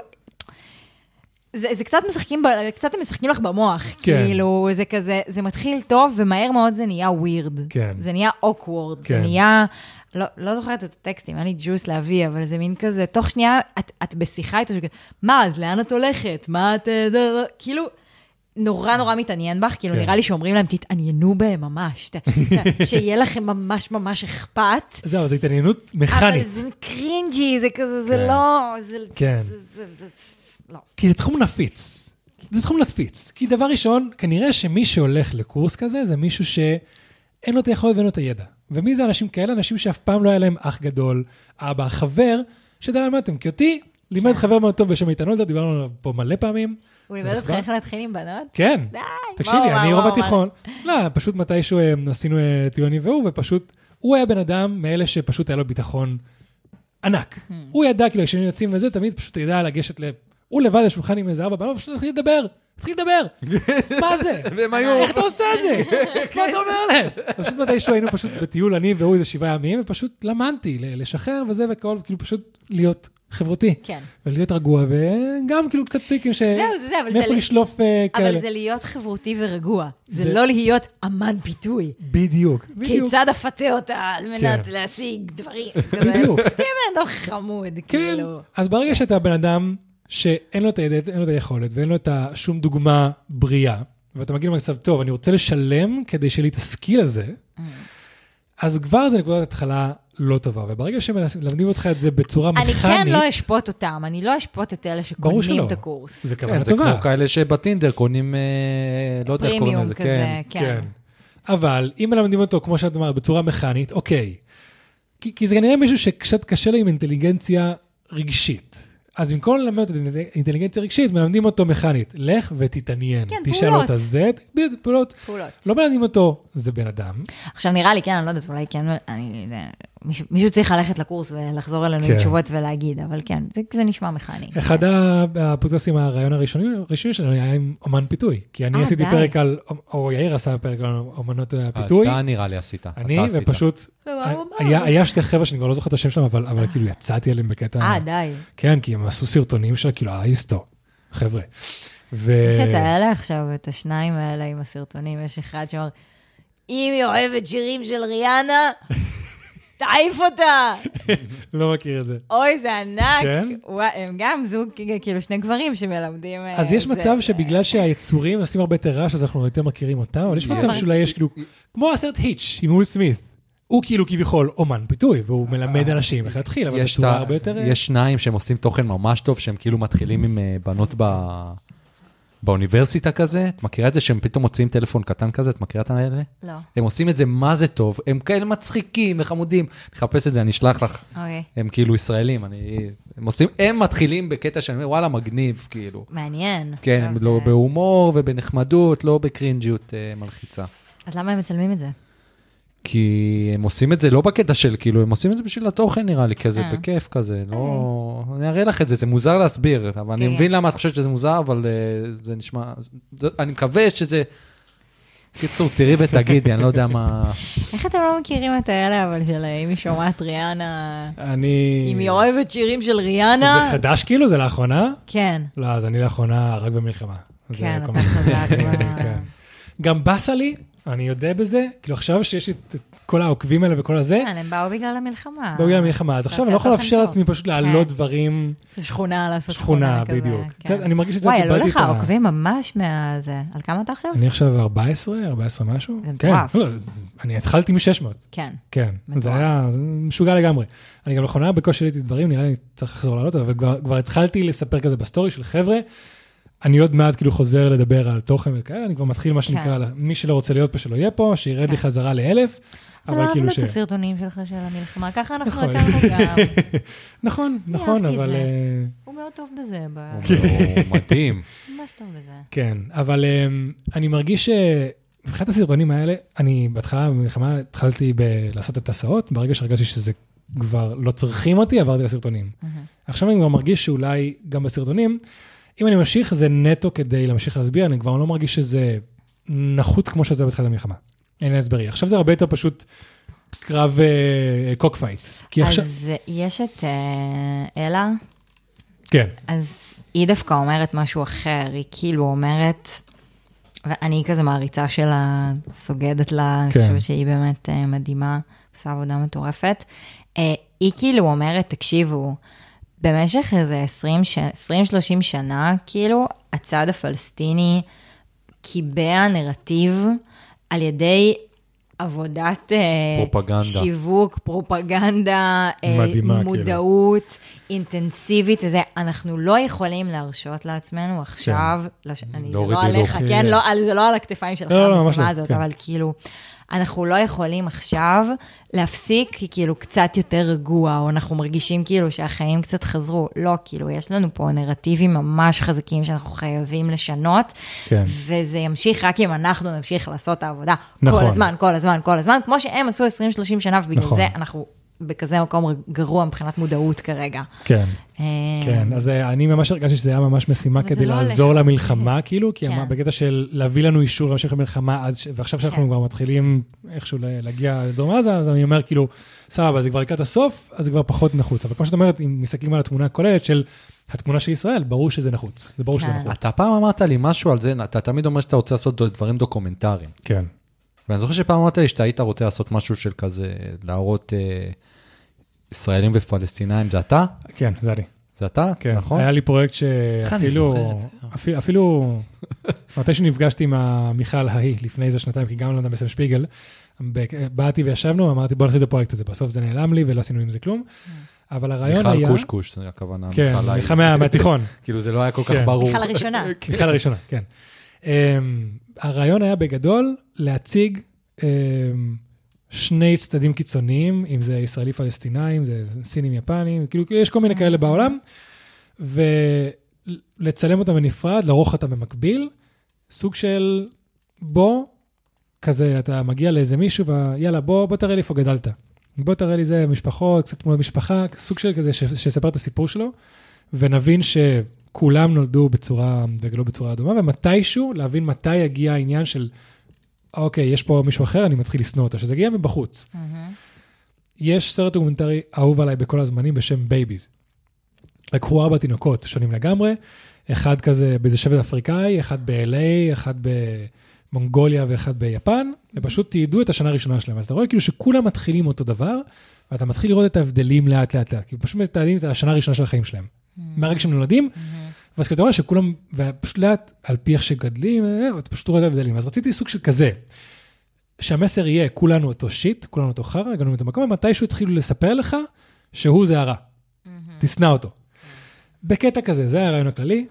S3: זה, זה קצת משחקים, קצת הם משחקים לך במוח,
S1: כן.
S3: כאילו, זה כזה, זה מתחיל טוב, ומהר מאוד זה נהיה weird.
S1: כן.
S3: זה נהיה awkward,
S1: כן.
S3: זה נהיה... לא, לא זוכרת את הטקסטים, אין לי ג'וס להביא, אבל זה מין כזה, תוך שנייה, את, את בשיחה איתו, שכזה, מה, אז לאן את הולכת? מה את... כאילו, נורא נורא מתעניין בך, כאילו, נראה לי שאומרים להם, תתעניינו בהם ממש, שיהיה לכם ממש ממש אכפת.
S1: זהו, זו התעניינות מכנית.
S3: אבל זה קרינג'י, זה כזה, זה לא...
S1: כן.
S3: לא.
S1: כי זה תחום נפיץ. זה תחום נפיץ. כי דבר ראשון, כנראה שמי שהולך לקורס כזה, זה מישהו שאין לו את היכולת ואין לו את הידע. ומי זה אנשים כאלה? אנשים שאף פעם לא היה להם אח גדול, אבא, חבר, שדע למה אתם, כי אותי, לימד חבר מאוד טוב בשם איתן הולדר, דיברנו עליו פה מלא פעמים.
S3: הוא לימד אותך איך להתחיל עם בנות?
S1: כן.
S3: די.
S1: תקשיבי, אני רוב התיכון. לא, פשוט מתישהו עשינו ציוני והוא, ופשוט, הוא היה בן אדם מאלה שפשוט היה לו ביטחון ענק. הוא ידע, כאילו, כשאני יוצאים וזה, תמיד פשוט ידע לגשת ל... הוא לבד לשולחן עם איזה ארבע בנות, פשוט התחיל לדבר. התחיל לדבר. מה זה? איך אתה עושה את זה? מה אתה אומר להם? פשוט מתישהו היינו פשוט בטיול, אני והוא איזה שבעה ימים, ופשוט למדתי לשחרר וזה וכל, כאילו פשוט להיות חברותי.
S3: כן.
S1: ולהיות רגוע, וגם כאילו קצת טריקים ש...
S3: זהו, זה זה, אבל זה...
S1: מאיפה לשלוף כאלה.
S3: אבל זה להיות חברותי ורגוע. זה לא להיות אמן פיתוי.
S1: בדיוק.
S3: כיצד אפתה אותה על מנת להשיג דברים.
S1: בדיוק.
S3: שתהיה בן אדם חמוד, כאילו.
S1: אז ברגע שאתה בן אדם שאין לו את הידע, אין לו את היכולת, ואין לו את שום דוגמה בריאה, ואתה מגיע למצב, טוב, אני רוצה לשלם כדי שיהיה לי את הסקיל הזה, אז כבר זה נקודת התחלה לא טובה, וברגע שמלמדים אותך את זה בצורה מכנית...
S3: אני כן לא אשפוט אותם, אני לא אשפוט את אלה שקונים את הקורס.
S1: זה כוונה טובה.
S2: זה כמו כאלה שבטינדר קונים, לא יודע איך קוראים לזה,
S3: כן. כן.
S1: אבל אם מלמדים אותו, כמו שאת אמרת, בצורה מכנית, אוקיי. כי זה כנראה מישהו שקצת קשה לו עם אינטליגנציה רגשית. אז במקום ללמד אותו אינטליגנציה רגשית, מלמדים אותו מכנית. לך ותתעניין.
S3: כן,
S1: תשאל
S3: פעולות.
S1: אותה זה, פעולות.
S3: פעולות.
S1: לא מלמדים אותו, זה בן אדם.
S3: עכשיו נראה לי, כן, אני לא יודעת, אולי כן, אני, מישהו, מישהו צריך ללכת לקורס ולחזור אלינו
S1: כן.
S3: עם תשובות ולהגיד, אבל כן, זה, זה נשמע מכני.
S1: אחד הפודקאסטים, הרעיון הראשוני, הראשוני שלנו היה עם אומן פיתוי. כי אני
S3: 아,
S1: עשיתי
S3: די.
S1: פרק על, או יאיר עשה פרק על אומנות הפיתוי.
S2: אתה נראה לי עשית.
S1: אני, ופשוט, היה, היה שתי חבר'ה שאני כבר לא זוכר את השם שלהם, אבל, אבל כאילו יצאתי עליהם בקטע...
S3: אה, די.
S1: כן, כי הם עשו סרטונים של כאילו, האיסטו, חבר'ה. ו...
S3: יש את האלה עכשיו, את השניים האלה עם הסרטונים, יש אחד שאומר, אם היא אוהבת שירים של ריאנה, תעיף אותה.
S1: לא מכיר את זה.
S3: אוי, זה ענק.
S1: כן?
S3: הם גם זוג, כאילו שני גברים שמלמדים...
S1: אז יש מצב שבגלל שהיצורים עושים הרבה יותר רעש, אז אנחנו יותר מכירים אותם, אבל יש מצב שאולי יש כאילו, כמו הסרט היץ' עם וויל סמית. הוא כאילו כביכול אומן פיתוי, והוא מלמד אנשים איך להתחיל, אבל בצורה הרבה יותר...
S2: יש שניים שהם עושים תוכן ממש טוב, שהם כאילו מתחילים עם בנות באוניברסיטה כזה. את מכירה את זה שהם פתאום מוצאים טלפון קטן כזה? את מכירה את האלה?
S3: לא.
S2: הם עושים את זה מה זה טוב, הם כאלה מצחיקים וחמודים. נחפש את זה, אני אשלח לך.
S3: אוקיי.
S2: הם כאילו ישראלים, הם עושים, הם מתחילים בקטע שאני אומר, וואלה, מגניב, כאילו.
S3: מעניין.
S2: כן, הם לא בהומור ובנחמדות, לא בקרינג'יות מלחיצה.
S3: אז למה הם מצלמים את זה?
S2: כי הם עושים את זה לא בקטע של, כאילו, הם עושים את זה בשביל התוכן, נראה לי, כזה, בכיף כזה, לא... אני אראה לך את זה, זה מוזר להסביר, אבל אני מבין למה את חושבת שזה מוזר, אבל זה נשמע... אני מקווה שזה... קיצור, תראי ותגידי, אני לא יודע מה...
S3: איך אתם לא מכירים את האלה, אבל של אם היא שומעת ריאנה...
S1: אני...
S3: אם היא אוהבת שירים של ריאנה...
S1: זה חדש כאילו? זה לאחרונה?
S3: כן.
S1: לא, אז אני לאחרונה רק במלחמה.
S3: כן, אתה חזק.
S1: גם בסה לי, אני יודע בזה, כאילו עכשיו שיש את כל העוקבים האלה וכל הזה.
S3: כן, הם באו בגלל המלחמה.
S1: באו בגלל המלחמה, אז עכשיו אני לא יכול לאפשר לעצמי פשוט להעלות דברים.
S3: זה שכונה, לעשות שכונה כזה.
S1: שכונה, בדיוק. אני מרגיש שזה...
S3: וואי, עלו לך עוקבים ממש מהזה. על כמה אתה עכשיו?
S1: אני עכשיו ארבע עשרה, ארבע עשרה משהו.
S3: זה מטורף.
S1: אני התחלתי מ-שש מאות.
S3: כן.
S1: כן, זה היה משוגע לגמרי. אני גם לאחרונה בקושי ראיתי דברים, נראה לי צריך לחזור לעלות, אבל כבר התחלתי לספר כזה בסטורי של חבר'ה. אני עוד מעט כאילו חוזר לדבר על תוכן וכאלה, אני כבר מתחיל מה שנקרא, מי שלא רוצה להיות פה שלא יהיה פה, שירד לי חזרה לאלף, אבל כאילו ש...
S3: לא, את הסרטונים שלך של המלחמה, ככה אנחנו הכרנו גם.
S1: נכון, נכון, אבל...
S3: הוא מאוד טוב בזה.
S2: הוא מתאים.
S3: ממש טוב בזה.
S1: כן, אבל אני מרגיש שמבחינת הסרטונים האלה, אני בהתחלה במלחמה התחלתי לעשות את הסעות, ברגע שהרגשתי שזה כבר לא צריכים אותי, עברתי לסרטונים. עכשיו אני כבר מרגיש שאולי גם בסרטונים, אם אני ממשיך, זה נטו כדי להמשיך להסביר, אני כבר לא מרגיש שזה נחוץ כמו שזה בתחילת המלחמה. אין להסברי. עכשיו זה הרבה יותר פשוט קרב קוק פייט.
S3: אז יש את אלה.
S1: כן.
S3: אז היא דווקא אומרת משהו אחר, היא כאילו אומרת, ואני כזה מעריצה שלה, סוגדת לה, אני חושבת שהיא באמת מדהימה, עושה עבודה מטורפת. היא כאילו אומרת, תקשיבו, במשך איזה עשרים שלושים שנה, כאילו, הצד הפלסטיני קיבע נרטיב על ידי עבודת
S2: פרופגנדה.
S3: שיווק, פרופגנדה,
S1: מדהימה,
S3: מודעות, כאילו. אינטנסיבית וזה. אנחנו לא יכולים להרשות לעצמנו עכשיו, כן. לא, אני, לא לא עליך, כן, לא, זה לא על הכתפיים שלך,
S1: לא, לא,
S3: המשימה הזאת, כן. אבל כאילו... אנחנו לא יכולים עכשיו להפסיק כאילו קצת יותר רגוע, או אנחנו מרגישים כאילו שהחיים קצת חזרו. לא, כאילו יש לנו פה נרטיבים ממש חזקים שאנחנו חייבים לשנות,
S1: כן.
S3: וזה ימשיך רק אם אנחנו נמשיך לעשות את העבודה
S1: נכון.
S3: כל הזמן, כל הזמן, כל הזמן, כמו שהם עשו עשרים שלושים שנה, ובגלל נכון. זה אנחנו בכזה מקום גרוע מבחינת מודעות כרגע.
S1: כן, כן, אז אני ממש הרגשתי שזה היה ממש משימה כדי לעזור למלחמה, כאילו, כי בקטע של להביא לנו אישור להמשיך למלחמה, ועכשיו שאנחנו כבר מתחילים איכשהו להגיע לדרום עזה, אז אני אומר, כאילו, סבבה, זה כבר לקראת הסוף, אז זה כבר פחות נחוץ. אבל כמו שאת אומרת, אם מסתכלים על התמונה הכוללת של התמונה של ישראל, ברור שזה נחוץ. זה ברור שזה נחוץ.
S2: אתה פעם אמרת לי משהו על זה, אתה תמיד אומר שאתה רוצה לעשות דברים דוקומנטריים.
S1: כן.
S2: ואני זוכר שפעם אמרת לי שאתה היית רוצה לעשות משהו של כזה, להראות ישראלים ופלסטינאים, זה אתה?
S1: כן, זה אני.
S2: זה אתה?
S1: כן.
S2: נכון?
S1: היה לי פרויקט שאפילו, אפילו, מתי שנפגשתי עם מיכל ההיא, לפני איזה שנתיים, כי גם למדה בסם שפיגל, באתי וישבנו, אמרתי בוא נכניס את הפרויקט הזה, בסוף זה נעלם לי ולא עשינו עם זה כלום, אבל הרעיון היה...
S2: מיכל קושקוש, זה הכוונה.
S1: כן, מיכל מהתיכון.
S2: כאילו זה לא היה כל כך ברור.
S3: מיכל הראשונה.
S1: מיכל הראשונה, כן. הרעיון היה בגדול להציג שני צדדים קיצוניים, אם זה ישראלי-פלסטינאים, זה סינים יפנים, כאילו יש כל מיני כאלה בעולם, ולצלם אותם בנפרד, לערוך אותם במקביל, סוג של בוא, כזה אתה מגיע לאיזה מישהו, ויאללה בוא, בוא תראה לי איפה גדלת. בוא תראה לי זה משפחות, קצת תמונות משפחה, סוג של כזה שספר את הסיפור שלו, ונבין שכולם נולדו בצורה, וגלו בצורה אדומה, ומתישהו להבין מתי יגיע העניין של אוקיי, יש פה מישהו אחר, אני מתחיל לסנוע אותו, שזה הגיע מבחוץ. Mm-hmm. יש סרט דוקומנטרי אהוב עליי בכל הזמנים בשם בייביז. לקחו ארבע תינוקות שונים לגמרי, אחד כזה באיזה שבט אפריקאי, אחד ב-אל איי, אחד במונגוליה ואחד ביפן, mm-hmm. ופשוט תיעדו את השנה הראשונה שלהם. אז אתה רואה כאילו שכולם מתחילים אותו דבר, ואתה מתחיל לראות את ההבדלים לאט לאט לאט, כי פשוט מתעדים את השנה הראשונה של החיים שלהם. Mm-hmm. מהרגע שהם נולדים, mm-hmm. ואז אתה רואה שכולם, ופשוט לאט, על פי איך שגדלים, אתה פשוט רואה את ההבדלים. אז רציתי סוג של כזה, שהמסר יהיה, כולנו אותו שיט, כולנו אותו חרא, הגענו את המקום, ומתישהו התחילו לספר לך, שהוא זה הרע. תסנע אותו. בקטע כזה, זה הרעיון הכללי.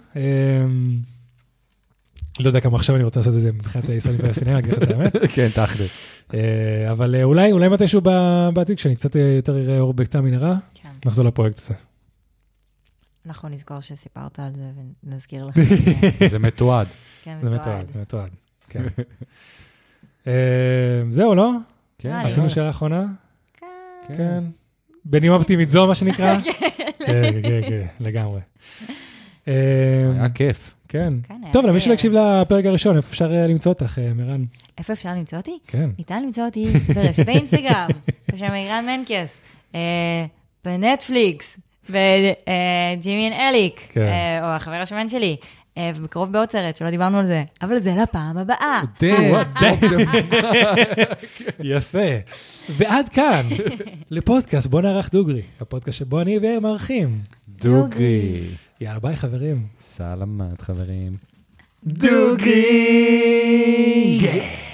S1: לא יודע כמה עכשיו אני רוצה לעשות את זה, מבחינת ישראלים פלסטינאים, להגיד לך את האמת.
S2: כן, תכלס.
S1: אבל אולי, אולי מתישהו בעתיד, כשאני קצת יותר אראה אור בקצה המנהרה, נחזור לפרויקט הזה.
S3: אנחנו נזכור שסיפרת על זה ונזכיר לך.
S2: זה מתועד.
S3: כן,
S1: זה מתועד, זה מתועד. זהו, לא?
S2: כן.
S1: עשינו שאלה אחרונה? כן. בנימה אופטימית זו, מה שנקרא? כן, כן, כן, לגמרי.
S2: היה כיף.
S1: כן. טוב, למי שלא הקשיב לפרק הראשון, איפה אפשר למצוא אותך, מירן?
S3: איפה אפשר למצוא אותי?
S1: כן.
S3: ניתן למצוא אותי ברשת האינסטגרם, בשם מירן מנקס, בנטפליקס, וג'ימי אליק, או החבר השמן שלי, ובקרוב בעוד סרט, שלא דיברנו על זה, אבל זה לפעם הבאה.
S1: יפה. ועד כאן, לפודקאסט בוא נערך דוגרי, הפודקאסט שבו אני ואיר מערכים.
S2: דוגרי.
S1: יאללה, ביי חברים.
S2: סלמת חברים.
S1: דוגרי.